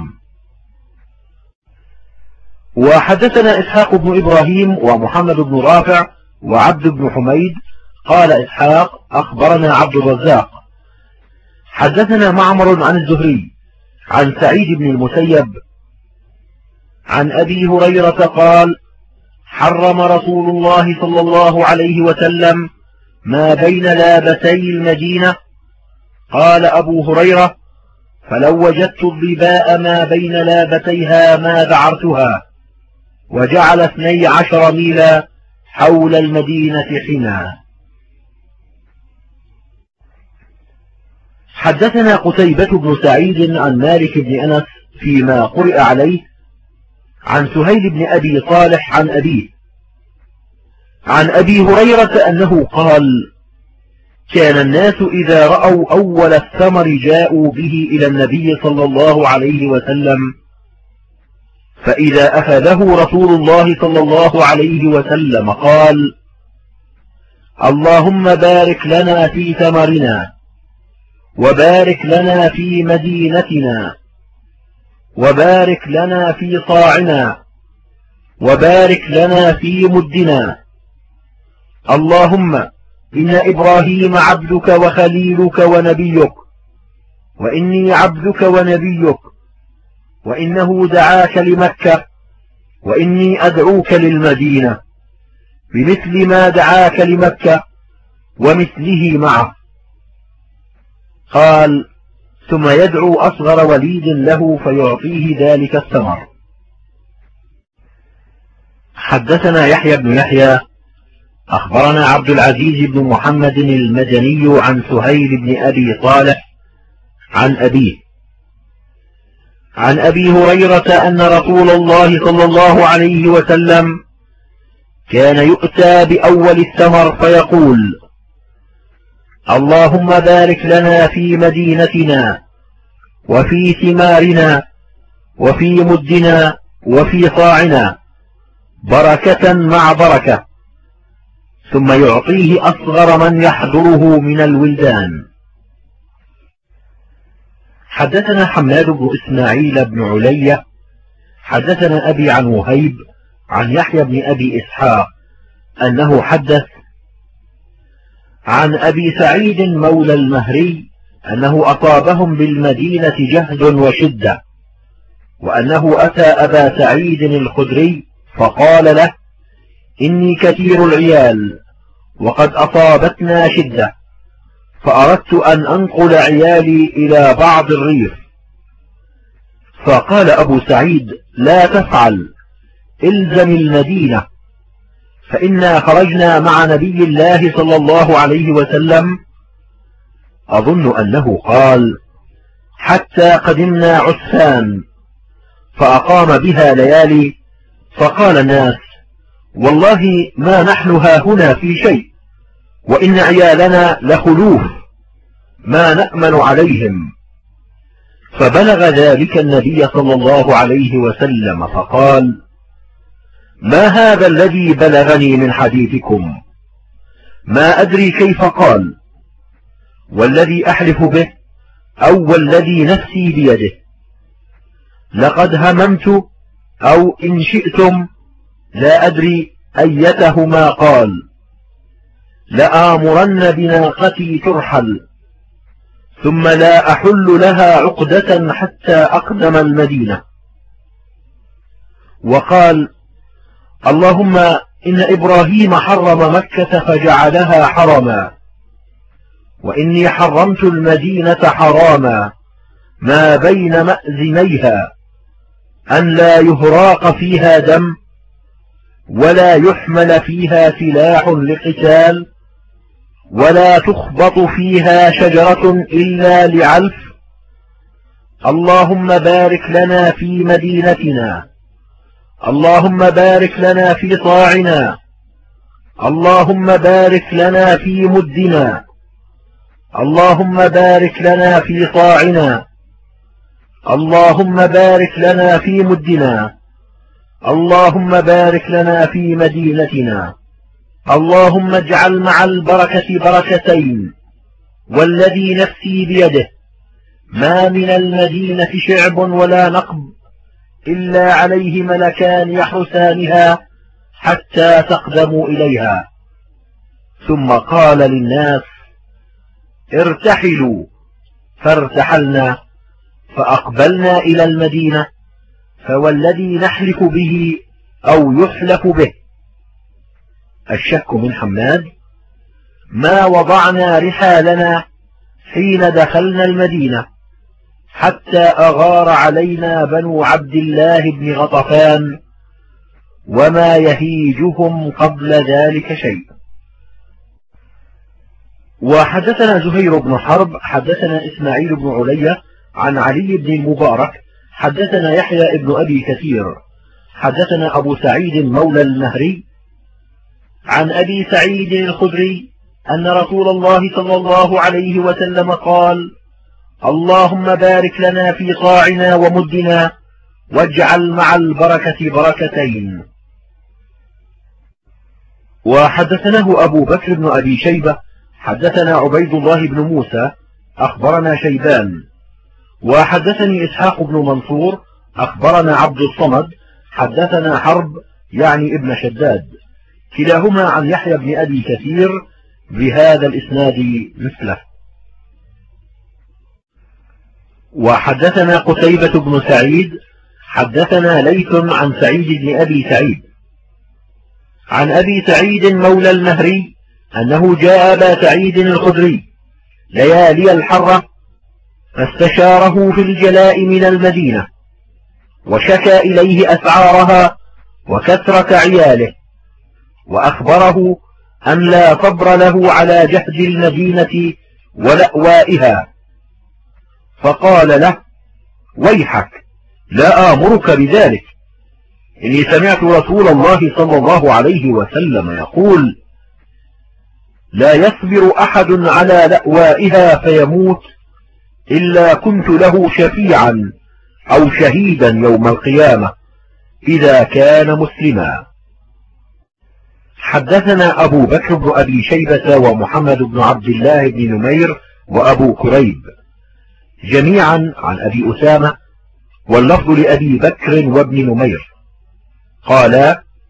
وحدثنا إسحاق بن إبراهيم ومحمد بن رافع وعبد بن حميد قال إسحاق: أخبرنا عبد الرزاق حدثنا معمر عن الزهري عن سعيد بن المسيب عن أبي هريرة قال: حرم رسول الله صلى الله عليه وسلم ما بين لابتي المدينة. قال أبو هريرة: فلو وجدت الظباء ما بين لابتيها ما ذعرتها، وجعل 12 ميلا حول المدينة حما. حدثنا قتيبة بن سعيد عن مالك بن أنس فيما قرئ عليه عن سهيل بن أبي صالح عن أبيه عن أبي هريرة أنه قال: كان الناس إذا رأوا أول الثمر جاءوا به إلى النبي صلى الله عليه وسلم، فإذا أخذه رسول الله صلى الله عليه وسلم قال: اللهم بارك لنا في ثمرنا، وبارك لنا في مدينتنا، وبارك لنا في صاعنا، وبارك لنا في مدنا. اللهم إن إبراهيم عبدك وخليلك ونبيك، وإني عبدك ونبيك، وإنه دعاك لمكة، وإني أدعوك للمدينة بمثل ما دعاك لمكة ومثله معه. قال: ثم يدعو أصغر وليد له فيعطيه ذلك الثمر. حدثنا يحيى بن يحيى أخبرنا عبد العزيز بن محمد المدني عن سهيل بن أبي صالح عن أبيه عن أبي هريرة أن رسول الله صلى الله عليه وسلم كان يؤتى بأول الثمر فيقول: اللهم بارك لنا في مدينتنا، وفي ثمارنا، وفي مدنا، وفي صاعنا، بركة مع بركة، ثم يعطيه أصغر من يحضره من الولدان. حدثنا حماد بن إسماعيل بن علية حدثنا أبي عن وهيب عن يحيى بن أبي إسحاق أنه حدث عن أبي سعيد مولى المهري أنه أصابهم بالمدينة جهد وشدة، وأنه أتى أبا سعيد الخدري فقال له: إني كثير العيال وقد أصابتنا شدة، فأردت أن أنقل عيالي إلى بعض الريف. فقال أبو سعيد: لا تفعل، إلزم المدينة، فإنا خرجنا مع نبي الله صلى الله عليه وسلم، أظن أنه قال: حتى قدمنا عسفان، فأقام بها ليالي، فقال الناس: والله ما نحن هاهنا في شيء، وإن عيالنا لخلوف ما نأمن عليهم. فبلغ ذلك النبي صلى الله عليه وسلم فقال: ما هذا الذي بلغني من حديثكم؟ ما أدري كيف قال، والذي أحلف به أو والذي نفسي بيده، لقد هممت أو إن شئتم لا أدري أيتهما قال: لآمرن بناقتي ترحل، ثم لا أحل لها عقدة حتى أقدم المدينة. وقال: اللهم إن إبراهيم حرم مكة فجعلها حرما، وإني حرمت المدينة حراما ما بين مأذنيها، أن لا يهراق فيها دم، ولا يحمل فيها سلاح لقتال، ولا تخبط فيها شجرة إلا لعلف. اللهم بارك لنا في مدينتنا، اللهم بارك لنا في صاعنا، اللهم بارك لنا في مدنا، اللهم بارك لنا في صاعنا، اللهم بارك لنا في مدنا، اللهم بارك لنا في مدينتنا، اللهم اجعل مع البركة بركتين، والذي نفسي بيده ما من المدينة شعب ولا نقب إلا عليه ملكان يحرسانها حتى تقدموا إليها. ثم قال للناس: ارتحلوا، فارتحلنا، فأقبلنا إلى المدينة، فوالذي نحلف به أو يحلف به. الشك من حماد: ما وضعنا رحالنا حين دخلنا المدينة حتى أغار علينا بنو عبد الله بن غطفان، وما يهيجهم قبل ذلك شيء. وحدثنا زهير بن حرب حدثنا إسماعيل بن علية عن علي بن المبارك حدثنا يحيى بن أبي كثير حدثنا أبو سعيد مولى المهري عن أبي سعيد الخدري أن رسول الله صلى الله عليه وسلم قال: اللهم بارك لنا في صاعنا ومدنا، واجعل مع البركة بركتين. وحدثناه أبو بكر بن أبي شيبة حدثنا عبيد الله بن موسى أخبرنا شيبان، وحدثني إسحاق بن منصور أخبرنا عبد الصمد حدثنا حرب يعني ابن شداد، كلاهما عن يحيى بن أبي كثير بهذا الإسناد مثله. وحدثنا قتيبة بن سعيد حدثنا ليث عن سعيد بن أبي سعيد عن أبي سعيد مولى المهري أنه جاء أبا سعيد الخدري ليالي الحرة فاستشاره في الجلاء من المدينة، وشكى إليه أسعارها وكثرة عياله، وأخبره أن لا صبر له على جهد المدينة ولأوائها، فقال له: ويحك، لا آمرك بذلك، إني سمعت رسول الله صلى الله عليه وسلم يقول: لا يصبر أحد على لأوائها فيموت إلا كنت له شفيعا أو شهيدا يوم القيامة إذا كان مسلما. حدثنا أبو بكر بن أبي شيبة ومحمد بن عبد الله بن نمير وأبو كريب جميعا عن أبي أسامة، واللفظ لأبي بكر وابن نمير قال: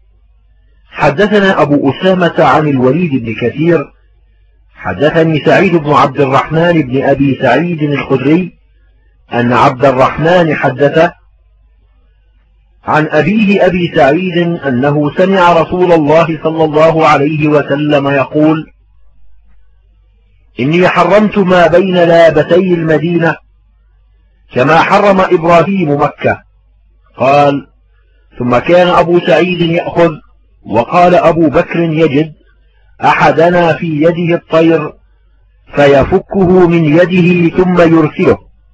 حدثنا أبو أسامة عن الوليد بن كثير حدثني سعيد بن عبد الرحمن بن أبي سعيد الخدري أن عبد الرحمن حدثه عن أبيه أبي سعيد أنه سمع رسول الله صلى الله عليه وسلم يقول: إني حرمت ما بين لابتي المدينة كما حرم إبراهيم مكة. قال: ثم كان أبو سعيد يأخذ، وقال أبو بكر: يجد أحدنا في يده الطير فيفكه من يده ثم يرسله.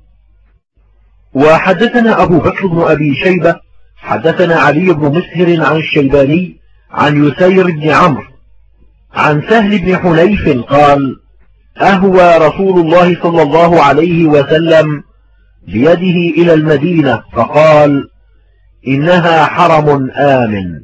وحدثنا أبو بكر بن أبي شيبة حدثنا علي بن مسهر عن الشيباني عن يسير بن عمرو عن سهل بن حنيف قال: أهوى رسول الله صلى الله عليه وسلم بيده إلى المدينة فقال: إنها حرم آمن.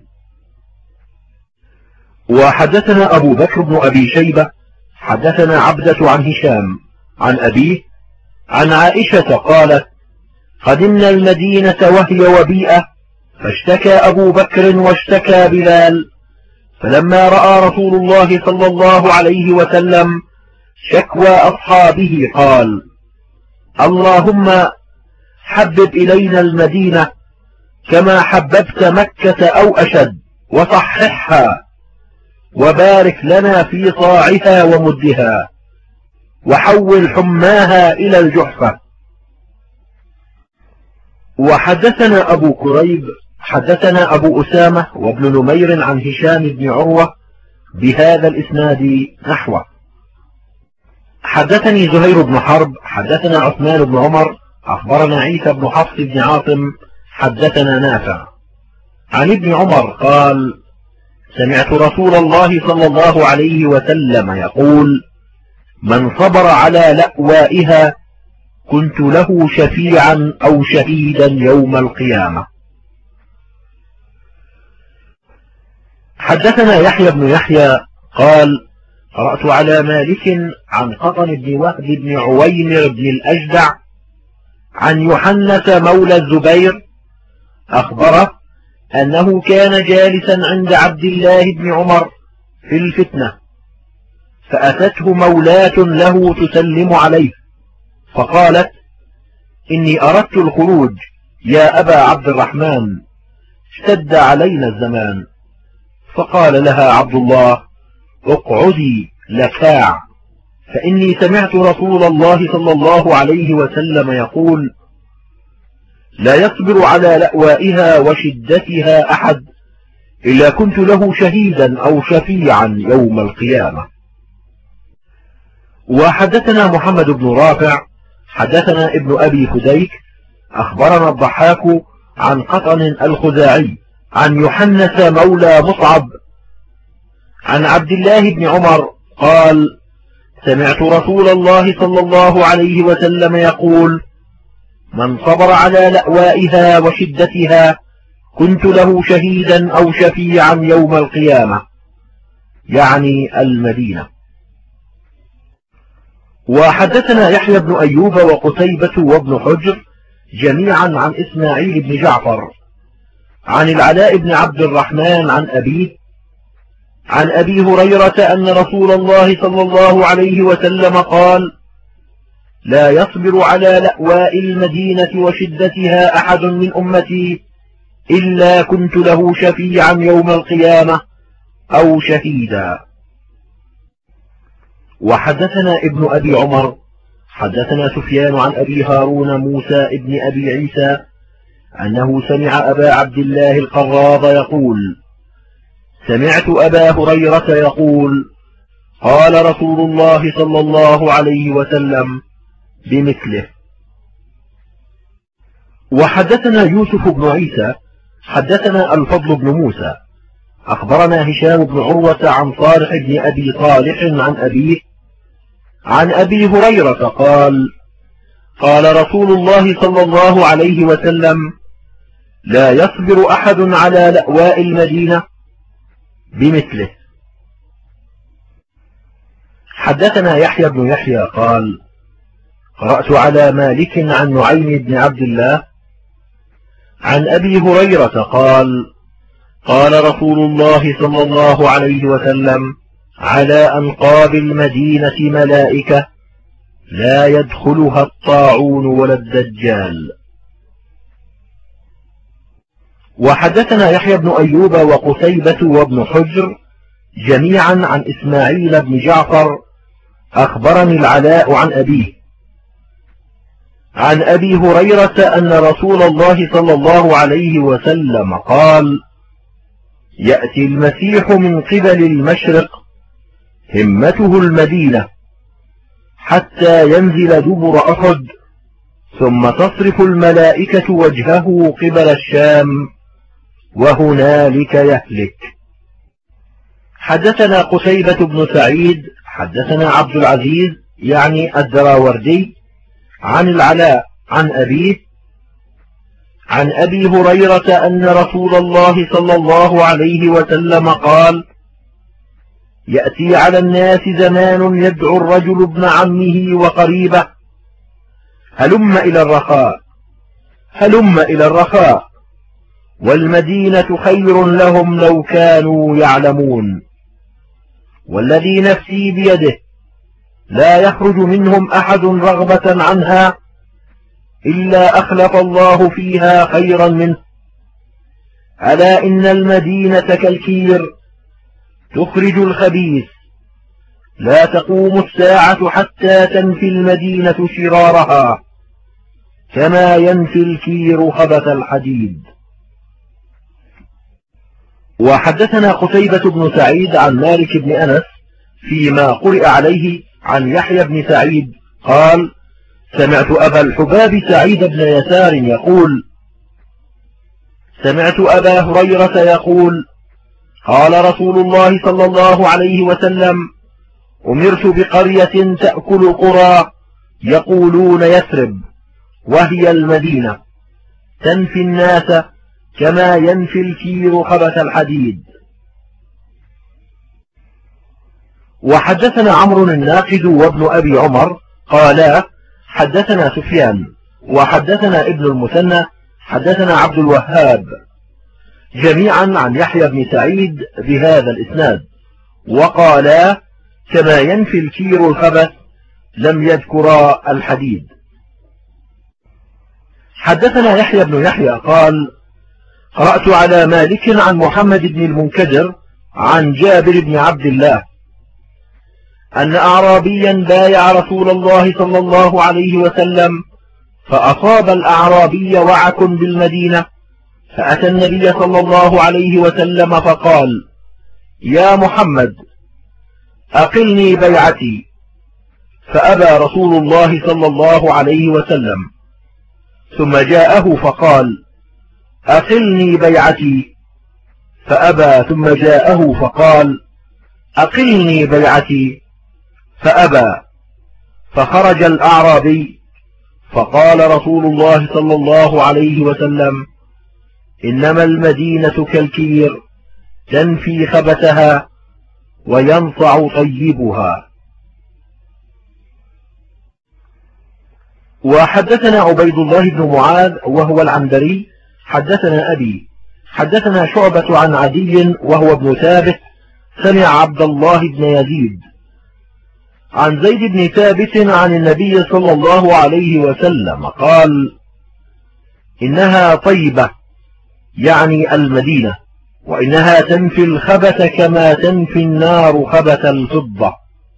وحدثنا أبو بكر بن أبي شيبة حدثنا عبدة عن هشام عن أبيه عن عائشة قالت: قدمنا المدينة وهي وبيئة، فاشتكى أبو بكر واشتكى بلال، فلما رأى رسول الله صلى الله عليه وسلم شكوى أصحابه قال: اللهم حبب إلينا المدينة كما حببت مكة أو أشد، وصححها، وبارك لنا في صاعها ومدها، وحول حماها إلى الجحفة. وحدثنا أبو كريب حدثنا أبو أسامة وابن نمير عن هشام بن عروة بهذا الإسناد نحوه. حدثني زهير بن حرب حدثنا عثمان بن عمر أخبرنا عيسى بن حفص بن عاصم حدثنا نافع عن ابن عمر قال: سمعت رسول الله صلى الله عليه وسلم يقول: من صبر على لأوائها كنت له شفيعا أو شهيدا يوم القيامة. حدثنا يحيى بن يحيى قال: قرأت على مالك عن قطن بن وهب بن عويمر بن الأجدع عن يحنث مولى الزبير أخبره أنه كان جالسا عند عبد الله بن عمر في الفتنة، فأتته مولاة له تسلم عليه، فقالت: إني أردت الخروج يا أبا عبد الرحمن، اشتد علينا الزمان. فقال لها عبد الله: اقعدي لكاع، فإني سمعت رسول الله صلى الله عليه وسلم يقول: لا يصبر على لأوائها وشدتها أحد إلا كنت له شهيدا أو شفيعا يوم القيامة. وحدثنا محمد بن رافع حدثنا ابن أبي فديك أخبرنا الضحاك عن قطن الخزاعي عن يحنث مولى مصعب عن عبد الله بن عمر قال: سمعت رسول الله صلى الله عليه وسلم يقول: من صبر على لأوائها وشدتها كنت له شهيدا أو شفيعا يوم القيامة، يعني المدينة. وحدثنا يحيى بن أيوب وقتيبة وابن حجر جميعا عن إسماعيل بن جعفر عن العلاء بن عبد الرحمن عن أبيه عن أبي هريرة أن رسول الله صلى الله عليه وسلم قال: لا يصبر على لأواء المدينة وشدتها أحد من أمتي إلا كنت له شفيعا يوم القيامة أو شهيدا. وحدثنا ابن أبي عمر حدثنا سفيان عن أبي هارون موسى ابن أبي عيسى أنه سمع أبا عبد الله القراض يقول: سمعت أبا هريرة يقول: قال رسول الله صلى الله عليه وسلم بمثله. وحدثنا يوسف بن عيسى حدثنا الفضل بن موسى أخبرنا هشام بن عروة عن صالح بن أبي صالح عن أبيه عن أبي هريرة قال: قال رسول الله صلى الله عليه وسلم: لا يصبر أحد على لأواء المدينة بمثله. حدثنا يحيى بن يحيى قال: قرأت على مالك عن نعيم بن عبد الله عن أبي هريرة قال: قال رسول الله صلى الله عليه وسلم: على أنقاب المدينة ملائكة لا يدخلها الطاعون ولا الدجال. وحدثنا يحيى بن أيوب وقتيبة وابن حجر جميعا عن إسماعيل بن جعفر أخبرني العلاء عن أبيه عن أبي هريرة أن رسول الله صلى الله عليه وسلم قال: يأتي المسيح من قبل المشرق همته المدينة حتى ينزل دبر أحد، ثم تصرف الملائكة وجهه قبل الشام وهنالك يهلك. حدثنا قتيبة بن سعيد حدثنا عبد العزيز يعني الدراوردي عن العلاء عن أبيه عن أبي هريرة أن رسول الله صلى الله عليه وسلم قال: يأتي على الناس زمان يدعو الرجل ابن عمه وقريبه: هلم إلى الرخاء هلم إلى الرخاء، والمدينة خير لهم لو كانوا يعلمون، والذي نفسي بيده لا يخرج منهم أحد رغبة عنها إلا أخلف الله فيها خيرا منه. ألا إن المدينة كالكير تخرج الخبيث، لا تقوم الساعة حتى تنفي المدينة شرارها كما ينفي الكير خبث الحديد. وحدثنا قتيبة بن سعيد عن مالك بن أنس فيما قرئ عليه عن يحيى بن سعيد قال: سمعت أبا الحباب سعيد بن يسار يقول: سمعت أبا هريرة يقول: قال رسول الله صلى الله عليه وسلم: أمرت بقرية تأكل قرى يقولون يثرب، وهي المدينة، تنفي الناس كما ينفي الكير خبث الحديد. وحدثنا عمرو الناقد وابن أبي عمر قالا: حدثنا سفيان وحدثنا ابن المثنى حدثنا عبد الوهاب جميعا عن يحيى بن سعيد بهذا الإسناد، وقالا: كما ينفي الكير الخبث، لم يذكرا الحديد. حدثنا يحيى بن يحيى قال: قرأت على مالك عن محمد بن المنكدر عن جابر بن عبد الله أن أعرابيا بايع رسول الله صلى الله عليه وسلم، فأصاب الأعرابي وعك بالمدينة، فأتى النبي صلى الله عليه وسلم فقال: يا محمد أقلني بيعتي، فأبى رسول الله صلى الله عليه وسلم، ثم جاءه فقال: أقلني بيعتي، فأبى، ثم جاءه فقال: أقلني بيعتي، فأبى، فخرج الأعرابي، فقال رسول الله صلى الله عليه وسلم: إنما المدينة كالكير تنفي خبثها وينفع طيبها. وحدثنا عبيد الله بن معاذ وهو العنبري حدثنا أبي حدثنا شعبة عن عدي وهو ابن ثابت سمع عبد الله بن يزيد عن زيد بن ثابت عن النبي صلى الله عليه وسلم قال: إنها طيبة، يعني المدينة، وإنها تنفي الخبث كما تنفي النار خبث الفضة.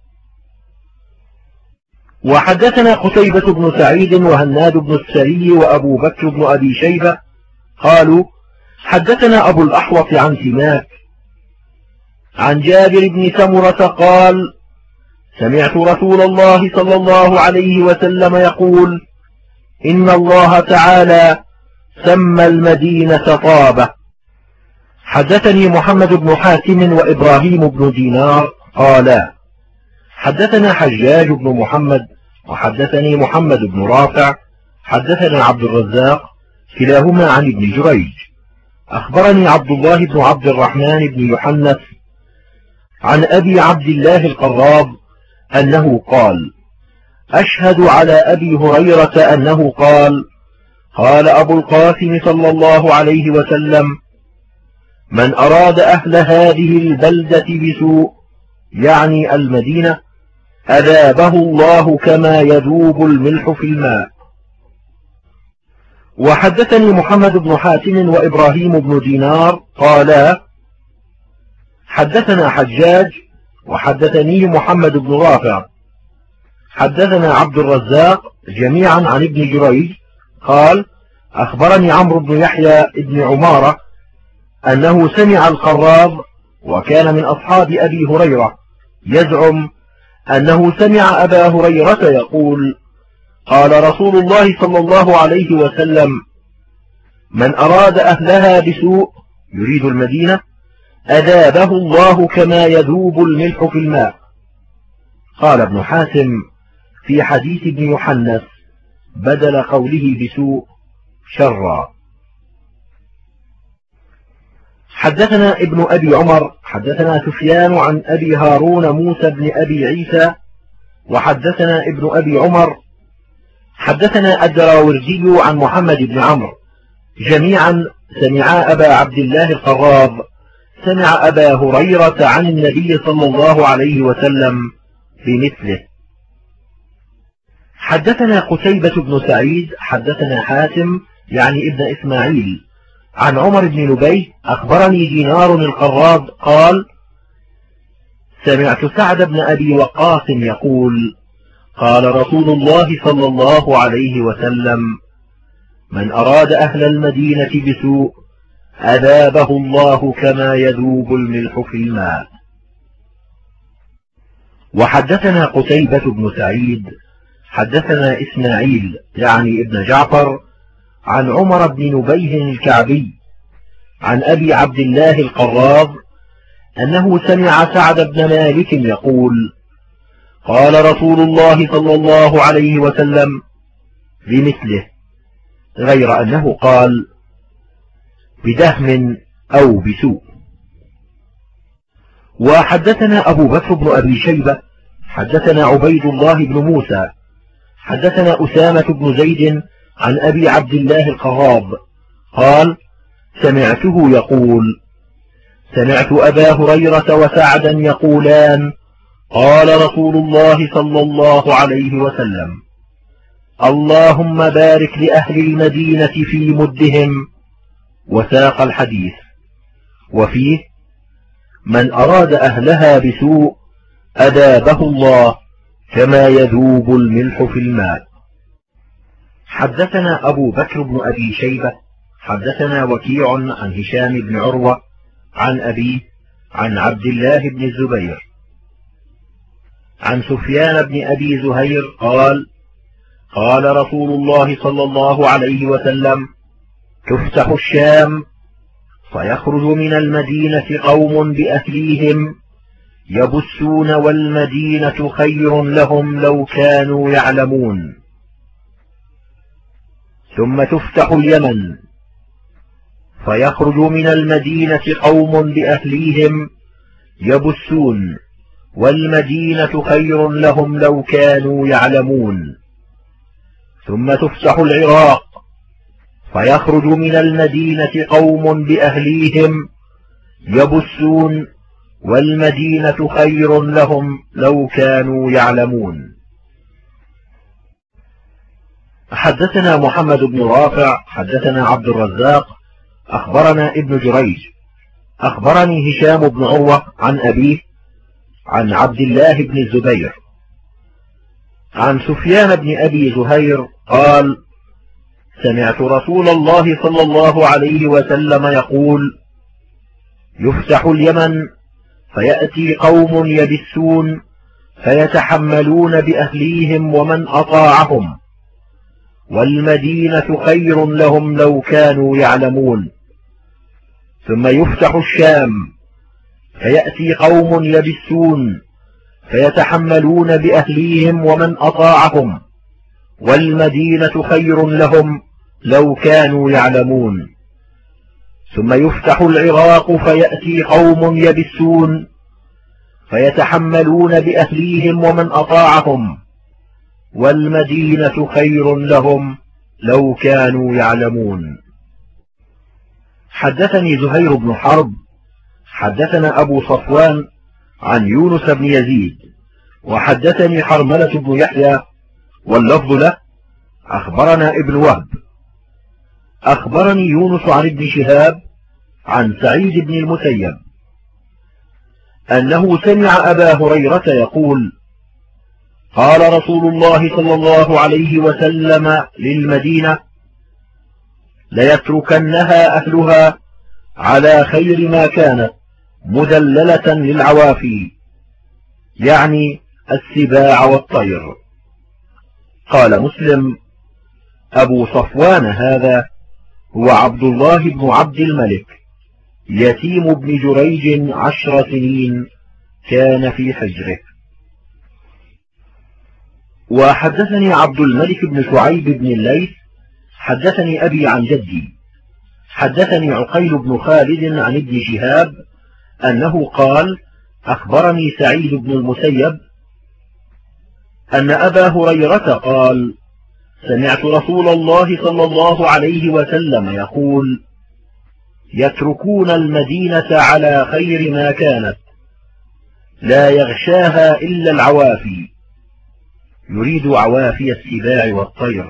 وحدثنا قتيبة بن سعيد وهناد بن السري وأبو بكر بن أبي شيبة قالوا: حدثنا أبو الأحوص عن سماك عن جابر بن سمرة قال: سمعت رسول الله صلى الله عليه وسلم يقول: إن الله تعالى سمى المدينة طابة. حدثني محمد بن حاتم وإبراهيم بن دينار قالا: حدثنا حجاج بن محمد وحدثني محمد بن رافع حدثنا عبد الرزاق كلاهما عن ابن جريج أخبرني عبد الله بن عبد الرحمن بن يحنث عن أبي عبد الله القراب أنه قال: أشهد على أبي هريرة أنه قال: قال أبو القاسم صلى الله عليه وسلم: من أراد أهل هذه البلدة بسوء يعني المدينة أذابه الله كما يذوب الملح في الماء. وحدثني محمد بن حاتم وإبراهيم بن دينار قالا حدثنا حجاج وحدثني محمد بن رافع حدثنا عبد الرزاق جميعا عن ابن جريج قال أخبرني عمرو بن يحيى بن عمارة أنه سمع الخراض وكان من أصحاب أبي هريرة يزعم أنه سمع أبا هريرة يقول قال رسول الله صلى الله عليه وسلم من أراد أهلها بسوء يريد المدينة أذابه الله كما يذوب الملح في الماء. قال ابن حاتم في حديث ابن يحنس بدل قوله بسوء شرا. حدثنا ابن أبي عمر حدثنا سفيان عن أبي هارون موسى بن أبي عيسى وحدثنا ابن أبي عمر حدثنا الدراوردي عن محمد بن عمرو جميعا سمعا أبا عبد الله الخراض سمع أبا هريرة عن النبي صلى الله عليه وسلم بمثله. حدثنا قتيبة بن سعيد حدثنا حاتم يعني ابن إسماعيل عن عمر بن نبيه أخبرني دينار الخراض قال سمعت سعد بن أبي وقاص يقول قال رسول الله صلى الله عليه وسلم من أراد أهل المدينة بسوء أذابه الله كما يذوب الملح في الماء. وحدثنا قتيبة بن سعيد حدثنا إسماعيل يعني ابن جعفر عن عمر بن نبيه الكعبي عن أبي عبد الله القراض أنه سمع سعد بن مالك يقول قال رسول الله صلى الله عليه وسلم بمثله غير أنه قال بدهم أو بسوء. وحدثنا أبو بكر بن أبي شيبة حدثنا عبيد الله بن موسى حدثنا أسامة بن زيد عن أبي عبد الله القراض قال سمعته يقول سمعت أبا هريرة وسعدا يقولان قال رسول الله صلى الله عليه وسلم اللهم بارك لأهل المدينة في مدهم وساق الحديث. وفيه من أراد أهلها بسوء أذابه الله كما يذوب الملح في الماء. حدثنا أبو بكر بن أبي شيبة حدثنا وكيع عن هشام بن عروة عن أبيه عن عبد الله بن الزبير عن سفيان بن أبي زهير قال قال رسول الله صلى الله عليه وسلم تفتح الشام فيخرج من المدينة قوم بأهليهم يبسون والمدينة خير لهم لو كانوا يعلمون. ثم تفتح اليمن فيخرج من المدينة قوم بأهليهم يبسون والمدينة خير لهم لو كانوا يعلمون. ثم تفتح العراق فيخرج من المدينة قوم بأهليهم يبسون والمدينة خير لهم لو كانوا يعلمون. حدثنا محمد بن رافع حدثنا عبد الرزاق أخبرنا ابن جريج أخبرني هشام بن عروة عن أبيه عن عبد الله بن الزبير عن سفيان بن أبي زهير قال سمعت رسول الله صلى الله عليه وسلم يقول يفتح اليمن فيأتي قوم يبسون فيتحملون بأهليهم ومن أطاعهم والمدينة خير لهم لو كانوا يعلمون. ثم يفتح الشام فيأتي قوم يبسون فيتحملون بأهليهم ومن أطاعهم والمدينة خير لهم لو كانوا يعلمون. ثم يفتح العراق فيأتي قوم يبسون فيتحملون بأهليهم ومن أطاعهم والمدينة خير لهم لو كانوا يعلمون. حدثني زهير بن حرب حدثنا أبو صفوان عن يونس بن يزيد وحدثني حرملة بن يحيى واللفظ له أخبرنا ابن وهب أخبرني يونس عن ابن شهاب عن سعيد بن المسيب أنه سمع أبا هريرة يقول قال رسول الله صلى الله عليه وسلم للمدينة ليتركنها أهلها على خير ما كانت مدللة للعوافي، يعني السباع والطير. قال مسلم أبو صفوان هذا هو عبد الله بن عبد الملك يتيم ابن جريج 10 سنين كان في حجره. وحدثني عبد الملك بن شعيب بن الليث حدثني أبي عن جدي حدثني عقيل بن خالد عن ابن شهاب أنه قال أخبرني سعيد بن المسيب أن أبا هريرة قال سمعت رسول الله صلى الله عليه وسلم يقول يتركون المدينة على خير ما كانت لا يغشاها إلا العوافي، يريد عوافي السباع والطير.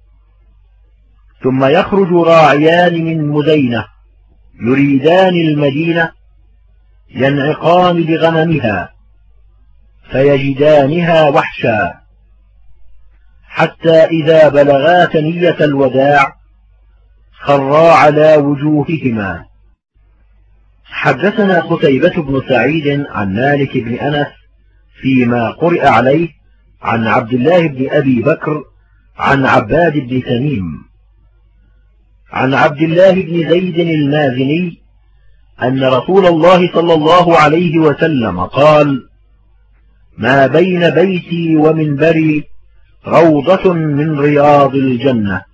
ثم يخرج راعيان من مدينة يريدان المدينة ينعقان بغنمها فيجدانها وحشا حتى إذا بلغا ثنية الوداع خرا على وجوههما. حدثنا قتيبة بن سعيد عن مالك بن أنس فيما قرئ عليه عن عبد الله بن أبي بكر عن عباد بن تميم عن عبد الله بن زيد المازني أن رسول الله صلى الله عليه وسلم قال ما بين بيتي ومنبري روضة من رياض الجنة.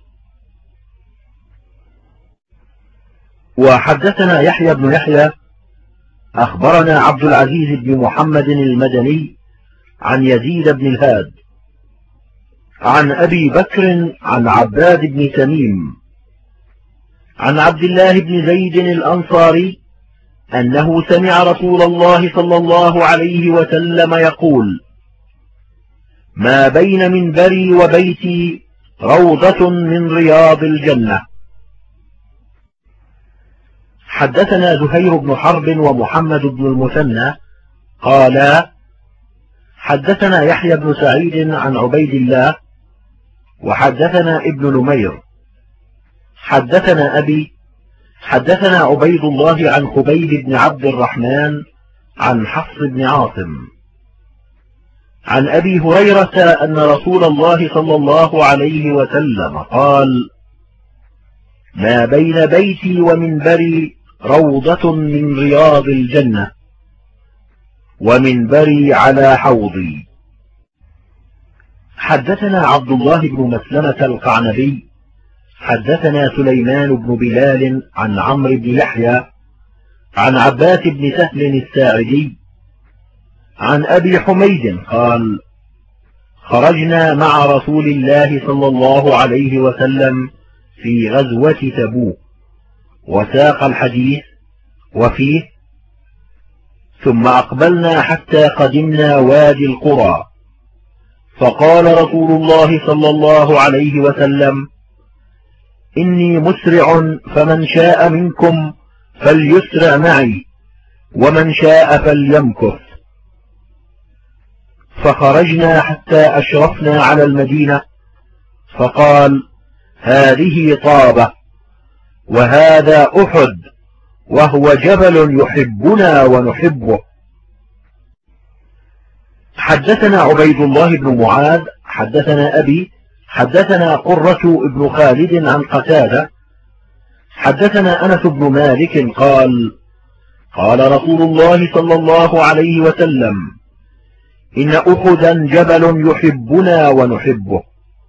وحدثنا يحيى بن يحيى أخبرنا عبد العزيز بن محمد المدني عن يزيد بن الهاد عن أبي بكر عن عباد بن تميم عن عبد الله بن زيد الأنصاري أنه سمع رسول الله صلى الله عليه وسلم يقول ما بين منبري وبيتي روضة من رياض الجنة. حدثنا زهير بن حرب ومحمد بن المثنى قالا حدثنا يحيى بن سعيد عن عبيد الله وحدثنا ابن نمير حدثنا أبي حدثنا عبيد الله عن خبيب بن عبد الرحمن عن حفص بن عاصم عن أبي هريرة أن رسول الله صلى الله عليه وسلم قال ما بين بيتي ومنبري روضة من رياض الجنة ومنبري على حوضي. حدثنا عبد الله بن مسلمة القعنبي حدثنا سليمان بن بلال عن عمرو بن يحيى عن عباس بن سهل الساعدي عن أبي حميد قال خرجنا مع رسول الله صلى الله عليه وسلم في غزوة تبوك وساق الحديث وفيه ثم أقبلنا حتى قدمنا وادي القرى فقال رسول الله صلى الله عليه وسلم إني مسرع فمن شاء منكم فليسرع معي ومن شاء فليمكث. فخرجنا حتى أشرفنا على المدينة فقال هذه طابة وهذا أحد وهو جبل يحبنا ونحبه. حدثنا عبيد الله بن معاذ حدثنا أبي حدثنا قرة بن خالد عن قتادة حدثنا أنس بن مالك قال قال رسول الله صلى الله عليه وسلم إن أحدا جبل يحبنا ونحبه.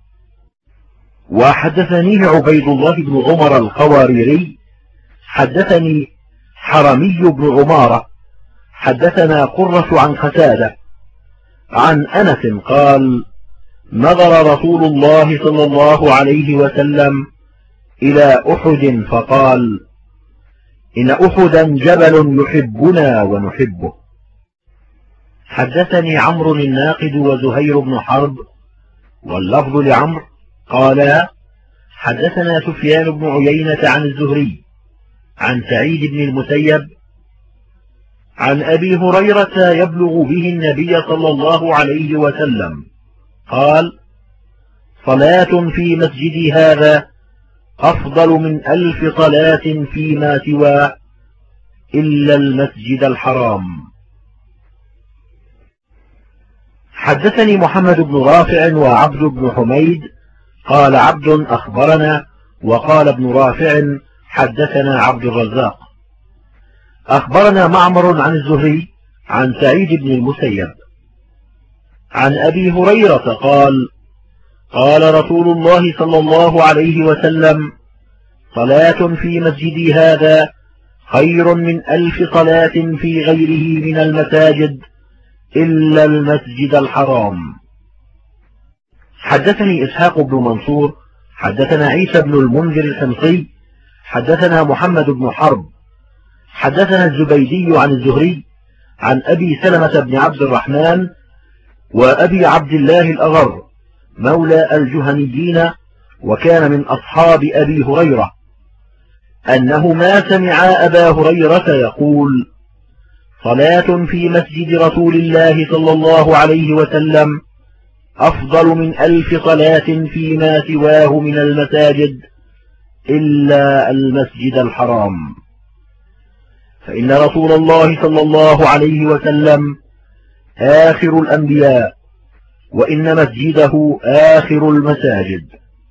وحدثنيه عبيد الله بن عمر القواريري حدثني حرمي بن عمارة حدثنا قرة عن قتادة عن أنس قال نظر رسول الله صلى الله عليه وسلم إلى أحد فقال إن أحدا جبل يحبنا ونحبه. حدثني عمرو الناقد وزهير بن حرب واللفظ لعمرو قال حدثنا سفيان بن عيينة عن الزهري عن سعيد بن المسيب عن أبي هريرة يبلغ به النبي صلى الله عليه وسلم قال صلاة في مسجدي هذا أفضل من 1000 صلاة فيما سواه إلا المسجد الحرام. حدثني محمد بن رافع وعبد بن حميد قال عبد أخبرنا وقال ابن رافع حدثنا عبد الرزاق أخبرنا معمر عن الزهري عن سعيد بن المسيب عن أبي هريرة قال قال رسول الله صلى الله عليه وسلم صلاة في مسجدي هذا خير من 1000 صلاة في غيره من المساجد إلا المسجد الحرام. حدثني إسحاق بن منصور حدثنا عيسى بن المنذر الحمصي حدثنا محمد بن حرب حدثنا الزبيدي عن الزهري عن أبي سلمة بن عبد الرحمن وأبي عبد الله الأغر مولى الجهنيين وكان من أصحاب أبي هريرة أنه ما سمع أبا هريرة يقول صلاة في مسجد رسول الله صلى الله عليه وسلم أفضل من 1000 صلاة فيما سواه من المساجد إلا المسجد الحرام، فإن رسول الله صلى الله عليه وسلم آخر الأنبياء وإن مسجده آخر المساجد.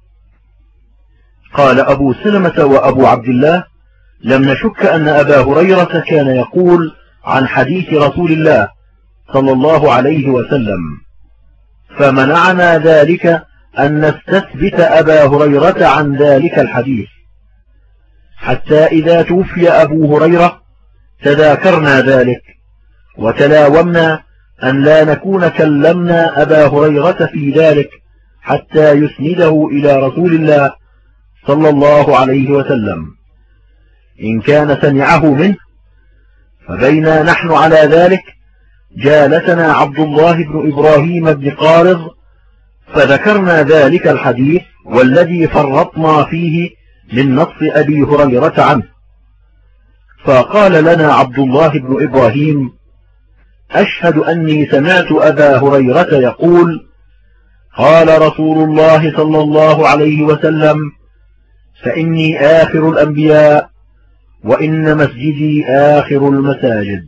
قال أبو سلمة وأبو عبد الله لم نشك أن أبا هريرة كان يقول عن حديث رسول الله صلى الله عليه وسلم، فمنعنا ذلك أن نستثبت أبا هريرة عن ذلك الحديث، حتى إذا توفي أبو هريرة تذاكرنا ذلك وتلاومنا أن لا نكون كلمنا أبا هريرة في ذلك حتى يسنده إلى رسول الله صلى الله عليه وسلم إن كان سمعه منه. فبينا نحن على ذلك جالسنا عبد الله بن إبراهيم بن قارض فذكرنا ذلك الحديث والذي فرطنا فيه من نص أبي هريرة عنه، فقال لنا عبد الله بن إبراهيم أشهد أني سمعت أبا هريرة يقول قال رسول الله صلى الله عليه وسلم فإني آخر الأنبياء وإن مسجدي آخر المساجد.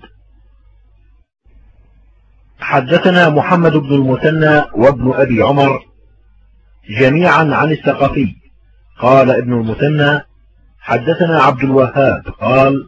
حدثنا محمد بن المثنى وابن أبي عمر جميعا عن الثقفي قال ابن المثنى حدثنا عبد الوهاب قال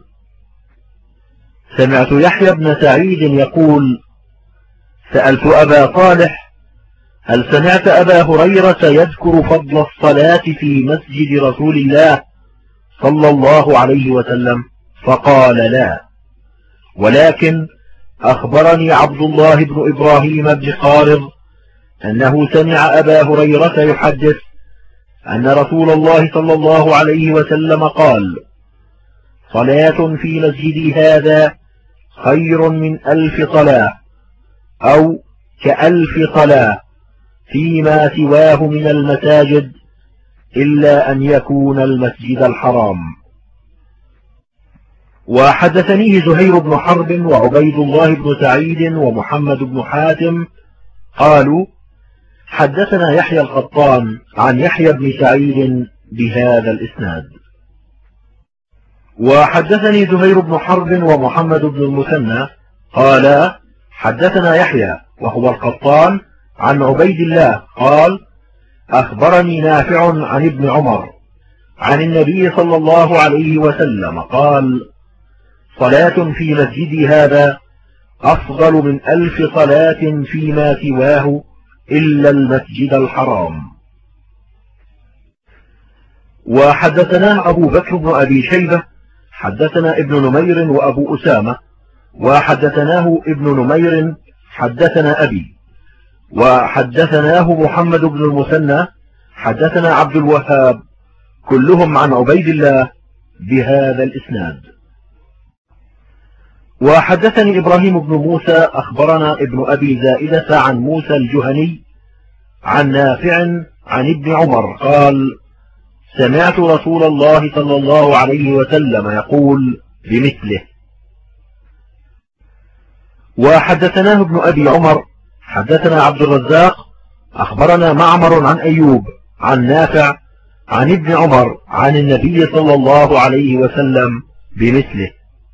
سمعت يحيى بن سعيد يقول سألت أبا صالح هل سمعت أبا هريرة يذكر فضل الصلاة في مسجد رسول الله صلى الله عليه وسلم؟ فقال لا، ولكن أخبرني عبد الله بن إبراهيم بن قارض أنه سمع أبا هريرة يحدث أن رسول الله صلى الله عليه وسلم قال صلاة في مسجدي هذا خير من 1000 صلاة أو ك1000 صلاة فيما سواه من المساجد إلا أن يكون المسجد الحرام. وحدثنيه زهير بن حرب وعبيد الله بن سعيد ومحمد بن حاتم قالوا حدثنا يحيى القطان عن يحيى بن سعيد بهذا الإسناد. وحدثني زهير بن حرب ومحمد بن المثنى قال حدثنا يحيى وهو القطان عن عبيد الله قال أخبرني نافع عن ابن عمر عن النبي صلى الله عليه وسلم قال صلاة في مسجدي هذا أفضل من 1000 صلاة فيما سواه إلا المسجد الحرام. وحدثنا أبو بكر بن أبي شيبة حدثنا ابن نمير وأبو أسامة وحدثناه ابن نمير حدثنا أبي وحدثناه محمد بن المثنى حدثنا عبد الوهاب كلهم عن عبيد الله بهذا الإسناد. وحدثني إبراهيم بن موسى أخبرنا ابن أبي زائدة عن موسى الجهني عن نافع عن ابن عمر قال سمعت رسول الله صلى الله عليه وسلم يقول بمثله. وحدثناه ابن أبي عمر حدثنا عبد الرزاق أخبرنا معمر عن أيوب عن نافع عن ابن عمر عن النبي صلى الله عليه وسلم بمثله.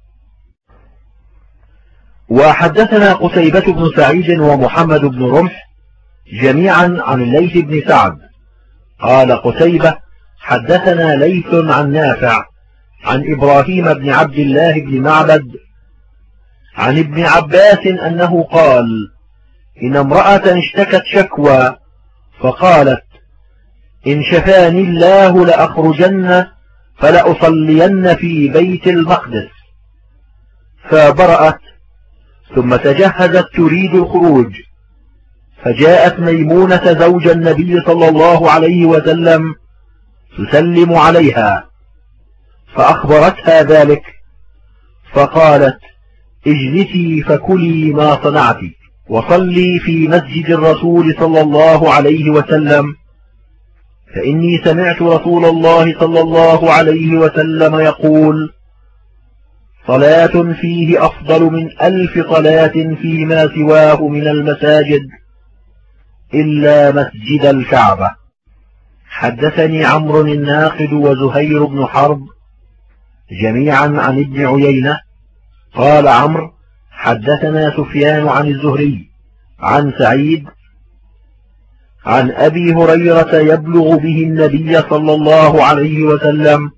وحدثنا قتيبة بن سعيد ومحمد بن رمح جميعا عن الليث بن سعد قال قتيبة حدثنا ليث عن نافع عن إبراهيم بن عبد الله بن معبد عن ابن عباس أنه قال إن امرأة اشتكت شكوى فقالت إن شفاني الله لأخرجن فلأصلين في بيت المقدس، فبرأت ثم تجهزت تريد الخروج، فجاءت ميمونة زوج النبي صلى الله عليه وسلم تسلم عليها فأخبرتها ذلك، فقالت اجلسي فكلي ما صنعت وصلي في مسجد الرسول صلى الله عليه وسلم، فإني سمعت رسول الله صلى الله عليه وسلم يقول صلاة فيه أفضل من 1000 صلاة فيما سواه من المساجد إلا مسجد الكعبة. حدثني عمرو الناقد وزهير بن حرب جميعا عن ابن عيينة قال عمرو حدثنا سفيان عن الزهري عن سعيد عن أبي هريرة يبلغ به النبي صلى الله عليه وسلم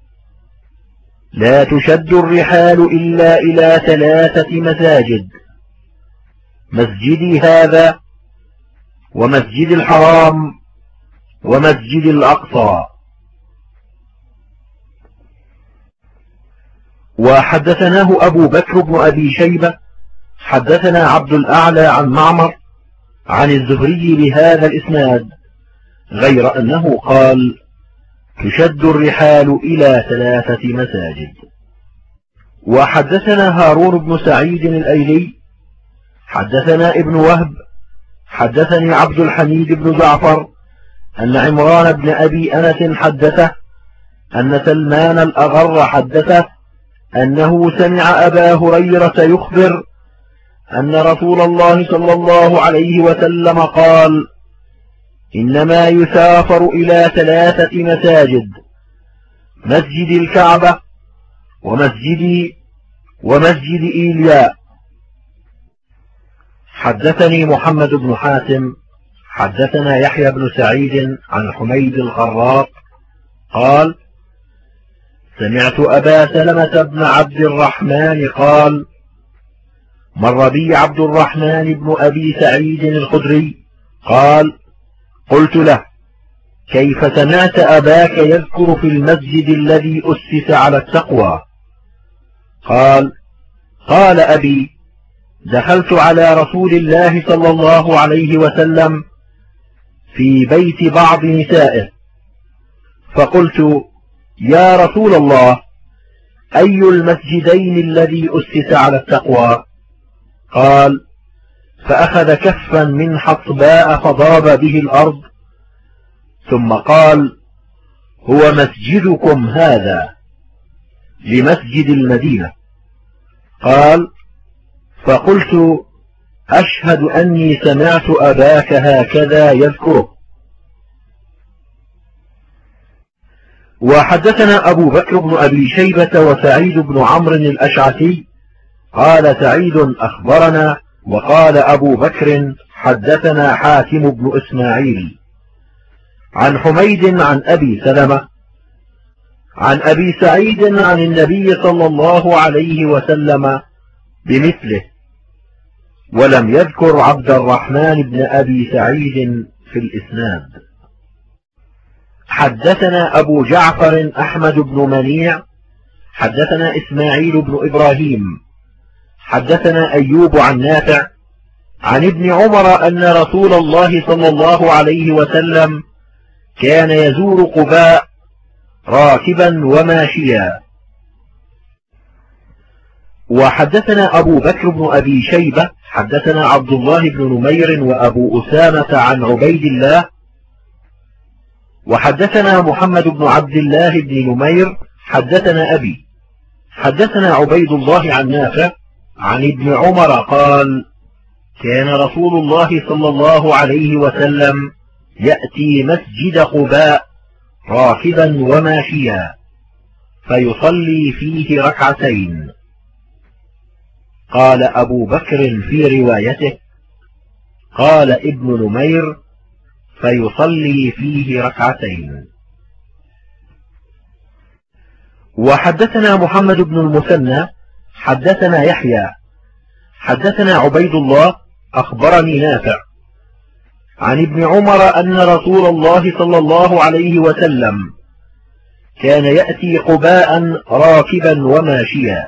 لا تشد الرحال إلا إلى 3 مساجد، مسجدي هذا ومسجد الحرام ومسجد الأقصى. وحدثناه أبو بكر بن أبي شيبة حدثنا عبد الأعلى عن معمر عن الزهري بهذا الإسناد غير أنه قال تشد الرحال إلى 3 مساجد. وحدثنا هارون بن سعيد الأيلي حدثنا ابن وهب حدثني عبد الحميد بن جعفر أن عمران بن أبي أنس حدثه أن سلمان الأغر حدثه أنه سمع أبا هريرة يخبر أن رسول الله صلى الله عليه وسلم قال إنما يسافر إلى 3 مساجد، مسجد الكعبة ومسجد إيلياء. حدثني محمد بن حاتم حدثنا يحيى بن سعيد عن حميد الخراق قال سمعت أبا سلمة بن عبد الرحمن قال مر بي عبد الرحمن بن أبي سعيد الخدري قال قلت له كيف سمعت أباك يذكر في المسجد الذي أسس على التقوى؟ قال أبي دخلت على رسول الله صلى الله عليه وسلم في بيت بعض نسائه فقلت يا رسول الله أي المسجدين الذي أسس على التقوى؟ قال فأخذ كفا من حصباء فضرب به الأرض ثم قال هو مسجدكم هذا لمسجد المدينة. قال فقلت أشهد أني سمعت أباك هكذا يذكره. وحدثنا أبو بكر بن أبي شيبة وسعيد بن عمرو الأشعثي قال سعيد أخبرنا وقال أبو بكر حدثنا حاتم بن إسماعيل عن حميد عن أبي سلمة عن أبي سعيد عن النبي صلى الله عليه وسلم بمثله، ولم يذكر عبد الرحمن بن أبي سعيد في الإسناد. حدثنا أبو جعفر أحمد بن منيع حدثنا إسماعيل بن إبراهيم حدثنا أيوب عن نافع عن ابن عمر أن رسول الله صلى الله عليه وسلم كان يزور قباء راكبا وماشيا. وحدثنا أبو بكر بن أبي شيبة حدثنا عبد الله بن نمير وأبو أسامة عن عبيد الله. وحدثنا محمد بن عبد الله بن نمير حدثنا أبي حدثنا عبيد الله عن نافع عن ابن عمر قال: كان رسول الله صلى الله عليه وسلم يأتي مسجد قباء راكبا وماشيا فيصلي فيه ركعتين. قال أبو بكر في روايته: قال ابن نمير: فيصلي فيه ركعتين. وحدثنا محمد بن المثنى حدثنا يحيى حدثنا عبيد الله أخبرني نافع عن ابن عمر أن رسول الله صلى الله عليه وسلم كان يأتي قباء راكبا وماشيا.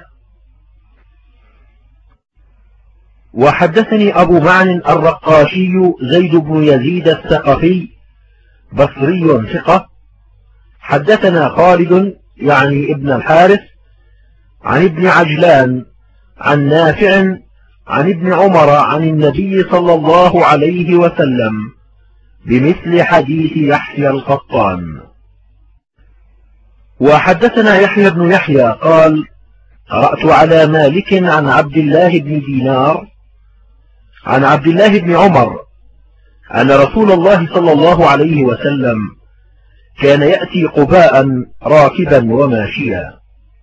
وحدثني أبو معن الرقاشي زيد بن يزيد الثقفي بصري ثقة حدثنا خالد يعني ابن الحارث عن ابن عجلان عن نافع عن ابن عمر عن النبي صلى الله عليه وسلم بمثل حديث يحيى القطان. وحدثنا يحيى بن يحيى قال: قرأت على مالك عن عبد الله بن دينار عن عبد الله بن عمر أن رسول الله صلى الله عليه وسلم كان يأتي قباء راكبا وماشيا.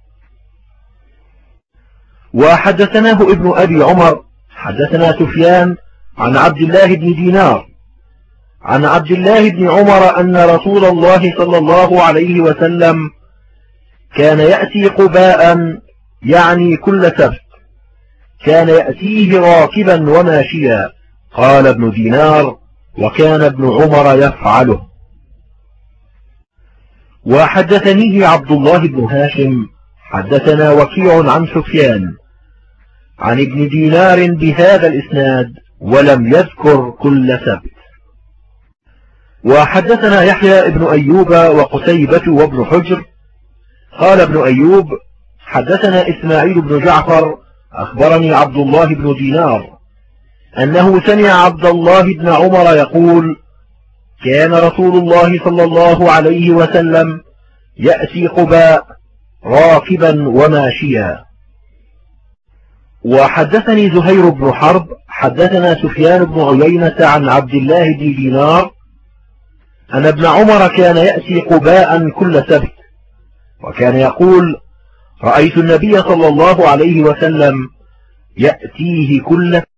وحدثناه ابن أبي عمر حدثنا سفيان عن عبد الله بن دينار عن عبد الله بن عمر أن رسول الله صلى الله عليه وسلم كان يأتي قباء يعني كل سبت كان يأتيه راكبا وماشيا. قال ابن دينار: وكان ابن عمر يفعله. وحدثنيه عبد الله بن هاشم حدثنا وكيع عن سفيان عن ابن دينار بهذا الإسناد ولم يذكر كل سبت. وحدثنا يحيى ابن أيوب وقتيبة وابن حجر قال ابن أيوب: حدثنا إسماعيل بن جعفر أخبرني عبد الله بن دينار أنه سمع عبد الله بن عمر يقول: كان رسول الله صلى الله عليه وسلم يأتي قباء راكبا وماشيا. وحدثني زهير بن حرب حدثنا سفيان بن عيينة عن عبد الله بن دينار أن ابن عمر كان يأتي قباء كل سبت وكان يقول: رأيت النبي صلى الله عليه وسلم يأتيه كل